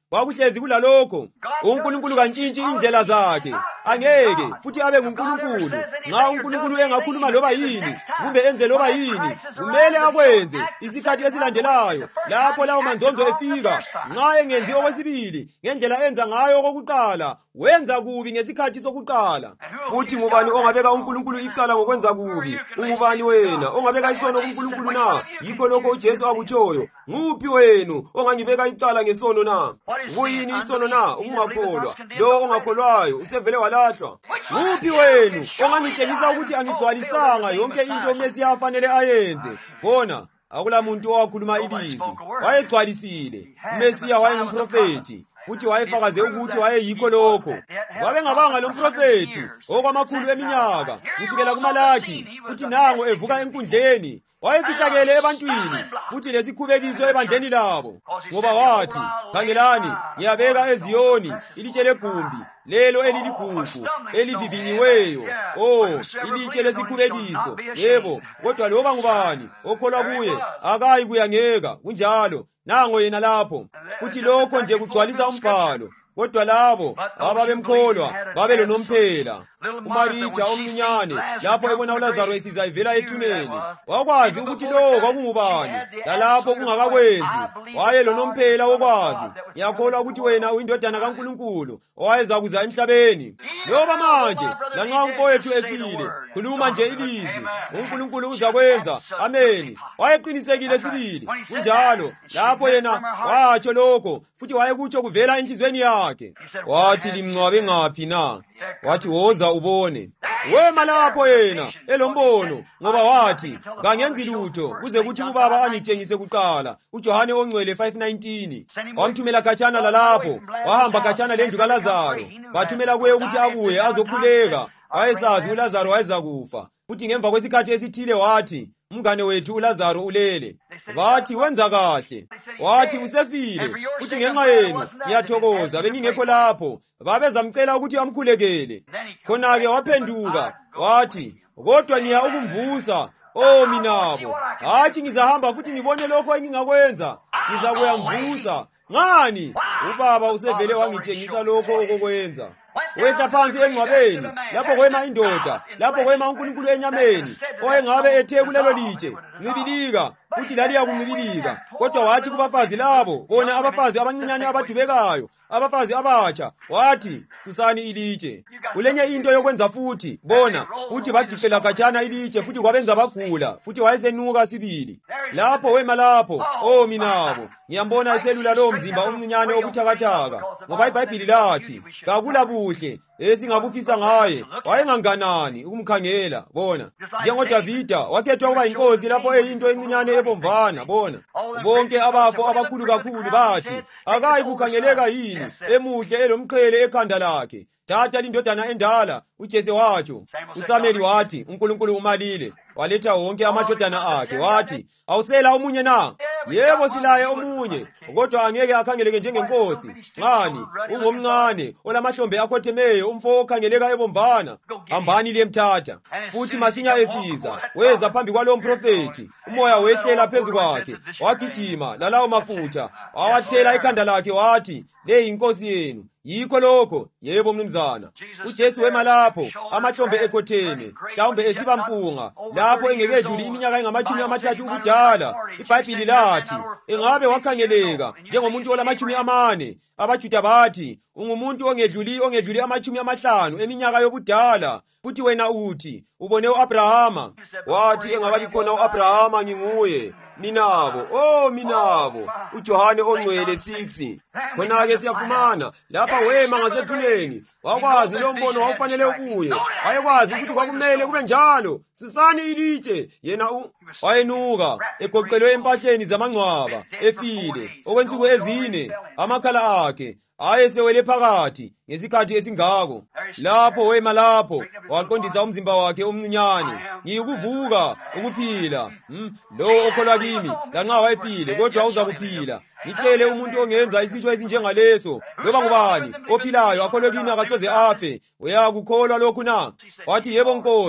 kwakuhlezi kulalokho. uNkulunkulu kantshintshi indlela zakhe, angeke futhi abe nguNkulunkulu. Nxa uNkulunkulu engakhuluma loba yini kumbe enze loba yini, kumele akwenze isikhathi esilandelayo. Lapho lawo manzonzo efika, nxa engenzi okwesibili ngendlela enza ngayo okokuqala, wenza kubi ngesikhathi sokuqala. Futhi ngubani ongabeka uNkulunkulu icala ngokwenza kubi? Ungubani wena ongabeka isono kuNkulunkulu na? Yikho lokho uJesu akutshoyo. Nguphi wenu ongangibeka icala ngesono na? Kuyini isono na? Ukungakholwa. Lo ongakholwayo usevele walahlwa. Nguphi wenu ongangitshengisa ukuthi angigcwalisanga yonke into uMesiya afanele ayenze? Bona akula muntu owakhuluma ilizwi. Wayegcwalisile. uMesiya wayengumprofeti, futhi wayefakaze ukuthi wayeyikho lokho. Wabengabanga lo mprofeti okwamakhulu eminyaka kusukela kuMalaki, futhi nango evuka enkundleni. Wayefihlakele ebantwini, futhi lesikhubekiso ebandleni labo, ngoba wathi, khangelani, ngiyabeka eZiyoni ilitshe legumbi, lelo eliligugu, elivivinyiweyo, oh, ilitshe lesikhubekiso. Yebo, kodwa loba ngubani okholwa kuye akayi kuyangeka. Kunjalo nango yena lapho, futhi lokho nje kugcwalisa umbhalo. Kodwa labo ababemkholwa babelonomphela. uMaritha omncinyane lapho ebona uLazaro esiza ivela ethuneni, wakwazi ukuthi lo kwakungubani. Lalapho kungakakwenzi, wayelonomphela wokwazi. Ngiyakholwa ukuthi wena uyindodana kaNkulunkulu owayeza kuza emhlabeni. Njengoba manje lanxa umfowethu efile, khuluma nje ilizwi, uNkulunkulu uzakwenza. Amen. Wayeqinisekile sibili. Kunjalo lapho yena watsho lokho, futhi wayekutsho kuvela enhlizweni yakhe. Wathi, limngcwabe ngaphi na? Wathi, woza ubone. Wema lapho yena elombono, ngoba wathi, kangenzi lutho kuze kuthi uBaba angitshengise kuqala. uJohane ongcwele five nineteen. Wamthumela khatshana lalapho, wahamba khatshana lendlu kaLazaro. Bathumela kuye ukuthi abuye azokhuleka. Wayesazi uLazaro wayeza kufa. Futhi ngemva kwesikhathi esithile wathi, umngane wethu uLazaro ulele. Bathi, wenza kahle. Wathi, usefile. Futhi ngenxa yenu ngiyathokoza bengingekho lapho. Babezamcela ukuthi amkhulekele. Khona-ke waphenduka wathi, kodwa niya ukumvusa. Oh minabo, hathi ngizahamba futhi ngibone lokho engingakwenza. Ngizakuya mvusa. Ngani? uBaba usevele wangitshengisa lokho okokwenza. Wehla phansi engcwabeni, lapho kwema indoda, lapho kwema uNkulunkulu enyameni, oyengabe ethe kulelo litshe, ncibilika, futhi laliya kuncibilika. Kodwa wathi kubafazi labo, bona abafazi abancinyane abadubekayo, abafazi abatsha, wathi, susani ilitshe. Kulenye into yokwenza futhi, bona, futhi bagiqela khatshana ilitshe, futhi kwabenza bagula, futhi wayesenuka sibili. Lapho wema lapho, oh minabo, ngiyambona eselula lo mzimba omncinyane obuthakathaka, ngoba iBhayibhili lathi, kakula buhle esingabufisa ngaye, wayenganganani ukumkhangela. Bona njengoDavida wakhethwa kuba inkosi lapho eyinto encinyane ebomvana. Bona bonke abafo abakhulu kakhulu bathi, akayi kukhangeleka yini emuhle elomqhele ekhanda lakhe. Thatha lindodana endala. uJese watsho. uSameli wathi, uNkulunkulu umalile. Waletha wonke amadodana akhe wathi, awusela omunye na? Yebo silaye omunye, kodwa angeke akhangeleke njengenkosi. Ngani? Ungomncane olamahlombe akhothemeyo, umfo okhangeleka ebomvana. Hambani liyemthatha. Futhi masinya esiza, weza phambi kwalo mprofeti. Umoya wehlela phezu kwakhe, wagijima lalawo mafutha, wawathela ekhanda lakhe wathi, le inkosi yenu. Yikho lokho. Yebo mnumzana. uJesu wema lapho, amahlombe ekhotheme, mhlawumbe esiba mpunga, lapho engekedluli iminyaka engamachumi amathathu ubudala. iBhayibhili lathi, engabe wakhangeleka njengomuntu olamachumi amane. AbaJuda bathi, ungumuntu ongedluli ongedluli amachumi amahlanu eminyaka yobudala. Futhi wena uthi, ubone u-Abrahama. Wathi, engababi khona u-Abrahama nginguye. Minabo, oh minabo. uJohane ongcwele six. Khona-ke siyafumana lapha wema ngasethuneni, wakwazi lo mbono wawufanele ukuye. Wayekwazi ukuthi kwakumele kube njalo. Susani ilitshe. Yena wayenuka egoqelwe empahleni zamangcwaba, efile okwensuku ezine. Amakhala akhe ayesewele phakathi ngesikhathi esingako. Lapho wema lapho waqondisa umzimba wakhe omncinyane. Ngiyikuvuka ukuphila. Hmm? Lo okholwa kimi lanxa wayefile kodwa uza kuphila. Ngitshele umuntu ongenza isitsho esinjengaleso, loba ngubani ophilayo akholwe kimi akasoze afe. Uyakukholwa lokhu na? Wathi, yebo Nkosi.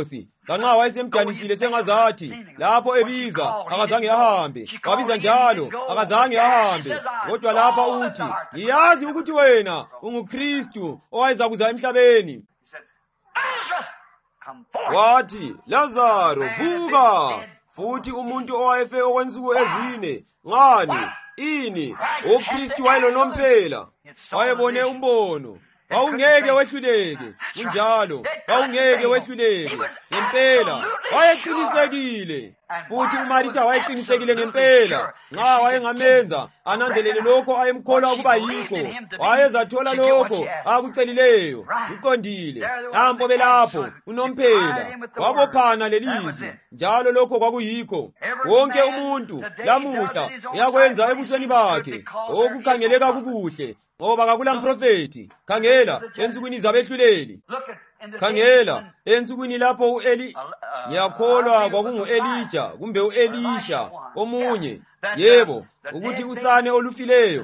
kanxa wayesemdanisile sengazathi lapho ebiza akazange ahambe, wabiza njalo akazange ahambe. Kodwa lapha uthi, ngiyazi ukuthi wena unguKristu owayeza kuza emhlabeni. Wathi, Lazaro, vuka! Futhi umuntu owayefe okwensuku ezine, ngani? Ini, uKristu wayelonomphela, wayebone umbono. Wawungeke wehluleke, kunjalo, wawungeke wehluleke, ngempela, wayeqinisekile. Futhi uMaritha wayeqinisekile ngempela, nxa wayengamenza ananzelele lokho ayemkholwa ukuba yikho, wayezathola lokho akucelileyo. Uqondile, nampo belapho, unomphela, wabophana lelizwi, njalo lokho kwakuyikho. Wonke umuntu, lamuhla, uyakwenza ebusweni bakhe, okukhangeleka kukuhle, ngoba kakula mprofeti. Khangela ensukwini zabehluleli, khangela ensukwini lapho u-Eli, ngiyakholwa kwakungu-Elija kumbe u-Elisha omunye, yebo, ukuthi usane olufileyo,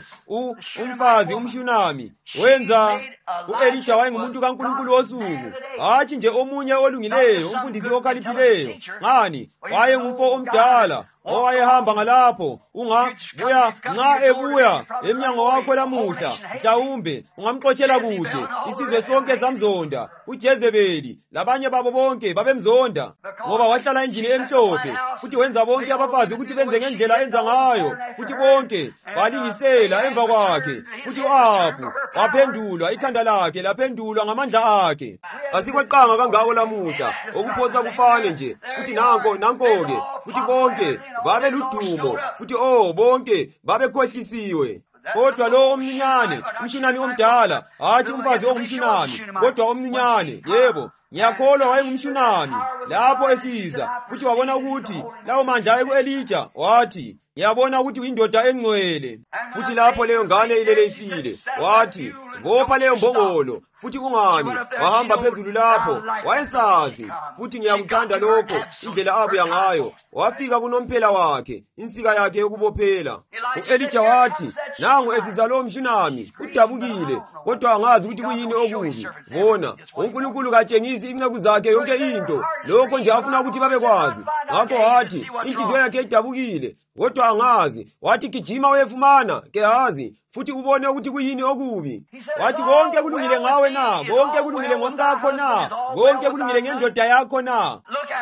umfazi umshunami, wenza u-Elija wayengumuntu kaNkulunkulu osuku, hatshi nje omunye olungileyo, umfundisi okhaliphileyo. Ngani? Wayengumfo omdala owayehamba ngalapho. Ungabuya, nxa ebuya emnyango wakho lamuhla, mhlawumbe ungamxotshela kude. Isizwe sonke samzonda, uJezebeli labanye babo bonke babemzonda, ngoba wahlala endlini emhlophe, futhi wenza bonke abafazi ukuthi benze ngendlela enza ngayo, futhi bonke balingisela emva kwakhe. Futhi u-Ahabu waphendulwa, ikhanda lakhe laphendulwa ngamandla akhe. Asikweqanga kangako lamuhla, okuphosa kufane nje. Futhi nanko nanko-ke, futhi bonke babe ludumo, futhi oh bonke babekhohlisiwe. Kodwa lo omncinyane, umshunami omdala, hatshi umfazi ongumshunami, kodwa omncinyane, yebo, ngiyakholwa wayengumshunami. Lapho esiza, futhi wabona ukuthi lawo mandla ayeku-Elija, wathi, ngiyabona ukuthi uyindoda engcwele. Futhi lapho leyo ngane ilele ifile, wathi, bopha leyo mbongolo. Futhi kungani wahamba phezulu lapho? Wayesazi. Futhi ngiyakuthanda lokho, indlela abuya ngayo. Wafika kunomphela wakhe, insika yakhe yokubophela. U-Elija wathi, nangu esiza lo mshunami, udabukile, kodwa angazi ukuthi kuyini okubi. Bona, uNkulunkulu katshengisi inceku zakhe yonke into, lokho nje afuna ukuthi babekwazi. Ngakho wathi, inhliziyo yakhe idabukile, kodwa angazi. Wathi, gijima uyefumana, kehazi, futhi ubone ukuthi kuyini okubi. Wathi, konke kulungile ngawe na, konke kulungile ngomkakho na, konke kulungile ngendoda yakho na.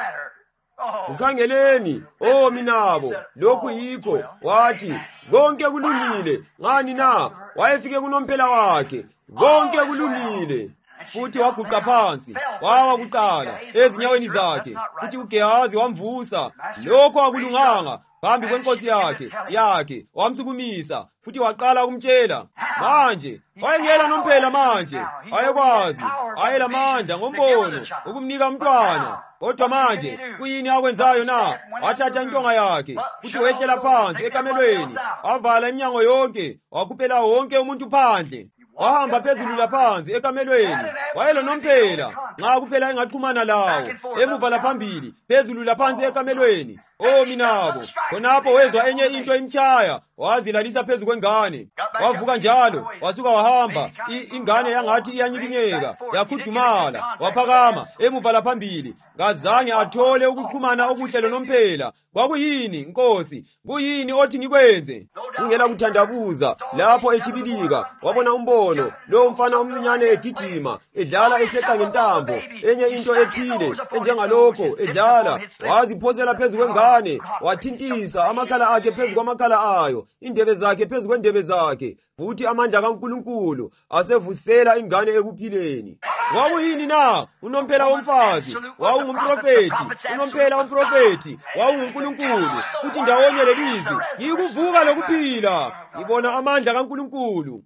Ukhangeleni, oh minabo, lokhu yikho. Wathi, konke kulungile, ngani na, wayefike kunomphela wakhe, konke kulungile. Futhi waguqa phansi, wawa kuqala ezinyaweni zakhe. Futhi uGehazi wamvusa, lokho akulunganga phambi kwenkosi yakhe yakhe wamsukumisa. Futhi waqala ukumtshela. Manje wayengela nomphela, manje ayekwazi, ayelamandla ngombono ukumnika umntwana. Kodwa manje kuyini akwenzayo na? Wathatha intonga yakhe, futhi wehlela phansi ekamelweni, wavala iminyango yonke, wakhuphela wonke umuntu phandle. Wahamba phezulu laphansi ekamelweni, wayelonomphela, nxa kuphela engaqhumana lawo, emuva laphambili, phezulu laphansi ekamelweni. Oh minabo, khonapho wezwa enye into imtshaya, wazilalisa phezu kwengane. Wavuka njalo, wasuka wahamba, ingane yangathi iyanyikinyeka, yakhudumala, waphakama, emuva laphambili. Ngazange athole ukuqhumana okuhle lonomphela. Kwakuyini, Nkosi? Kuyini othi ngikwenze? Kungela kuthandabuza, lapho echibilika, wabona umbono, lo mfana omncinyane egijima, edlala eseqa ngentambo, enye into ethile, enjengalokho, edlala, waziphosela phezu kwengane, wathintisa amakhala akhe phezu kwamakhala ayo, indebe zakhe phezu kwendebe zakhe, futhi amandla kaNkulunkulu asevusela ingane ekuphileni. Wawuyini na? Unomphela womfazi, wawungumprofeti, unomphela womprofeti, wawunguNkulunkulu, futhi ndawonye lelizwi, yikuvuka lokuphila, ngibona amandla kaNkulunkulu.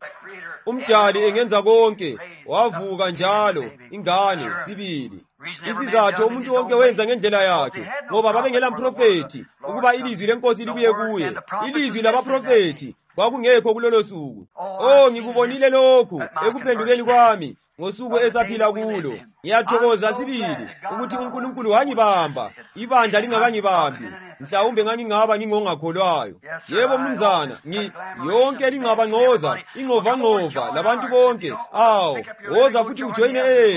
Umdali engenza konke, wavuka njalo, ingane sibili. Isizathu umuntu wonke wenza ngendlela yakhe, ngoba babengela mprofeti, ukuba ilizwi lenkosi libuye kuye. Ilizwi labaprofeti kwakungekho kulolo suku. Oh, ngikubonile lokhu ekuphendukeni kwami ngosuku esaphila kulo. Ngiyathokoza sibili ukuthi uNkulunkulu wangibamba, ibandla lingakangibambi. Mhlawumbe ngangingaba ngingongakholwayo. Yebo mnumzana, ngi yonke lingaba ngoza, ingova ngova labantu bonke. Aw, woza futhi ujoyine ethu.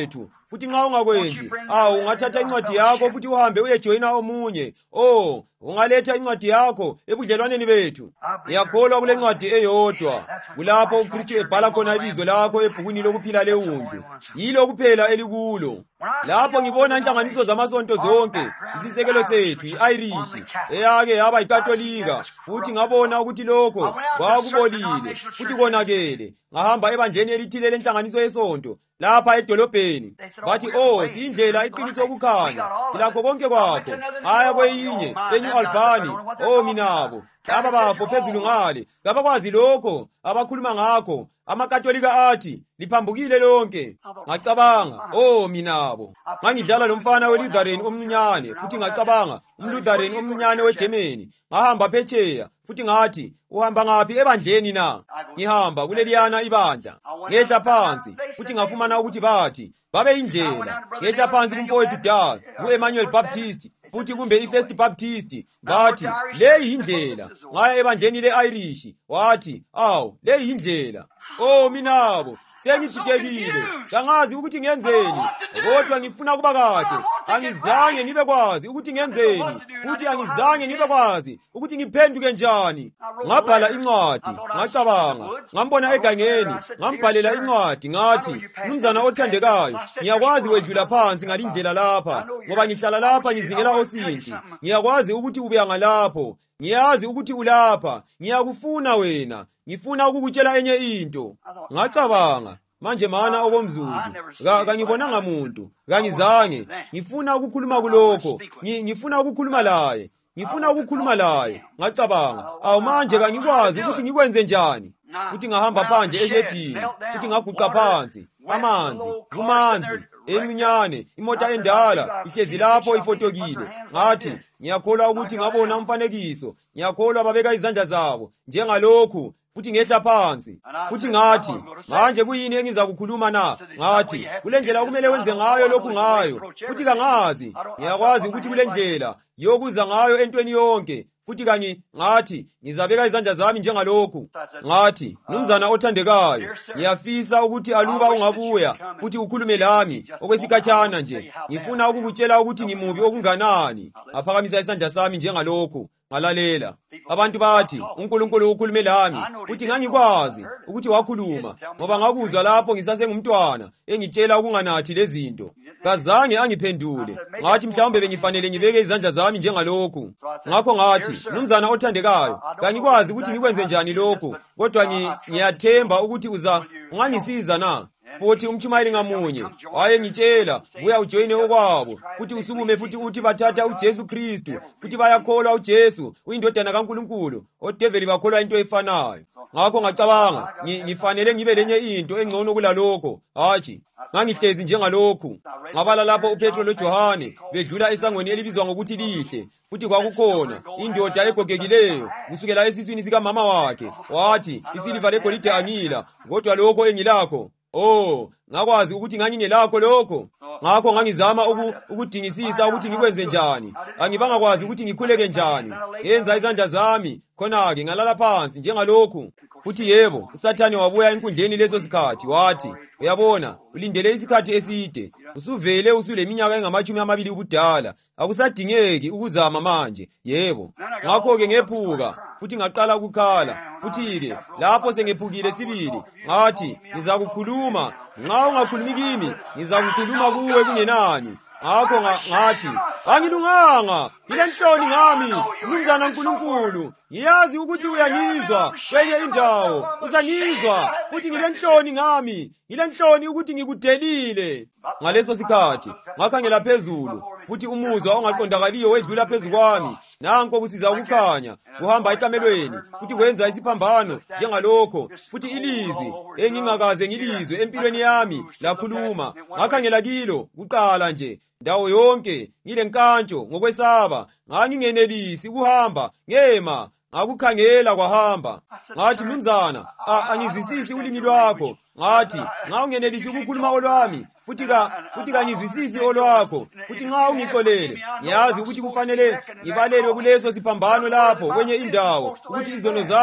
futhi nxa ungakwenzi, awu ungathatha incwadi yakho futhi uhambe uyejoyina omunye. Oh, ungaletha incwadi yakho ebudlelwaneni bethu. Ngiyakholwa kule ncwadi eyodwa, kulapho uKristu ebhala khona ibizo lakho ebhukwini lokuphila leWundlu. Yilo kuphela elikulo. Lapho ngibona inhlanganiso zamasonto zonke, isisekelo sethu i-Irish eyake yaba yiKatolika, futhi ngabona ukuthi lokho kwakubolile futhi konakele. Ngahamba ebandleni elithile lenhlanganiso yesonto lapha edolobheni. Bathi, oh, siyindlela iqiniso ukukhanya, silakho konke kwakho. Aya kweyinye eNew Albany, oh minabo laba bafo phezulu ngale kabakwazi lokho abakhuluma ngakho. AmaKatolika athi liphambukile lonke. Ngacabanga, oh minabo, ngangidlala lomfana weLutheran omncinyane, futhi ngacabanga umLutheran omncinyane weGermany. Ngahamba phetsheya futhi ngathi, uhamba ngaphi ebandleni na? Ngihamba kuleliyana ibandla, ngehla phansi futhi ngafumana ukuthi bathi babe indlela. Ngehla phansi kumfowethu Dal, u-Emmanuel Baptist, futhi kumbe iFirst Baptist, bathi leyi indlela. Ngaya ebandleni le-Irish, wathi, awu leyi indlela. Oh minabo, sengididekile, kangazi ukuthi ngenzeni, kodwa ngifuna kuba kahle. Angizange ngibe kwazi ukuthi ngenzeni, futhi angizange ngibe kwazi ukuthi ngiphenduke njani. Ngabhala incwadi, ngacabanga, ngambona egangeni, ngambhalela incwadi ngathi, mnumzana othandekayo, ngiyakwazi wedlula phansi ngalindlela lapha, ngoba ngihlala lapha ngizingela osinti. Ngiyakwazi ukuthi ubuya ngalapho, ngiyazi ukuthi ulapha, ngiyakufuna wena, ngifuna ukukutshela enye into. Ngacabanga, manje mana okomzuzu, kangibonanga muntu, kangizange, ngifuna ukukhuluma kulokho, ngifuna ukukhuluma laye, ngifuna ukukhuluma laye. Ngacabanga, awu manje kangikwazi ukuthi ngikwenze njani. Futhi ngahamba phandle eshedini, futhi ngaguqa phansi, amanzi, kumanzi, encinyane, imota endala, ihlezi lapho ifotokile. Ngathi, ngiyakholwa ukuthi ngabona umfanekiso, ngiyakholwa babeka izandla zabo, njengalokhu, futhi ngehla phansi. Futhi ngathi, manje kuyini engiza kukhuluma na? Ngathi, kule ndlela kumele wenze ngayo lokhu ngayo. Futhi kangazi, ngiyakwazi ukuthi kule ndlela yokuza ngayo entweni yonke. Futhi kanye ngathi, ngizabeka izandla zami njengalokhu. Ngathi, mnumzana othandekayo, ngiyafisa ukuthi aluba ungabuya futhi ukhulume lami okwesikhatshana nje. Ngifuna ukukutshela ukuthi ngimubi okunganani. Ngaphakamisa isandla sami njengalokhu, ngalalela. Abantu bathi, uNkulunkulu ukhulume lami, futhi ngangikwazi ukuthi wakhuluma, ngoba ngakuzwa lapho ngisasengumntwana engitshela ukunganathi lezinto. Kazange angiphendule. Ngathi mhlawumbe bengifanele ngibeke izandla zami njengalokhu. Ngakho ngathi, mnumzana othandekayo, kangikwazi ukuthi ngikwenze njani lokhu, kodwa ngiyathemba ukuthi uza ungangisiza na. Futhi umtshumayeli ngamunye waye ngitshela, buya ujoyine okwabo, futhi usukume futhi uthi bathatha uJesu Kristu, futhi bayakholwa uJesu uyindodana kaNkulunkulu. ODeveli bakholwa into efanayo. Ngakho ngacabanga, ngifanele ngibe lenye into engcono kulalokho. Hathi, ngangihlezi njengalokhu. Ngabala lapho uPetro loJohane bedlula esangweni elibizwa ngokuthi lihle, futhi kwakukhona indoda egogekileyo kusukela esiswini sika mama wakhe. Wathi, isiliva legolide angila, kodwa lokho engilakho, oh, ngakwazi ukuthi ngangingelakho lokho. Ngakho ngangizama uku, ukudingisisa ukuthi ngikwenze njani. Angibanga kwazi ukuthi ngikhuleke njani. Ngenza izandla zami, khona-ke ngalala phansi njengalokhu. Futhi yebo, uSathane wabuya enkundleni leso sikhathi, wathi, uyabona, ulindele isikhathi eside. Usuvele usuleminyaka engamachumi amabili ubudala. Akusadingeki ukuzama manje. Yebo. Ngakho-ke ngephuka, futhi ngaqala ukukhala. Futhi-ke, lapho sengephukile sibili, ngathi, ngizakukhuluma. Nxa ungakhulumi kimi, ngizakukhuluma kuwe kungenani. Ngakho ngathi, angilunganga, ngilenhloni ngami, mnumzana Nkulunkulu. Ngiyazi ukuthi uyangizwa kwenye indawo, uzangizwa, futhi ngilenhloni ngami, ngilenhloni ukuthi ngikudelile. Ngaleso sikhathi, ngakhangela phezulu, futhi umuzwa ongaqondakaliyo wedlula phezu kwami. Nanko kusiza ukukhanya, kuhamba ekamelweni, futhi kwenza isiphambano njengalokho, futhi ilizwi engingakaze ngilizwe empilweni yami lakhuluma. Ngakhangela kilo kuqala nje, ndawo yonke ngilenkantsho ngokwesaba, ngangingenelisi ukuhamba ngema. Ngakukhangela kwahamba. Ngathi, mnumzana, angizwisisi ulimi lwakho. Ngathi, nxa ungenelisi ukukhuluma olwami, futhi ka futhi kangizwisisi olwakho, futhi nxa ungixolele, ngiyazi ukuthi kufanele ngibalelwe kuleso siphambano lapho kwenye indawo, ukuthi izono zami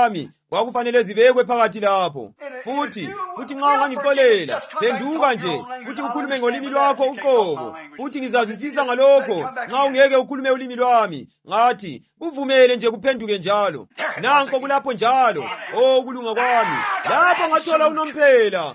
kwakufanele zibekwe phakathi lapho. Futhi futhi nxa ungangixolela, phenduka nje futhi ukhulume ngolimi lwakho uqobo. Futhi ngizazwisisa ngalokho nxa ungeke ukhulume ulimi lwami. Ngathi kuvumele nje kuphenduke njalo. Nanko kulapho njalo, oh kulunga kwami, lapho ngathola unomphela.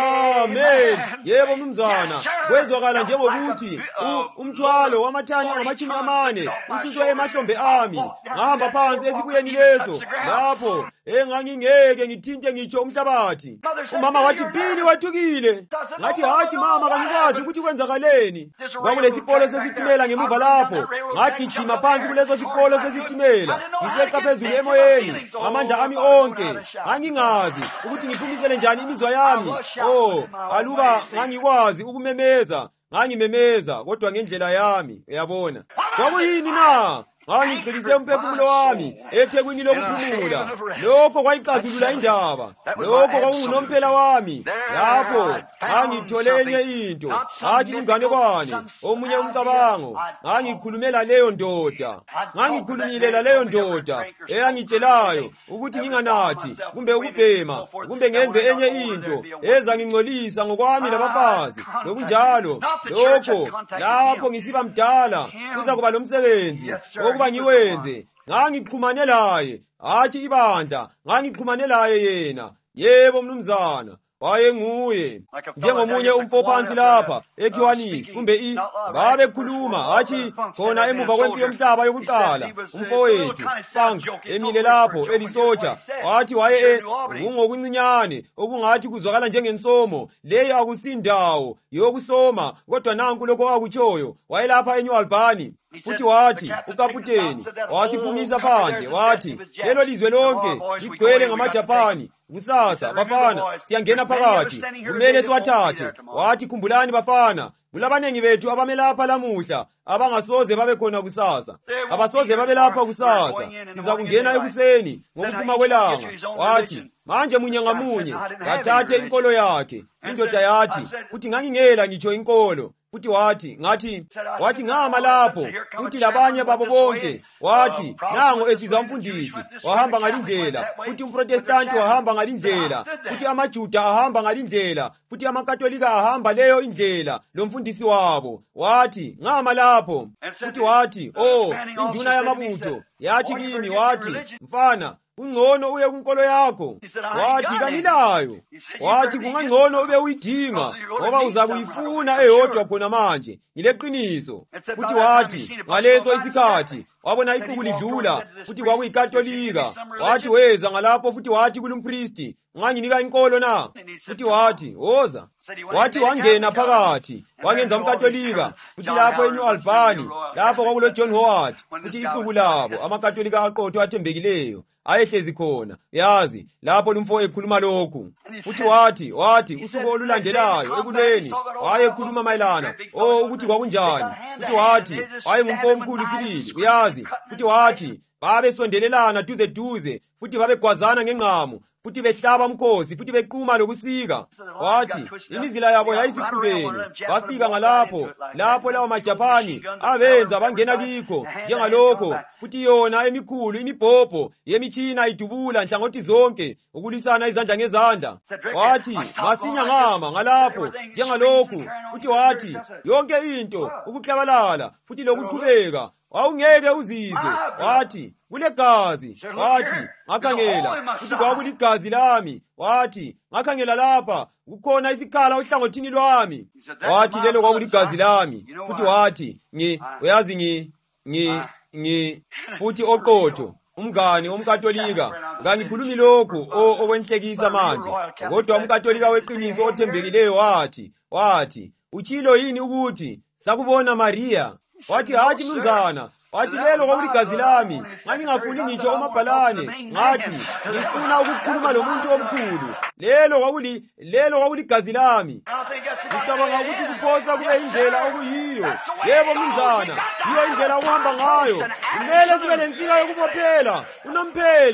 Amen. Yebo mnumzana, kwezwakala njengokuthi umthwalo wamathani angamashumi amane ususwe emahlombe ami. Ngahamba phansi ezibuyeni leso, lapho engangingeke ngithinte ngitsho umhlabathi. Umama wathi Bhili wathukile. Ngathi hathi mama, kangikwazi ukuthi kwenzakaleni. Kwakulesipolo sesitimela ngemuva lapho. Ngagijima phansi kuleso sipolo sesitimela, ngiseqa phezulu emoyeni ngamandla ami onke. Ngangingazi ukuthi ngiphumisele njani imizwa yami. Oh, aluba ngangikwazi ukumemeza, ngangimemeza kodwa ngendlela yami. Uyabona kwakuyini na? Ngangigqilise umphefumulo wami ethekwini lokuphumula. Lokho kwayixazulula indaba. Lokho kwakungunomphela wami. Lapho ngangithole enye into, hathi inganekwane, omunye umcabango. Ngangikhulumela leyo ndoda. Ngangikhulumile la leyo ndoda eyangitshelayo ukuthi nginganathi kumbe ukubhema kumbe ngenze enye into eza ngingcolisa ngokwami labafazi. Lokunjalo lokho lapho ngisiba mdala kuza kuba lomsebenzi ukuba ngiwenze. Ngangiqhumane laye, hathi ibandla, ngangiqhumane laye yena. Yebo mnumzana, wayenguye njengomunye umfo phansi lapha eKhiwanisi kumbe i babekhuluma hathi khona emuva kwempi yomhlaba yokuqala. Umfowethu Frank emile lapho elisotsha, wathi waye ungokuncinyane okungathi kuzwakala njengensomo. Leyo akusindawo yokusoma, kodwa nanku lokho akutshoyo. Wayelapha eNew Albany. Futhi wathi ukaputeni wasiphumisa phandle, wathi lelo lizwe lonke ligcwele ngamaJapani. Kusasa bafana siyangena phakathi, kumele siwathathe. Wathi khumbulani bafana, kulabanengi bethu abamelapha lamuhla abangasoze babe khona kusasa. Abasoze babe lapha kusasa. Siza kungena ekuseni ngokuphuma kwelanga. Wathi manje munye ngamunye kathathe inkolo yakhe. Indoda yathi futhi ngangingela ngitsho inkolo. Futhi wathi ngathi wathi ngama lapho futhi labanye babo bonke. Wathi nango esiza umfundisi wahamba ngalindlela, futhi umprotestanti wahamba ngalindlela, futhi amaJuda ahamba ngalindlela, futhi amakatolika ahamba leyo indlela lomfundisi wabo. Wathi ngama lapho futhi wathi oh induna yamabutho yathi kimi, wathi mfana kungcono uye kunkolo yakho. Wathi kanilayo. Wathi kungangcono ube uyidinga ngoba uza kuyifuna eyodwa khona manje. Ngileqiniso. Futhi wathi ngaleso isikhathi wabona iqhubu lidlula, futhi kwakuyikatolika. Wathi weza ngalapho futhi wathi kulumpristi, unganginika inkolo na? Futhi wathi woza. Wathi wangena phakathi wangenza umkatolika. Futhi lapho eNew Albany lapho kwakulo John Howard, futhi iqhubu labo amakatolika aqotho athembekileyo ayehlezi khona. Yazi lapho lumfo ekhuluma lokhu. Futhi wathi wathi usuku olulandelayo ekulweni wayekhuluma mayelana oh ukuthi kwakunjani. Futhi wathi wayengumfo omkhulu sibili. Uyazi futhi wathi babesondelelana duze duze, futhi babegwazana ngenqamo, futhi behlaba umkhosi, futhi beqhuma lokusika. Wathi imizila yabo yayisiqhubeni. Bafika ngalapho lapho lawo maJapani abenza bangena kikho njengalokho, futhi yona emikhulu imibhobho yemitshina idubula nhlangothi zonke ukulisana izandla ngezandla. Wathi masinya ngama ngalapho njengalokhu, futhi wathi yonke into ukuklabalala futhi lokuqhubeka awungeke uzizwe. Wathi kulegazi. Wathi ngakhangela futhi kwakuligazi lami. Wathi ngakhangela lapha kukhona isikhala ohlangothini lwami. Wathi lelo kwakuligazi lami. Futhi wathi ngi uyazi ngi ngi ngi futhi oqotho umngane omkatolika. Ngangikhulumi lokhu okwenhlekisa manje, kodwa umkatolika weqiniso othembekileyo wathi wathi uchilo yini ukuthi sakubona Maria? Wathi hathi mnumzana, wathi lelo kwakuligazi lami. Ngangingafuni ngitsho umabhalane, ngathi ngifuna ukukhuluma lomuntu omkhulu. Lelo kwakuli lelo kwakuligazi lami. Ngicabanga ukuthi kuphosa kube indlela okuyiyo. Yebo mnumzana, yiyo indlela uhamba ngayo. Kumele sibe lensika yokubophela unomphela.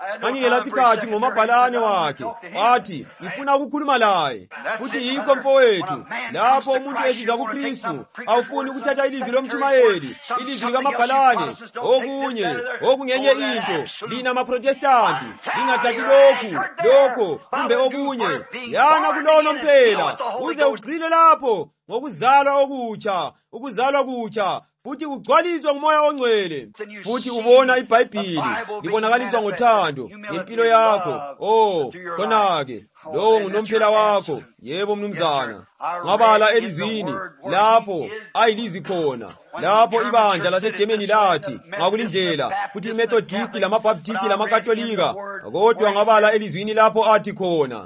ngangingela sikhathi ngomabhalane wakhe, wathi ngifuna ukukhuluma laye. Futhi yikho mfowethu, lapho umuntu esiza kuKristu awufuni ukuthatha ilizwi lomtshumayeli, ilizwi likamabhalane, okunye okungenye into. Lina amaprotestanti lingathathi lokhu lokho kumbe okunye, yana kulono mphela uze ugcine lapho ngokuzalwa okutsha, ukuzalwa kutsha, futhi ugcwaliswa ngumoya ongcwele. Futhi ubona iBhayibhili libonakaliswa ngothando ngempilo yakho. Oh, khona-ke lowo ngunomphela wakho. Yebo mnumzana, ngabala elizwini lapho ayilizwi khona, lapho ibandla laseGermany lathi ngakulindlela, futhi iMethodist lamabaptisti lamakatolika, kodwa ngabala elizwini lapho athi khona,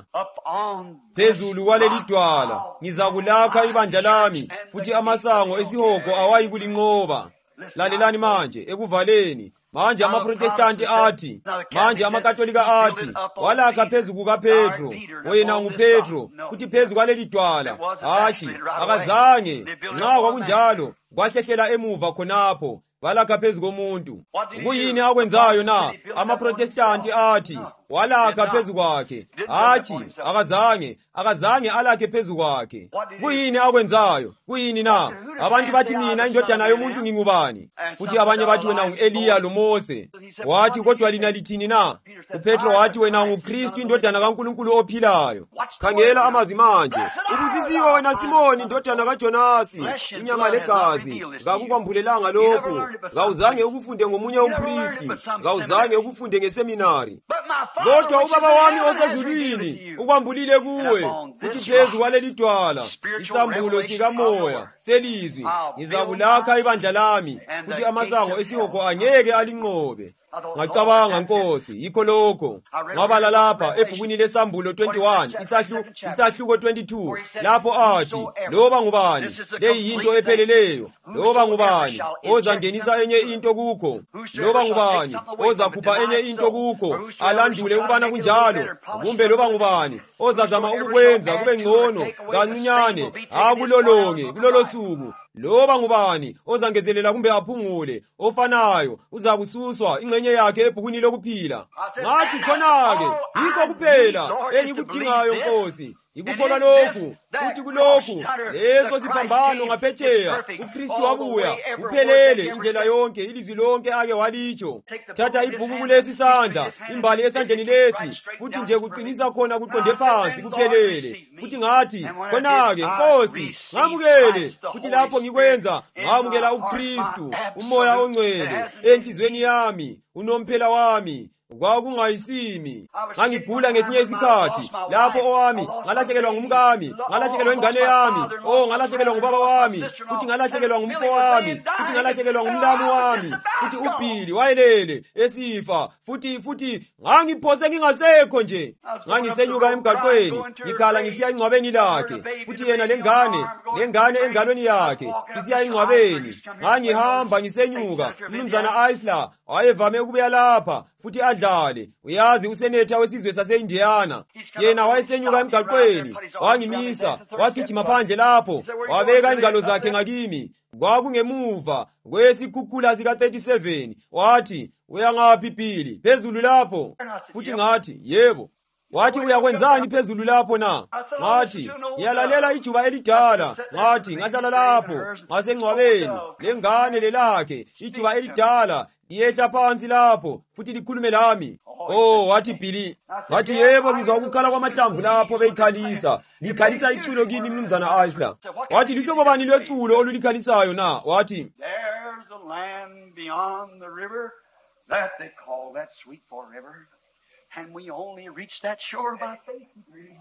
phezulu kwaleli dwala ngizakulakha ibandla lami, futhi amasango esihogo awayi kulinqoba. Lalelani manje ekuvaleni. Manje amaprotestanti athi, manje amakatolika athi, walakha phezu kukaPetro, wena nguPetro, futhi phezu kwaleli dwala. Hatshi, akazange. Nxa kwakunjalo kwahlehlela emuva khonapho, walakha phezu komuntu. Kuyini akwenzayo na? Amaprotestanti athi walakha phezu kwakhe. Hatshi, akazange, akazange alakhe phezu kwakhe. Kuyini akwenzayo? Kuyini na? Abantu bathi mina indodana yomuntu ngingubani? Futhi abanye bathi wena ngu-Eliya lo Mose. Wathi kodwa lina lithini na? uPetro wathi wena nguKristu indodana kaNkulunkulu ophilayo. Khangela amazwi manje. Ubusisiwe wena Simoni indodana kaJonasi, inyama legazi kakukwambulelanga lokho. Ngawuzange ukufunde ngomunye umpristi, ngawuzange ukufunde ngeseminari. Kodwa ubaba wami osezulwini ukwambulile kuwe, futhi phezu kwaleli dwala isambulo sikamoya selizwi ngizakulakha ibandla lami, futhi amasango esihogo angeke alinqobe. Ngacabanga Nkosi, yikho lokho ngabala lapha ebhukwini lesambulo twenty-one isahlu isahluko twenty-two, lapho athi loba ngubani, leyi yinto epheleleyo, loba ngubani ozangenisa enye into kukho, loba ngubani ozakhupha enye into kukho alandule ukubana kunjalo, kumbe loba ngubani ozazama ukukwenza kube ngcono kancinyane akulolonge kulolo suku, loba ngubani ozangezelela kumbe aphungule ofanayo uzakususwa ingxenye yakhe ebhukwini lokuphila. Ngathi khona-ke yikho kuphela engikudingayo Nkosi, ikukholwa lokhu, futhi kulokhu leso siphambano ngaphetsheya uKristu wabuya uphelele indlela yonke, ilizwi lonke ake walitsho. Thatha ibhuku kulesi sandla, imbali esandleni lesi, futhi nje kuqinisa khona kuqonde phansi kuphelele. Futhi ngathi khona-ke Nkosi ngamukele, futhi lapho ngikwenza ngamukela uKristu, umoya ongcwele enhlizweni yami, unomphela wami. Kwakungayisimi, ngangigula ngesinye isikhathi lapho owami ngalahlekelwa ngumkami, ngalahlekelwa ingane yami, oh ngalahlekelwa ngubaba wami, futhi ngalahlekelwa ngumfo wami, futhi ngalahlekelwa ngumlami wami, futhi uBhili wayelele esifa, futhi futhi ngangiphose ngingasekho nje. Ngangisenyuka emgaqweni ngikhala ngisiya ingcwabeni lakhe, futhi yena lengane lengane engalweni yakhe sisiya ingcwabeni. Ngangihamba ngisenyuka, umnumzana Isla wayevame ukubuya lapha futhi adlale. Uyazi usenetha wesizwe sase-Indiana, yena wayesenyuka emgaqweni, wangimisa wagijima phandle lapho, wabeka ingalo zakhe ngakimi. Kwakungemuva kwesikhukhula sika thirty-seven. Wathi uyangaphi Bhili? Phezulu lapho. Futhi ngathi yebo. Wathi uyakwenzani phezulu lapho na? Ngathi ngiyalalela ijuba elidala. Ngathi ngahlala lapho ngasengcwabeni lengane lelakhe, ijuba elidala iyehla phansi lapho futhi likhulume lami. Oh, wathi Bhili, wathi yebo ngizwa ukukhala kwamahlamvu lapho beyikhalisa. Likhalisa iculo kimi mnumzana Isla. Wathi lihlobo bani lweculo olulikhalisayo na? Wathi there's a land beyond the river that they call that sweet forever, and we only reach that shore by faith and free.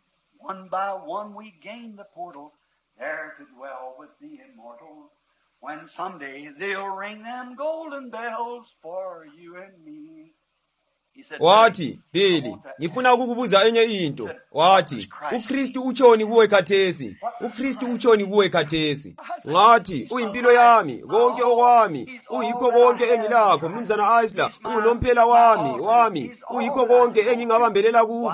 One by one we gain the portal there to dwell with the immortal, when someday they'll ring them golden bells for you and me. Wathi Bhili, ngifuna ukukubuza enye into. Wathi uKristu utshoni kuwe khathesi? uKristu utshoni kuwe khathesi? Ngathi uyimpilo yami, konke okwami, uyikho konke engilakho mnumzana Isla, ungunomphela wami wami, uyikho konke engingabambelela kukho.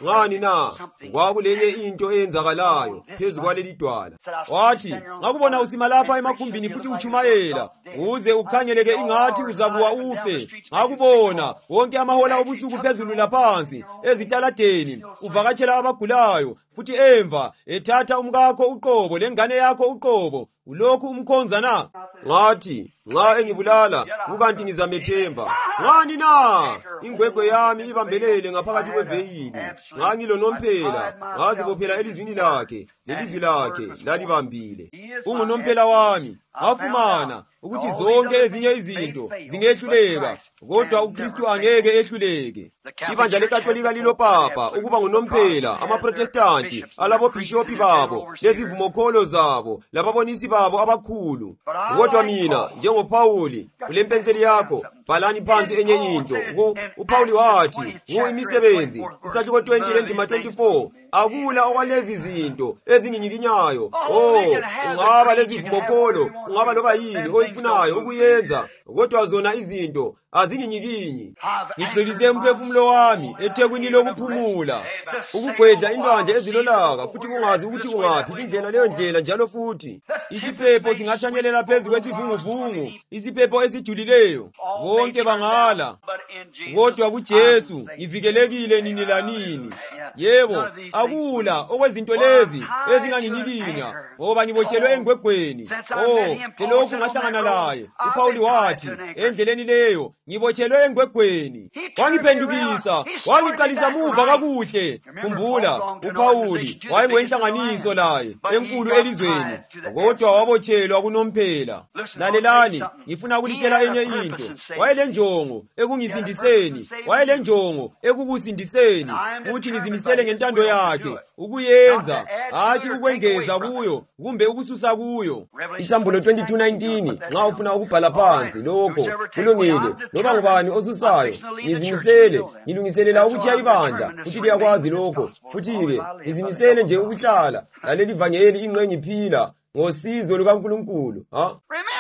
ngani na kwakulenye into eyenzakalayo phezu kwaleli dwala. Wathi ngakubona usima lapha emagumbini futhi uchumayela uze ukhangeleke ingathi uzakuwa ufe. Ngakubona wonke amahola obusuku phezulu laphansi ezitaladeni uvakatshela abagulayo futhi emva ethatha umkakho uqobo lengane yakho uqobo ulokhu umkhonza na. Ngathi nxa engibulala ukanti ngizamethemba. Ngani na ingwegwe yami ibambelele ngaphakathi kweveyili. Ngangilonomphela ngazibophela elizwini lakhe lelizwi lakhe lalibambile. Ungunomphela wami. Ngafumana ukuthi zonke ezinye izinto zingehluleka kodwa uKristu angeke ehluleke. Ibandla leKatolika lilopapa ukuba ngunomphela, amaProtestanti alabo bishophi babo lezivumokholo zabo lababonisi babo abakhulu. Kodwa mina njengoPawuli kulempenseli yakho bhalani phansi enye into. uPawuli wathi ngiyimisebenzi isahluko twenty lendima twenty-four akula okwalezi zinto ezinginyikinyayo. Oh ungaba lezivumokholo ungaba loba yini oyifunayo ukuyenza kodwa zona izinto azinginyikinyi. Ngigxilise umphefumulo wami ethekwini lokuphumula ukugwedla indwandle ezilolaka futhi kungazi ukuthi kungaphi indlela leyo ndlela njalo futhi isiphepho singathanyelela phezu kwesivunguvungu isiphepho esijulileyo bonke bangala kodwa kuJesu ngivikelekile nini lanini. Yebo akula okwezinto lezi ezinganginyikinya ngoba ngibotshelwe engwegweni. Oh selokhu ngahlangana laye uPawuli wathi endleleni leyo ngibotshelwe engwegweni. Wangiphendukisa wangiqalisa muva kakuhle. Kumbula uPawuli wayengoyinhlanganiso laye enkulu elizweni kodwa wabotshelwa kunomphela. Lalelani ngifuna ukulitshela enye into. Wayelenjongo ekungisindiseni, wayelenjongo ekukusindiseni futhi ngizimisele ngentando yakhe ukuyenza hathi ukwengeza kuyo kumbe ukususa kuyo. Isambulo twenty-two nineteen nxa ufuna ukubhala phansi lokho kulungile loba ngubani osusayo ngizimisele ngilungiselela ukutshiya ibandla futhi liyakwazi lokho futhi-ke ngizimisele nje ukuhlala laleli vangeli ingqe ngiphila ngosizo lukaNkulunkulu. Ha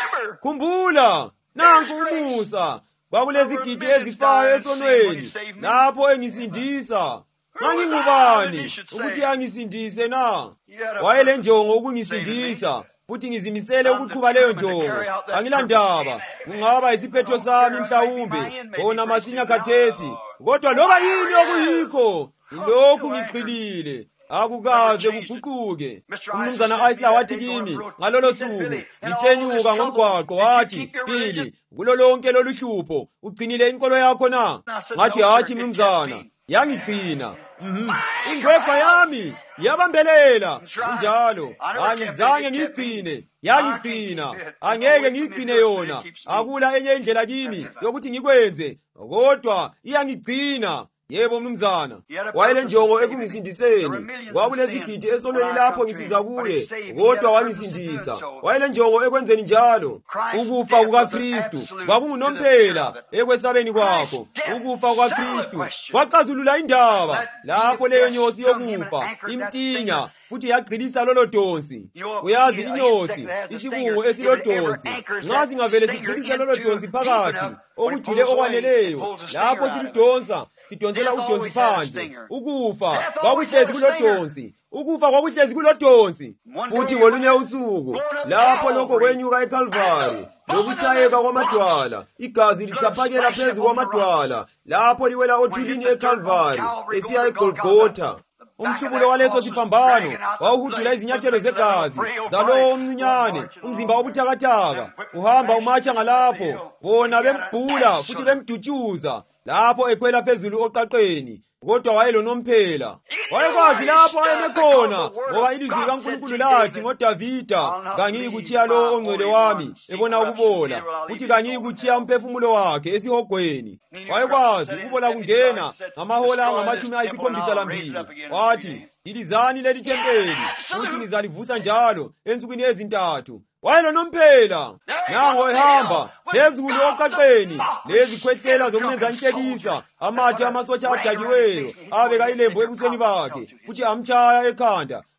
khumbula nanku umusa kwakulezigidi ezifayo esonweni lapho engisindisa. Ngangingubani ukuthi angisindise na? Wayelenjongo ukungisindisa futhi ngizimisele ukuqhuba leyo njongo. Angilandaba kungaba isiphetho sami mhlawumbe bona masinya khathesi kodwa loba yini okuyikho ilokhu ngiqhilile akukaze kuguquke. Umnumzana Isla wathi kimi ngalolo suku ngisenyuka ngomgwaqo wathi Pili kulolonke loluhlupho ugcinile inkolo yakho na? Ngathi hathi mnumzana yangigcina. Mhm ingwegwa yami yabambelela njalo angizange ngigcine yangigcina angeke ngigcine yona. Akula enye indlela kimi yokuthi ngikwenze kodwa iyangigcina. Yebo mnumzana wayelenjongo ekungisindiseni kwakulezigidi esonweni lapho ngisiza kuye kodwa wangisindisa. Wayelenjongo ekwenzeni njalo. Ukufa kukaKristu kwakungunomphela ekwesabeni kwakho. Ukufa kukaKristu kwaqazulula indaba lapho leyo nyosi yokufa imtinya futhi yagqilisa lolo donsi. Uyazi inyosi isibungu esilodonsi nxa singavele sigqilise lolo donsi phakathi okujule okwaneleyo lapho siludonsa sidonsela udonsi phandle. Ukufa kwakuhlezi kulodonsi. Ukufa kwakuhlezi kulodonsi. Futhi ngolunye usuku lapho lokho kwenyuka eCalvary lokutshayeka kwamadwala igazi lichaphakela phezu kwamadwala lapho liwela othulini eCalvary esiya eGolgotha. Umhlubulo waleso siphambano wawuhudula izinyathelo zegazi zalowo omncinyane umzimba obuthakathaka uhamba umatsha ngalapho bona bembhula futhi bemdutshuza lapho ekhwela phezulu oqaqeni. Kodwa wayelonomphela wayekwazi lapho ayemekhona ngoba ilizwi likaNkulunkulu lathi ngoDavida kangiyikutshiya lo ongcwele wami ebona ukubola futhi kangiyikutshiya umphefumulo wakhe esihogweni. Wayekwazi ukubola kungena ngamahola angamachumi ayisikhombisa lambili. Wathi ilizani leli thempeli futhi ngizalivusa njalo ensukwini ezintathu. Wayelonomphela nango ehamba phezulu oqaqeni lezikhwehlela zokumenza inhlekisa amathi amasotsha adakiweyo abeka ilembu ebusweni bakhe futhi amtshaya ekhanda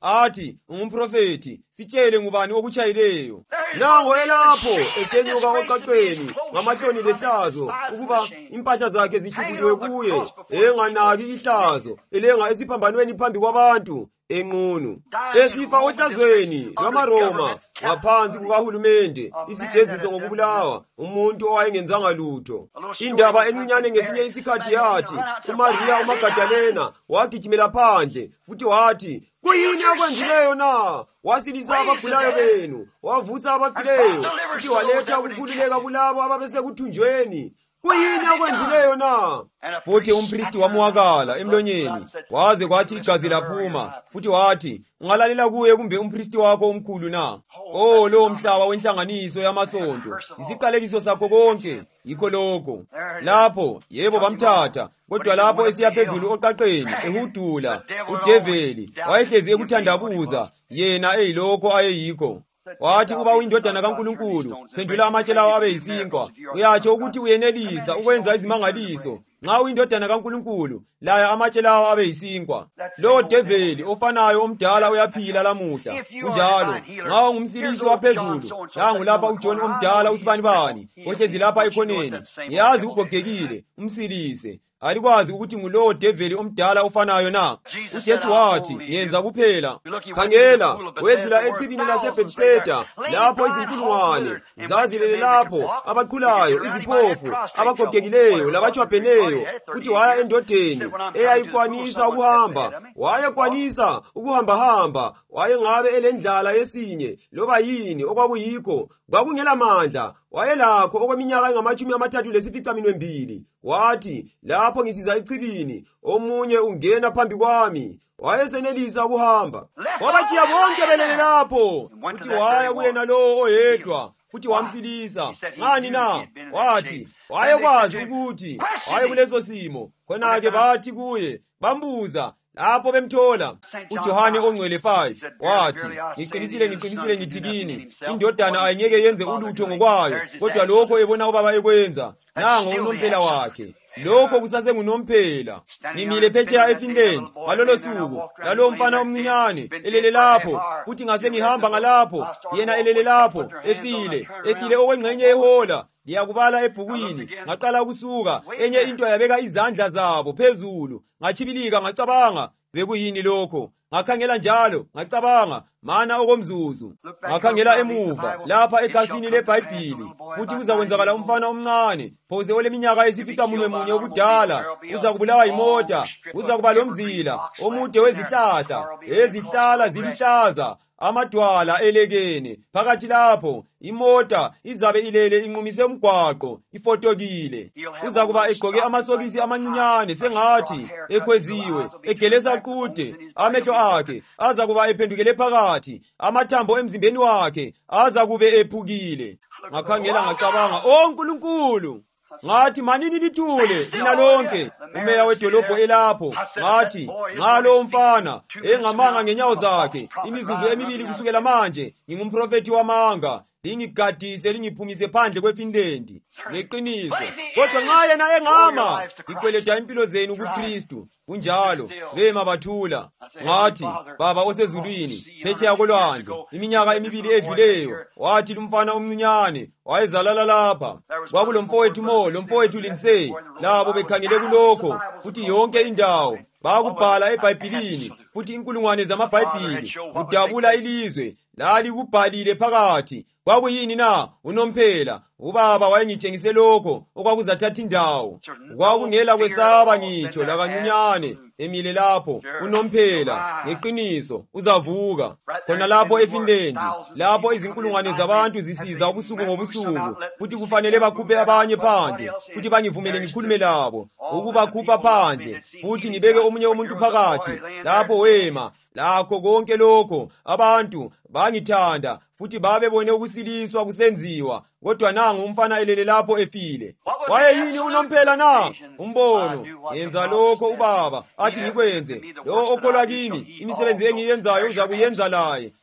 athi ungumprofeti, sitshele ngubani okutshayileyo. Nango elapho esenyuka oqaqeni ngamahloni lehlazo ukuba impahla zakhe zihlubuliwe kuye, enganaki ihlazo elenga esiphambanweni phambi kwabantu enqunu, esifa ohlazweni lwamaroma ngaphansi kukahulumende, isijeziso ngokubulawa umuntu owayengenzanga lutho. Indaba encinyane ngesinye isikhathi yathi uMaria uMagadalena wagijimela phandle futhi wathi, kuyini akwenzileyo na? Wasilisa abagulayo benu, wavusa abafileyo, futhi waletha ukukhululeka kulabo ababesekuthunjweni. Kuyini akwenzileyo na? Futhi umpristi wamwakala emlonyeni, waze kwathi igazi laphuma, futhi wathi, ungalalela kuye kumbe umpristi wakho omkhulu na? Oh, lo mhlaba wenhlanganiso yamasonto, isiqalekiso sakho konke, yikho lokho. Lapho, yebo bamthatha, kodwa lapho esiya phezulu oqaqeni, ehudula, udeveli, wayehlezi ekuthandabuza, yena eyilokho ayeyikho. Wathi kuba uyindodana kaNkulunkulu, phendula amatshe lawo abe yisinkwa. Uyatsho ukuthi uyenelisa ukwenza izimangaliso. Nxa uyindodana kaNkulunkulu, laya amatshe lawo abe yisinkwa. Lo develi ofanayo omdala uyaphila lamuhla. Kunjalo, nxa ungumsilisi waphezulu, nangu lapha uJohn omdala usibani bani, ohlezi lapha ekhoneni, yazi ugogekile, umsilise. Alikwazi ukuthi ngulowo develi omdala ofanayo na? uJesu wathi, ngenza kuphela. Khangela, wedlula echibini laseBethesda, lapho izinkulungwane zazilele lapho, abaqhulayo, iziphofu, abagogekileyo, labatshwabheneyo, futhi waya endodeni eyayikwanisa ukuhamba. Wayekwanisa ukuhamba-hamba, wayengabe elendlala yesinye, loba yini okwakuyikho, kwakungela mandla. Wayelakho okweminyaka engamatshumi amathathu lesificaminwembili. Wathi, lapho ngisiza echibini, omunye ungena phambi kwami. Wayesenelisa ukuhamba. Wabatshiya bonke belele lapho, futhi waya kuyena lowo oyedwa, futhi wamsilisa. Ngani na? Wathi, wayekwazi ukuthi waye kuleso simo. Khona-ke bathi kuye, bambuza, lapho bemthola. uJohane ongcwele five wathi, ngiqinisile ngiqinisile ngithi kini, indodana ayingeke yenze ulutho ngokwayo, kodwa lokho ebona ubaba ekwenza. Nango unomphela wakhe. Lokho kusasengunomphela. Ngimile phetsheya eFinland ngalolo suku, lalo mfana omncinyane elele lapho, futhi ngase ngihamba ngalapho, yena elele lapho efile, efile okwengxenye yehola. Ngiyakubala ebhukwini, ngaqala ukusuka, enye into yabeka izandla zabo phezulu, ngachibilika ngacabanga, bekuyini lokho? Ngakhangela njalo, ngacabanga, mana okomzuzu. Ngakhangela emuva, lapha ekhasini leBhayibhili, futhi kuzakwenzakala umfana omncane, phose oleminyaka esificamunwemunye obudala, uza kubulawa yimota, uza kuba lomzila, omude wezihlahla, ezihlala ziluhlaza, amadwala elekene. Phakathi lapho, imota izabe ilele inqumise umgwaqo, ifotokile. Uza kuba egqoke amasokisi amancinyane, sengathi ekhweziwe, egeleza qude, amehlo akhe aza kuba ephendukele phakathi, amathambo emzimbeni wakhe aza kube ephukile. Ngakhangela ngacabanga, oh Nkulunkulu! Ngathi manini lithule lina lonke, umeya wedolobho elapho. Ngathi nxa lo mfana engamanga ngenyawo zakhe imizuzu emibili kusukela manje, ngingumprofeti wamanga, lingigadise lingiphumise phandle kweFinland. Ngeqiniso, kodwa nxa yena engama, ngikweleta impilo zenu kuKristu. Kunjalo, bema bathula. Ngathi, Baba osezulwini, phetsheya kolwandle, iminyaka emibili edluleyo, wathi lumfana omncinyane wayezalala lapha. Kwakulomfowethu Mo, lomfowethu Lindsay, labo bekhangele kulokho, futhi yonke indawo bakubhala eBhayibhilini, futhi inkulungwane zamabhayibhili, kudabula ilizwe, lali kubhalile phakathi. Kwakuyini na? Unomphela. Ubaba wayengitshengise lokho okwakuzathatha indawo. Kwakungela kwesaba ngitsho lakancinyane, emile lapho, unomphela, ngeqiniso, uzavuka. Khona lapho eFinland, lapho izinkulungwane zabantu zisiza ubusuku ngobusuku, futhi kufanele bakhuphe abanye phandle, futhi bangivumele ngikhulume labo, ukubakhupha phandle, futhi ngibeke omunye umuntu phakathi, lapho wema. Lakho konke lokho, abantu bangithanda, futhi babebone ukusiliswa kusenziwa, kodwa nangu umfana elele lapho efile. Waye yini unomphela na? Umbono, yenza lokho ubaba athi ngikwenze. Lo okholwa kini, imisebenzi engiyenzayo uza kuyenza laye.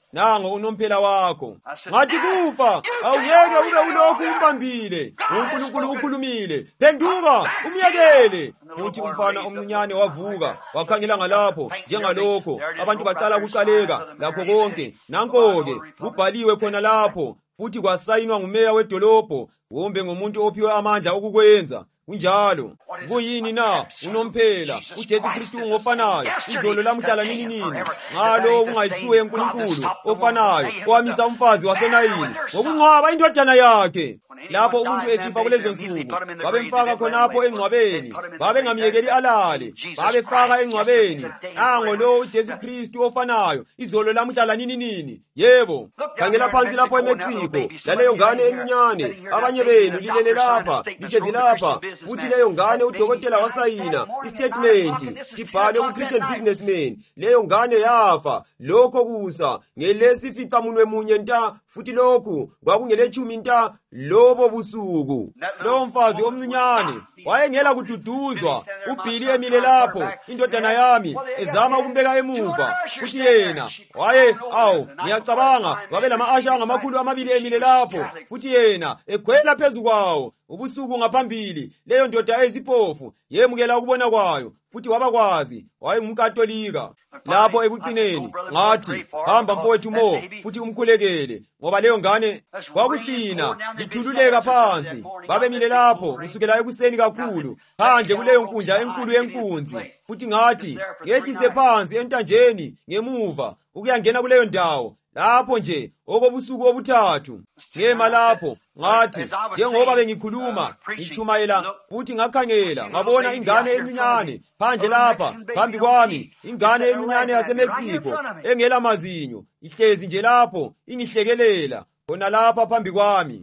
nango unomphela wakho. Ngathi kufa awungeke ube ulokhu umbambile. uNkulunkulu ukhulumile, phenduka umyekele. Futhi umfana omncinyane wavuka wakhangela ngalapho njengalokho. Abantu baqala ukuqaleka lakho konke. Nanko-ke kubhaliwe khona lapho, futhi kwasayinwa ngumeya wedolobho, wombe ngomuntu ophiwe amandla okukwenza kunjalo. Kuyini na? Unomphela uJesu Kristu ngofanayo, izolo lamhlala nini nini. Ngalo ungayisuye uNkulunkulu ofanayo owamisa umfazi waseNayini ngokungcwaba indodana yakhe. Lapho umuntu esifa kulezo nsuku, babemfaka khonapho engcwabeni, babengamyekeli alale, babefaka engcwabeni. Nango lo uJesu Kristu ofanayo, izolo lamhlala nini nini. Yebo, khangela phansi lapho eMexico, laleyo ngane encinyane, abanye benu lilele lapha, lihlezi lapha. Futhi leyo ngane udokotela wasayina istatement sibhale ku-Christian Businessman. Leyo ngane yafa lokho kusa ngelesificamunwe munye nta, futhi lokhu kwakungelethumi nta lobo busuku. Lo mfazi omncinyane wayengela kududuzwa. uBhili emile lapho, indodana yami, ezama ukumbeka emuva. Futhi yena waye awu ngiyacabanga wabe lama-asha angamakhulu amabili emile lapho, futhi yena egwela phezu kwawo ubusuku ngaphambili. Leyo ndoda ezipofu yemukela ukubona kwayo, futhi wabakwazi wayengumkatolika. Lapho ekucineni ngathi hamba mfowethu Mo, futhi umkhulekele, ngoba leyo ngane kwakusina lithululeka phansi. Babemile lapho kusukela ekuseni kakhulu phandle kuleyo nkundla enkulu yenkunzi. Futhi ngathi ngehlise phansi entanjeni ngemuva ukuyangena kuleyo ndawo. Lapho nje okobusuku obuthathu ngema lapho ngathi njengoba bengikhuluma ngichumayela, futhi ngakhangela ngabona ingane encinyane phandle lapha phambi kwami, ingane encinyane yaseMexico engela mazinyo, ihlezi nje lapho ingihlekelela khona lapha phambi kwami.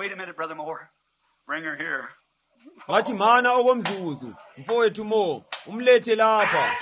Ngathi mana okomzuzu, mfowethu Mo, umlethe lapha.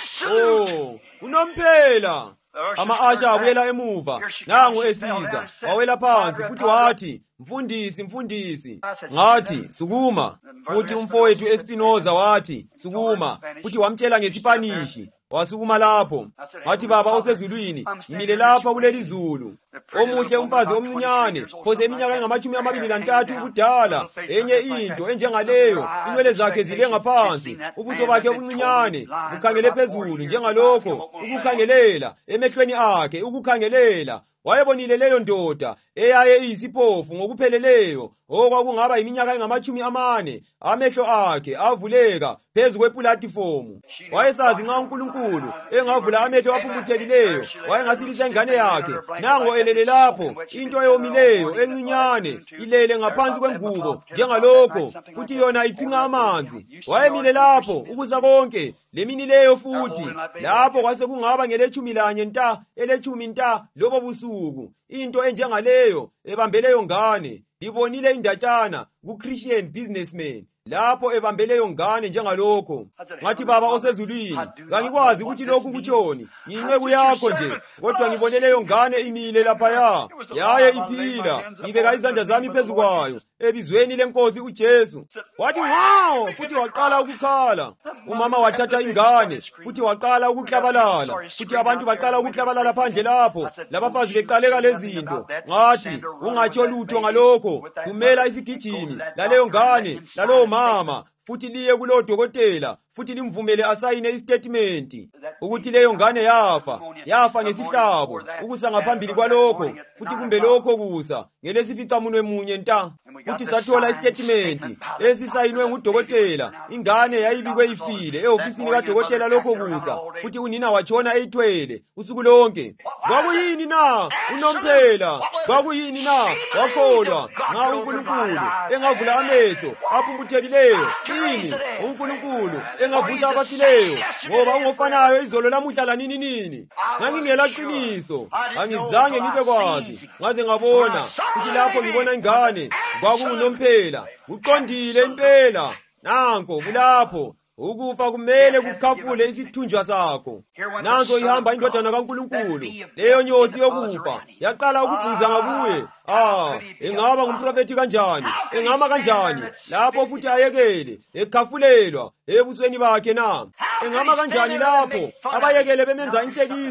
Oh, unomphela. Ama-asha abuyela emuva, nangu esiza, wawela phansi futhi wathi, mfundisi, mfundisi. Ngathi sukuma. Futhi umfowethu Espinoza wathi sukuma, futhi wamtshela ngesipanishi. Wasukuma lapho. Ngathi baba osezulwini, ngimile lapha kuleli zulu. Omuhle umfazi omncinyane, phoze iminyaka engamachumi amabili nantathu ubudala. Enye into enjengaleyo, inwele zakhe zile ngaphansi, ubuso bakhe obuncinyane bukhangele phezulu njengalokho, ukukhangelela emehlweni akhe, ukukhangelela. Wayebonile leyo ndoda eyaye iyisipofu ngokupheleleyo, okwakungaba yiminyaka engamachumi amane. Amehlo akhe avuleka phezu kwepulatifomu. Wayesazi nxa uNkulunkulu engavula amehlo aphumbuthekileyo wayengasilisa ingane yakhe. Nango elele lapho, into eyomileyo encinyane ilele ngaphansi kwengubo njengalokho, futhi yona ichinga amanzi. Wayemile lapho ukuza konke lemini leyo, futhi lapho kwase kungaba ngelechumi lanye nta, elechumi nta lobo busuku. Into enjengaleyo ebambeleyo ngane ibonile indatshana ku-Christian Businessman lapho ebambeleyo ngane njengalokho. Ngathi baba osezulwini, ngangikwazi ukuthi lokhu kuthoni, ngiyinceku yakho nje, kodwa ngibone leyo ngane imile laphaya, yaye iphila. Ngibeka izandla zami phezu kwayo ebizweni lenkosi uJesu. Wathi wow, futhi waqala ukukhala. Umama wathatha ingane futhi waqala ukuklabalala, futhi abantu baqala ukuklabalala phandle lapho, labafazi beqaleka lezinto. Ngathi ungatsho lutho ngalokho, kumela isigijini laleyo ngane lalowo mama, futhi liye kulo dokotela, futhi limvumele asayine istatement ukuthi leyo ngane yafa, yafa ngesihlabo ukusa ngaphambili kwalokho, futhi kumbe lokho kusa ngelesificamunwe munye nta. Futhi sathola istatement esisayinwe ngudokotela. Ingane yayibikwe ifile ehofisini kadokotela lokho kusa, futhi unina watshona eyithwele usuku lonke. Kwakuyini na? Unomphela. Kwakuyini na? Wakholwa nxa uNkulunkulu engavula amehlo aphumbuthekileyo. Ini uNkulunkulu engavusa abafileyo, ngoba ungofanayo izolo lamuhla lanini nini. Ngangingela qiniso, angizange ngibe kwazi, ngaze ngabona, futhi lapho ngibona ingane kwakungunomphela. Uqondile impela. Nanko kulapho ukufa kumele kukhafule isithunjwa sakho. Nanzo ihamba indodana kaNkulunkulu, leyo nyosi yokufa yaqala ukubhuza ngakuye. Ah, engaba ngumprofeti kanjani, engama kanjani lapho futhi ayekele ekhafulelwa ebusweni bakhe na? Engama kanjani lapho abayekele bemenza inhlekisa,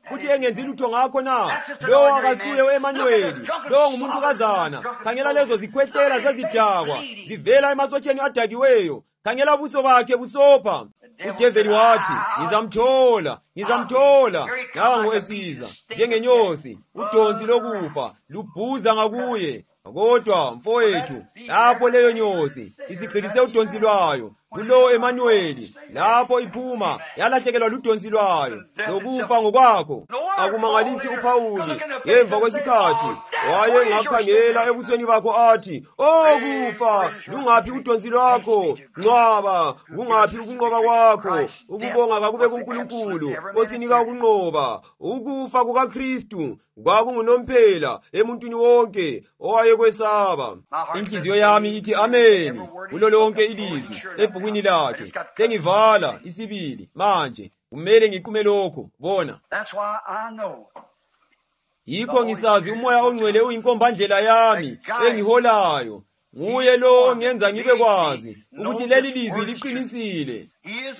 futhi engenzi lutho ngakho na? Lowo akasuye u-Emanueli, lowo ngumuntukazana. Khangela lezo zikhwehlela zezidakwa zivela emasotsheni adakiweyo. Khangela ubuso bakhe busopha. uDeveli wathi, ngizamthola, ngizamthola. Nangu esiza, njengenyosi, udonsi lokufa, lubhuza ngakuye. Kodwa mfowethu, lapho leyo nyosi isigqilise udonsi lwayo, kulo Emanueli, lapho iphuma yalahlekelwa ludonsi lwayo, lokufa ngokwakho. Akumangalisi uPawuli, ngemva kwesikhathi waye ngakhangela ebusweni bakho athi, "Oh kufa, lungaphi udonsi lwakho? Ncwaba, kungaphi ukunqoba kwakho? Ukubonga kakube kuNkulunkulu osinika ukunqoba. Ukufa kukaKristu kwakungunomphela emuntwini wonke owayekwesaba." Inhliziyo yami ithi ameni kulo lonke ilizwi ebhukwini lakhe. Sengivala isibili manje, kumele ngiqume lokho. Bona, yikho ngisazi uMoya oNgcwele uyinkombandlela yami engiholayo. Nguye lo ongenza ngibe kwazi ukuthi leli lizwi liqinisile.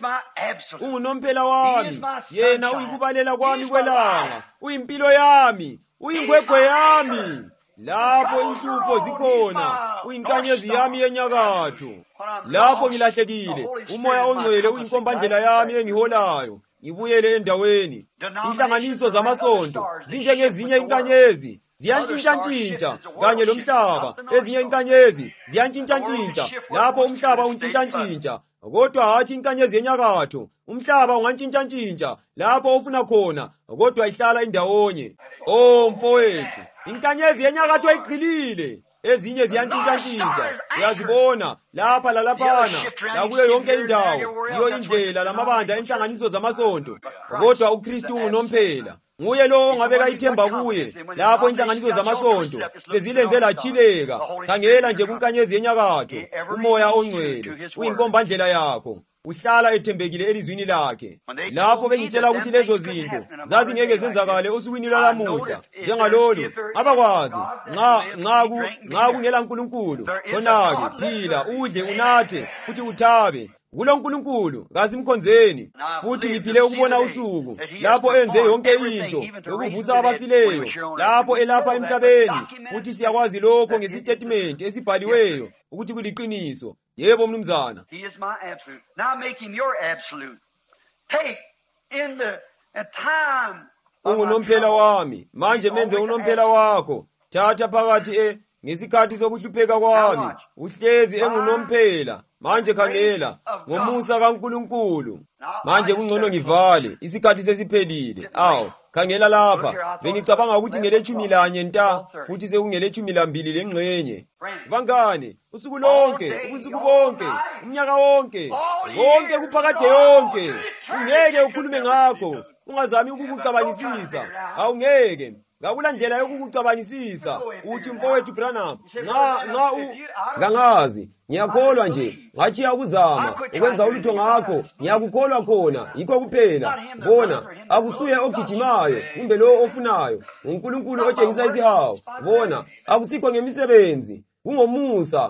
Ungunomphela wami, yena uyikubalela kwami kwelanga, uyimpilo yami, uyingwegwe yami. Lapho inhlupho zikhona, uyinkanyezi yami yenyakatho. Lapho ngilahlekile, uMoya oNgcwele uyinkombandlela yami engiholayo. Ngibuyele endaweni. Inhlanganiso zamasonto zinjengezinye inkanyezi, ziyantshintshantshintsha kanye lomhlaba. Ezinye inkanyezi ziyantshintshantshintsha lapho umhlaba untshintshantshintsha, kodwa hatshi inkanyezi yenyakatho. Umhlaba ungantshintshantshintsha lapho ufuna khona, kodwa ihlala indawonye. Oh mfowethu, inkanyezi yenyakatho iqhilile, ezinye ziyantshintshantshintsha. Uyazibona lapha lalaphana, lakuyo yonke indawo. Iyo indlela lamabandla enhlanganiso zamasonto, kodwa uKristu ungunomphela. Nguye lo ongabeka ithemba kuye. Lapho inhlanganiso zamasonto sezilenze lachileka, khangela nje kunkanyezi yenyakatho. uMoya oNgcwele uyinkombandlela yakho, uhlala ethembekile elizwini lakhe. Lapho bengitshela ukuthi lezo zinto zazingeke zenzakale osukwini lwalamuhla njengalolu, abakwazi nxa nxa ku nxa kungela uNkulunkulu. Khona-ke phila, udle, unathe futhi uthabe. Kulo uNkulunkulu kasimkhonzeni. Futhi ngiphile ukubona usuku lapho enze yonke into yokuvusa abafileyo, lapho elapha emhlabeni. Futhi siyakwazi lokho ngesitatement esibhaliweyo ukuthi kuliqiniso. Yebo mnumzana. He is my absolute. Now make him your absolute. Take in the time. Ungunomphela wami, manje menze unomphela wakho. Thatha phakathi e ngesikhathi sokuhlupheka kwami, uhlezi engunomphela. Manje khangela ngomusa kaNkulunkulu. Manje kungcono ngivale, isikhathi sesiphelile. Awu, khangela lapha, bengicabanga ukuthi ngelethumi lanye nta, futhi sekungelethumi lambili lengxenye. Bangane, usuku lonke, ubusuku bonke, umnyaka wonke, konke kuphakade yonke. Ungeke ukhulume ngakho, ungazami ukukucabangisisa. Awungeke. Ngakula ndlela yokukucabangisisa. Uthi mfowethu Branham, nxa nxa u ngangazi, ngiyakholwa nje, ngathi ukuzama ukwenza ulutho ngakho, ngiyakukholwa khona, yikho kuphela. Bona, akusuye ogijimayo, kumbe lo ofunayo, uNkulunkulu otshengisa izihawu. Bona, akusikho ngemisebenzi, kungomusa.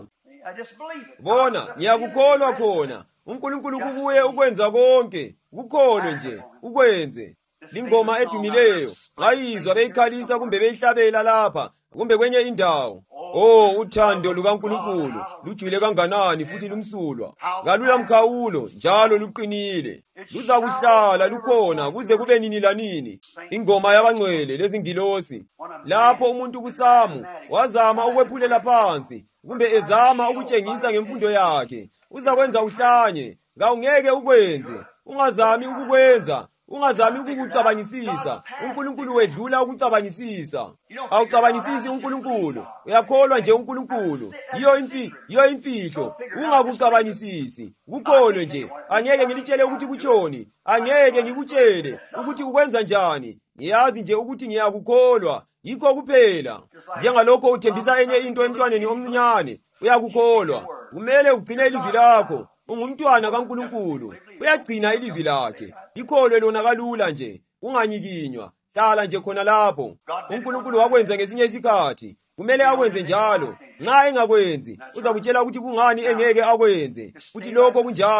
Bona, ngiyakukholwa khona, uNkulunkulu kubuye ukwenza konke, kukholwe nje, ukwenze. Lingoma edumileyo, ngayizwa beyikhalisa kumbe beyihlabela lapha, kumbe kwenye indawo. Oh, uthando lukaNkulunkulu lujule kanganani futhi lumsulwa. Ngalula mkhawulo njalo luqinile. Luza kuhlala lukhona kuze kube nini lanini. Ingoma yabangcwele lezingilosi. Lapho umuntu kuSamu wazama ukwephulela phansi, kumbe ezama ukutshengisa ngemfundo yakhe, uzakwenza uhlanye. Ngawungeke ukwenze, ungazami ukukwenza. Ungazami ukukucabangisisa. uNkulunkulu wedlula ukucabangisisa. Awucabangisisi uNkulunkulu, uyakholwa nje uNkulunkulu. Iyo imfi, iyo imfihlo, ungakucabangisisi. Kukholwe nje. Angeke ngilitshele ukuthi kutshoni, angeke ngikutshele ukuthi ukwenza njani. Ngiyazi nje ukuthi ngiyakukholwa, yikho kuphela. Njengalokho uthembisa enye into emntwaneni omncinyane, uyakukholwa. Kumele ugcine ilizwi lakho. Ungumntwana kaNkulunkulu, uyagcina ilizwi lakhe. Ikholwe lona kalula nje, unganyikinywa. Hlala nje khona lapho. uNkulunkulu wakwenza ngesinye isikhathi, kumele akwenze njalo. Nxa engakwenzi, uzakutshela ukuthi kungani engeke akwenze. Futhi lokho kunjalo,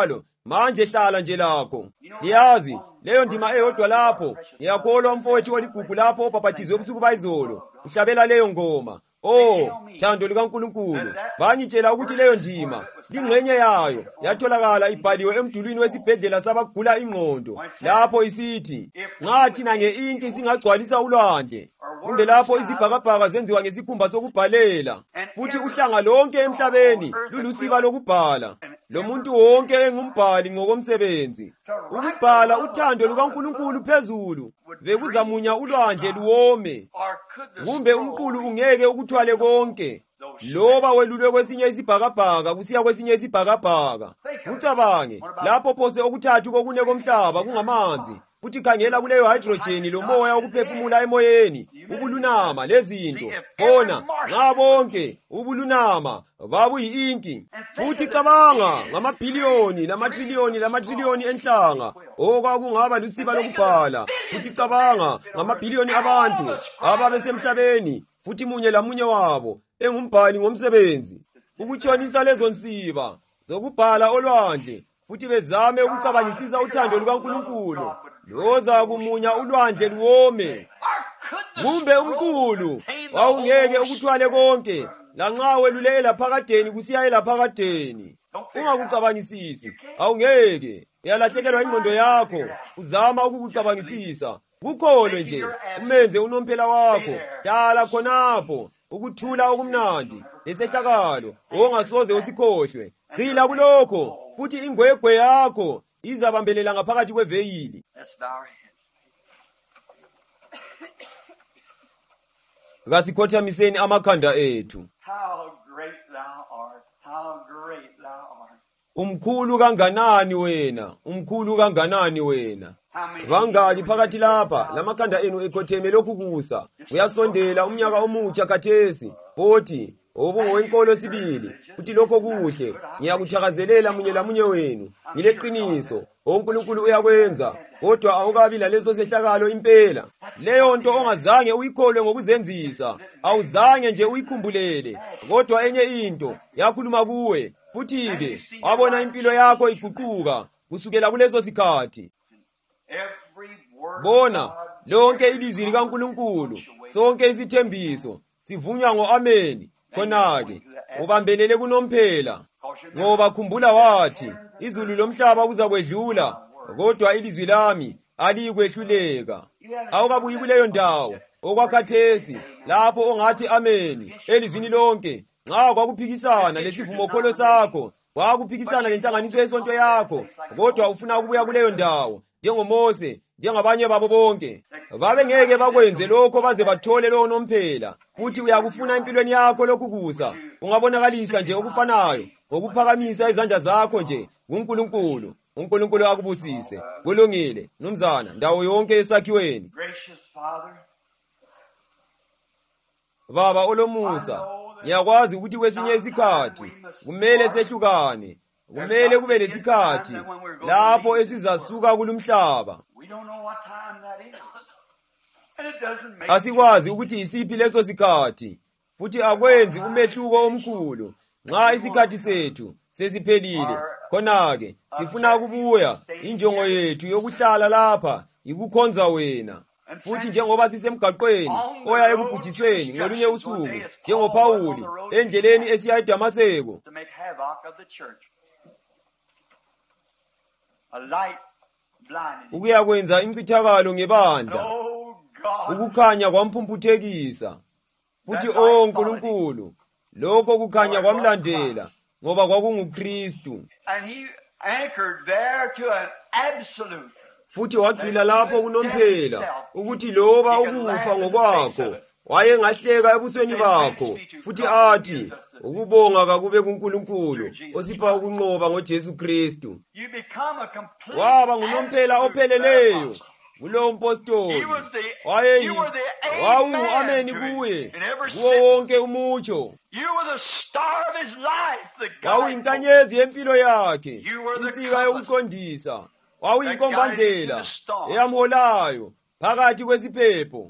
manje hlala nje lakho. Ngiyazi leyo ndima eyodwa lapho, ngiyakholwa umfowethu oligugu lapho obhabhathizwe ubusuku bayizolo uhlabela leyo ngoma. Oh, thando likaNkulunkulu, banyitshela ukuthi leyo ndima lingxenye yayo yatholakala ibhaliwe emdulwini wesibhedlela sabagula ingqondo, lapho isithi nxa thina ngeinki singagcwalisa ulwandle, kumbe lapho izibhakabhaka zenziwa ngesikhumba sokubhalela, futhi uhlanga lonke emhlabeni lulusiba lokubhala, lomuntu wonke engumbhali ngokomsebenzi, ukubhala uthando lukaNkulunkulu phezulu, bekuzamunya ulwandle luwome. Kumbe umqulu ungeke ukuthwale konke, loba welulwe kwesinye isibhakabhaka kusiya kwesinye isibhakabhaka. Ucabange lapho phose okuthathu kokune komhlaba kungamanzi, futhi khangela kuleyo hydrogen lomoya wokuphefumula emoyeni, ubulunama lezinto. Bona nxa bonke ubulunama babuyi-inki, futhi cabanga ngamabhiliyoni lamatriliyoni lamatriliyoni enhlanga okwakungaba lusiba lokubhala, futhi cabanga ngamabhiliyoni abantu ababesemhlabeni, futhi munye lamunye wabo engumbhali ngomsebenzi, ukutshonisa lezo nsiba zokubhala olwandle, futhi bezame ukucabangisisa uthando lukaNkulunkulu loza kumunya ulwandle luwome. Kumbe umqulu wawungeke ukuthwale konke, lanxa welule elaphakadeni kusiya elaphakadeni. Ungakucabangisisi, awungeke, uyalahlekelwa ingqondo yakho uzama ukukucabangisisa. Kukholwe nje, umenze unomphela wakho, dala khonapho ukuthula okumnandi lesehlakalo ongasoze usikhohlwe. Qhila kulokho, futhi ingwegwe yakho izabambelela ngaphakathi kweveyili. Kasikhothamiseni amakhanda ethu. Umkhulu kanganani wena, umkhulu kanganani wena. Bangaki phakathi lapha lamakhanda enu ekhotheme lokukusa, uyasondela umnyaka omutsha khathesi, bothi obungowenkolo sibili, futhi lokho kuhle, ngiyakuthakazelela munye lamunye wenu, ngileqiniso, uNkulunkulu uyakwenza, kodwa awukabi laleso sehlakalo impela. Leyo nto ongazange uyikholwe ngokuzenzisa, awuzange nje uyikhumbulele, kodwa enye into yakhuluma kuwe, futhi-ke wabona impilo yakho iguquka kusukela kuleso sikhathi. Bona lonke ilizwi likaNkulunkulu, sonke isithembiso sivunywa ngo-ameni. Khona-ke ubambelele kunomphela, ngoba khumbula wathi izulu lomhlaba kuzakwedlula, kodwa ilizwi lami alikwehluleka. Awukabuyi kuleyo ndawo okwakhathesi lapho ongathi ameni elizwini lonke, nxa kwakuphikisana lesivumokholo sakho, kwakuphikisana lenhlanganiso yesonto yakho, kodwa ufuna ukubuya kuleyo ndawo njengoMose, njengabanye babo bonke. Babe ngeke bakwenze lokho baze bathole lowo nomphela, futhi uyakufuna empilweni yakho lokhu kusa. Ungabonakalisa nje okufanayo ngokuphakamisa izandla zakho nje kuNkulunkulu. uNkulunkulu akubusise. Kulungile nomzana ndawo yonke esakhiweni. Baba olomusa, ngiyakwazi ukuthi kwesinye isikhathi kumele sehlukane, kumele kube lesikhathi lapho esizasuka kulumhlaba. Asikwazi ukuthi isiphi leso sikhathi, futhi akwenzi umehluko omkhulu nxa isikhathi sethu sesiphelile. Khona-ke sifuna ukubuya, injongo yethu yokuhlala lapha ikukhonza wena. Futhi njengoba sisemgaqweni oya ekubhujisweni ngolunye usuku, njengoPawuli endleleni esiya eDamaseko, ukuyakwenza incithakalo ngebandla, ukukhanya kwamphumputhekisa. Futhi o Nkulunkulu, lokho kukhanya kwamlandela ngoba kwakunguKristu. Futhi wagxila lapho kunomphela ukuthi loba ukufa ngokwakho wayengahleka ebusweni bakho, futhi athi ukubonga kakube kuNkulunkulu osipha ukunqoba ngoJesu Kristu. Waba ngunomphela opheleleyo kulo mpostoli, wayeyi wawungu-ameni kuye kuwo wonke umutsho. Wawuyinkanyezi yempilo yakhe, insika yokuqondisa. Wawuyinkombandlela eyamholayo phakathi kwesiphepho.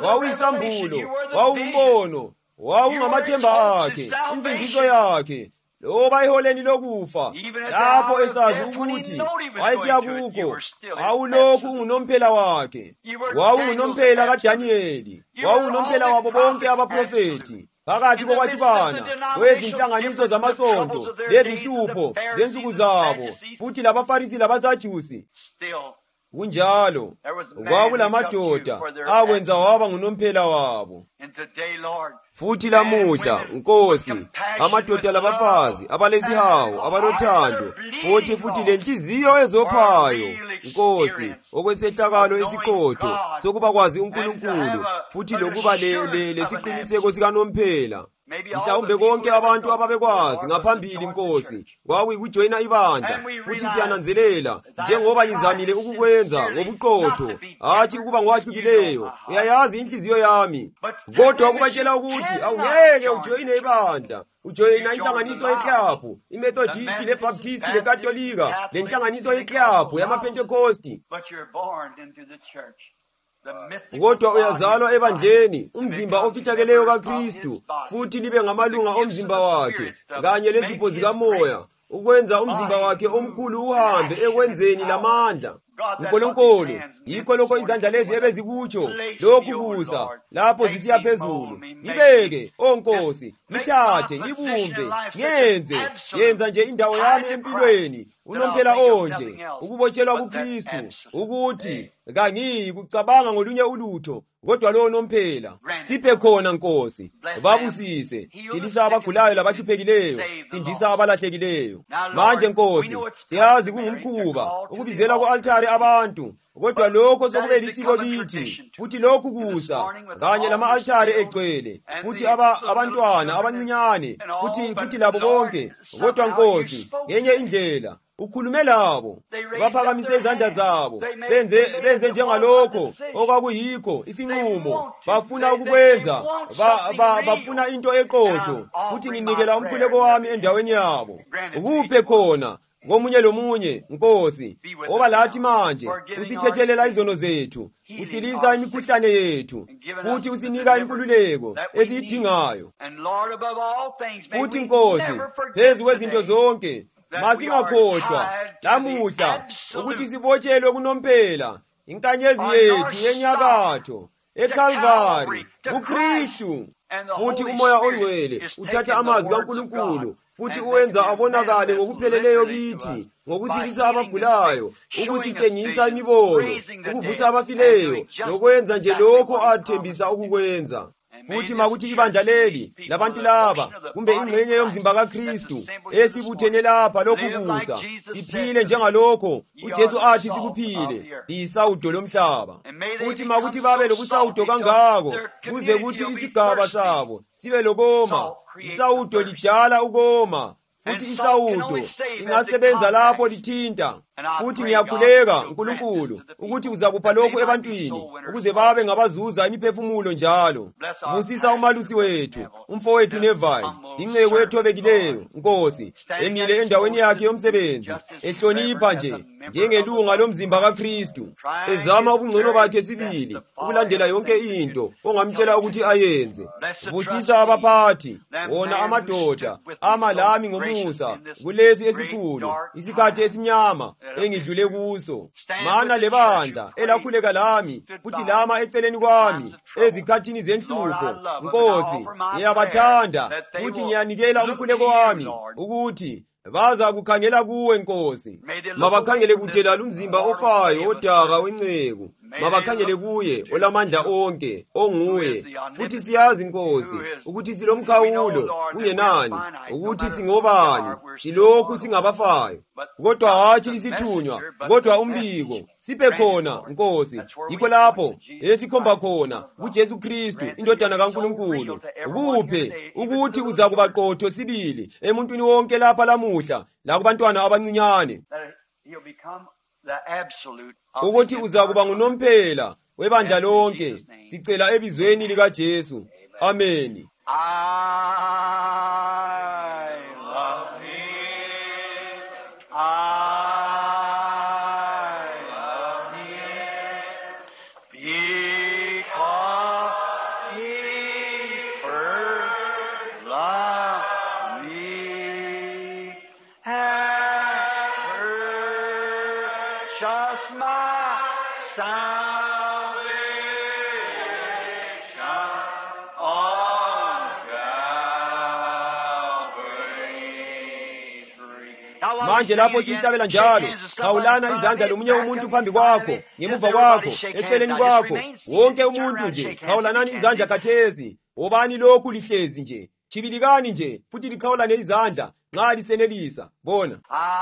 Wawuyisambulo, wawumbono, wawungamathemba akhe, insindiso yakhe, loba iholeni lokufa, lapho esazi ukuthi wayesiya kukho, awulokhu ungunomphela wakhe. Wawungunomphela kaDaniyeli, wawungunomphela wabo bonke abaprofethi, phakathi kokwahlukana kwezinhlanganiso zamasonto lezinhlupho zensuku zabo, futhi labaFarisi labaSadusi. Kunjalo kwakulamadoda akwenza waba ngunomphela wabo. Futhi lamuhla, Nkosi, amadoda labafazi abalesihawu, abalothando, futhi futhi lenhliziyo ezophayo, Nkosi, okwesehlakalo esiqotho sokuba kwazi uNkulunkulu, futhi lokuba lesiqiniseko sikanomphela. Mhlawumbe konke abantu ababekwazi ngaphambili, Nkosi, kwakuyikujoyina ibandla, futhi siyananzelela njengoba nizamile ukukwenza ngobuqotho, hathi ukuba ngoahlukileyo. Uyayazi inhliziyo yami, kodwa ukubatshela ukuthi awungeke ujoyine ibandla, ujoyina inhlanganiso yeklabhu, iMethodist, leBaptist, leKatolika, lenhlanganiso yeklabhu yamaPentecosti. Kodwa uyazalwa ebandleni, umzimba ofihlakeleyo kaKristu, futhi libe ngamalunga omzimba wakhe kanye lezipho zikamoya, ukwenza umzimba wakhe omkhulu uhambe ekwenzeni lamandla. Nkulunkulu, yikho lokho izandla lezi ebezikutsho, lokhu kusa lapho zisiya phezulu. Ngibeke, o Nkosi, ngithathe, ngibumbe, ngenze, yenza nje indawo yami empilweni, unomphela onje, ukubotshelwa kuKristu, ukuthi kangiyi kucabanga ngolunye ulutho, kodwa lo nomphela. Siphe khona, Nkosi, babusise, tilisa abagulayo labahluphekileyo, tindisa abalahlekileyo. Manje, Nkosi, siyazi kungumkhuba ukubizela ku-altare abantu, kodwa lokho sokube lisiko kithi, futhi lokhu kusa kanye lama-altare egcwele, futhi aba abantwana abancinyane, futhi futhi labo bonke. Kodwa Nkosi, ngenye indlela ukhulume labo, baphakamise izandla zabo, benze benze njengalokho okwakuyikho isinqumo bafuna ukukwenza, ba, ba, bafuna into eqotho, futhi nginikela umkhuleko wami endaweni yabo. Ukuphe khona ngomunye lomunye, Nkosi, oba lathi manje usithethelela izono zethu, usilisa imikhuhlane yethu, futhi usinika inkululeko esiyidingayo. Futhi Nkosi, phezu kwezinto zonke, masingakhohlwa lamuhla ukuthi sibotshelwe kunomphela, inkanyezi yethu yenyakatho, eKalvari, uKristu. Futhi uMoya Ongcwele uthatha amazwi kaNkulunkulu, futhi uwenza abonakale ngokupheleleyo kithi, ngokusilisa abagulayo, ukusitshengisa imibono, ukuvusa abafileyo, nokwenza nje lokho athembisa ukukwenza. Futhi makuthi ibandla leli labantu laba, kumbe ingxenye yomzimba kaKristu, esibuthene lapha lokhu kusa, siphile njengalokho uJesu athi sikuphile, isawudo lomhlaba. Futhi makuthi babe lobusawudo kangako, kuze kuthi isigaba sabo sibe lokoma. Isawudo lidala ukoma, futhi isawudo ingasebenza lapho lithinta. Futhi ngiyakhuleka, Nkulunkulu, ukuthi uzakupha lokhu ebantwini, ukuze babe ngabazuza imiphefumulo njalo. Busisa umalusi wethu, umfowethu Neville, inceku ethobekileyo, Nkosi, emile endaweni yakhe yomsebenzi, ehlonipha nje, njengelunga lomzimba kaKristu, ezama ubungcono bakhe sibili, ukulandela yonke into ongamtshela ukuthi ayenze. Busisa abaphathi, wona amadoda, ama lami ngomusa, kulesi esikhulu, isikhathi esimnyama engidlule kuso. Mana lebandla elakhuleka lami, futhi lama eceleni kwami ezikhathini zenhlupho. Nkosi, ngiyabathanda, futhi ngiyanikela umkhuleko wami ukuthi baza kukhangela kuwe, Nkosi. Mabakhangele kudela lumzimba ofayo odaka wenceku, mabakhangele kuye olamandla onke, onguye. Futhi siyazi, Nkosi, ukuthi silomkhawulo kungenani, ukuthi singobani, silokhu singabafayo, kodwa hatshi isithunywa, kodwa umbiko. Siphe khona, Nkosi, yikho lapho esikhomba khona kuJesu Kristu, indodana kaNkulunkulu. Ukuphe ukuthi uzakuba qotho sibili emuntwini wonke lapha lamuhla, lakubantwana abancinyane, ukuthi uzakuba ngunomphela webandla lonke. Sicela ebizweni likaJesu. Amen. purchased my salvation on Calvary's tree. manje lapho sihlabela njalo khawulana izandla lomunye umuntu phambi kwakho ngemuva kwakho eceleni kwakho wonke umuntu nje khawulanani izandla khathesi obani lokhu lihlezi nje chibilikani nje futhi likhawulane izandla nxa lisenelisa bona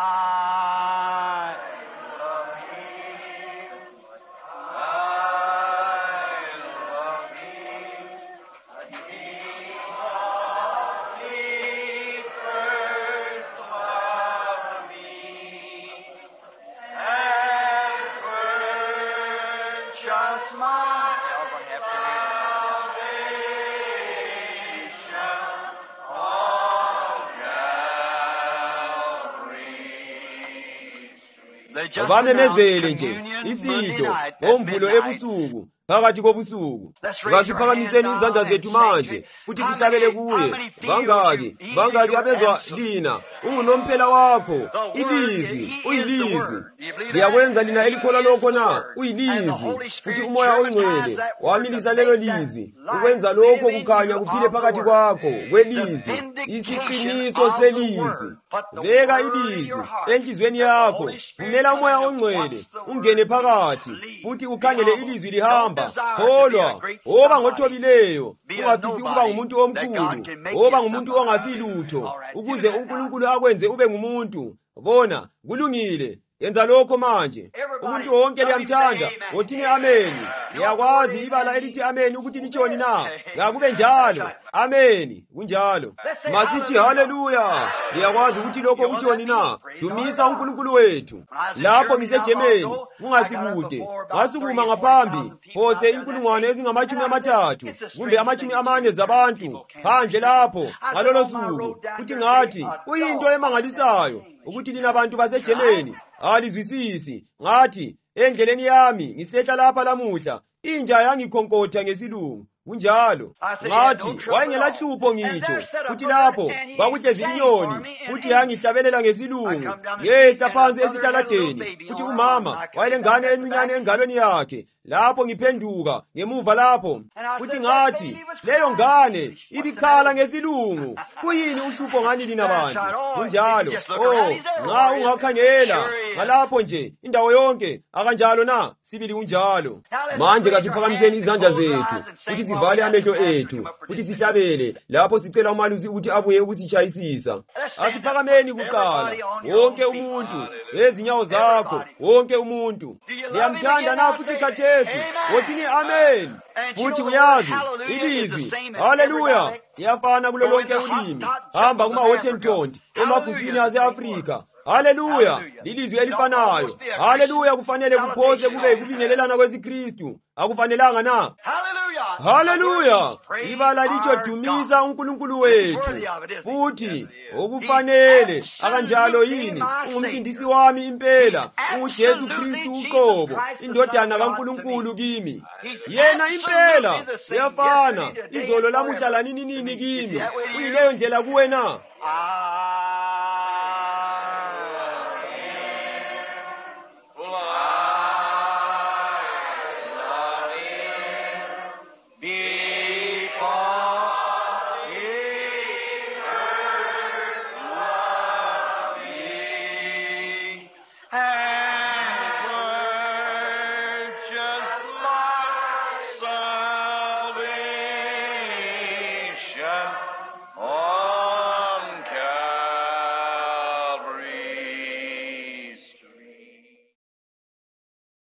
bamemezele nje isidlo ngomvulo ebusuku phakathi kobusuku ngasiphakamiseni izandla zethu manje futhi sihlabele kuye bangaki bangaki abezwa lina ungunomphela wakho ilizwi uyilizwi liyakwenza lina elikholwa lokho na uyilizwi futhi umoya ongcwele wamilisa lelo lizwi ukwenza lokho kukhanya kuphile phakathi kwakho kwelizwi isiqiniso selizwi beka ilizwi enhlizweni yakho vumela umoya ongcwele ungene phakathi futhi ukhangele ilizwi lihamba kholwa oba ngothobileyo ungafisi ukuba ngumuntu omkhulu oba ngumuntu ongasilutho ukuze uNkulunkulu akwenze ube ngumuntu bona kulungile yenza lokho manje umuntu wonke liyamthanda wothini ameni liyakwazi ibala elithi ameni ukuthi litshoni na ngakube njalo ameni kunjalo masithi haleluya liyakwazi ukuthi lokho kutshoni na dumisa uNkulunkulu wethu lapho ngisejemeni ungasikude ngasukuma ngaphambi phose inkulungwane ezingamachumi amathathu kumbe amachumi amane zabantu phandle lapho ngalolo suku futhi ngathi kuyinto emangalisayo ukuthi lina bantu basejemeni alizwisisi ngathi endleleni yami ngisehla lapha lamuhla inja yangikhonkotha ngesilungu kunjalo ngathi wayengelahlupho ngitsho futhi lapho bakuhlezi inyoni futhi yangihlabelela ngesilungu ngehla phansi esitaladeni futhi umama wayelengane encinyane engalweni yakhe lapho ngiphenduka ngemuva lapho futhi ngathi leyo ngane ibikhala ngesilungu kuyini uhlupho ngani lina bantu kunjalo oh nxa ungakhangela ngalapho nje indawo yonke akanjalo na sibili kunjalo manje kasiphakamiseni izandla zethu futhi sivale amehlo ethu futhi sihlabele lapho sicela uMalusi ukuthi abuye ukusichayisisa asiphakameni kuqala wonke umuntu ezinyawo zakho wonke umuntu liyamthanda na futhi khathesi wothini amen futhi uyazi ilizwi haleluya liyafana kulo lonke ulimi hamba kuma Washington emaguswini ase-Afrika haleluya lilizwi elifanayo haleluya kufanele kuphose kube kubingelelana kwesiKristu akufanelanga na haleluya ibala litsho dumisa uNkulunkulu wethu futhi okufanele akanjalo yini ungumsindisi wami impela uJesu Kristu uqobo indodana kaNkulunkulu kimi yena impela uyafana izolo lamuhla lanini nini kimi uyileyo ndlela kuwena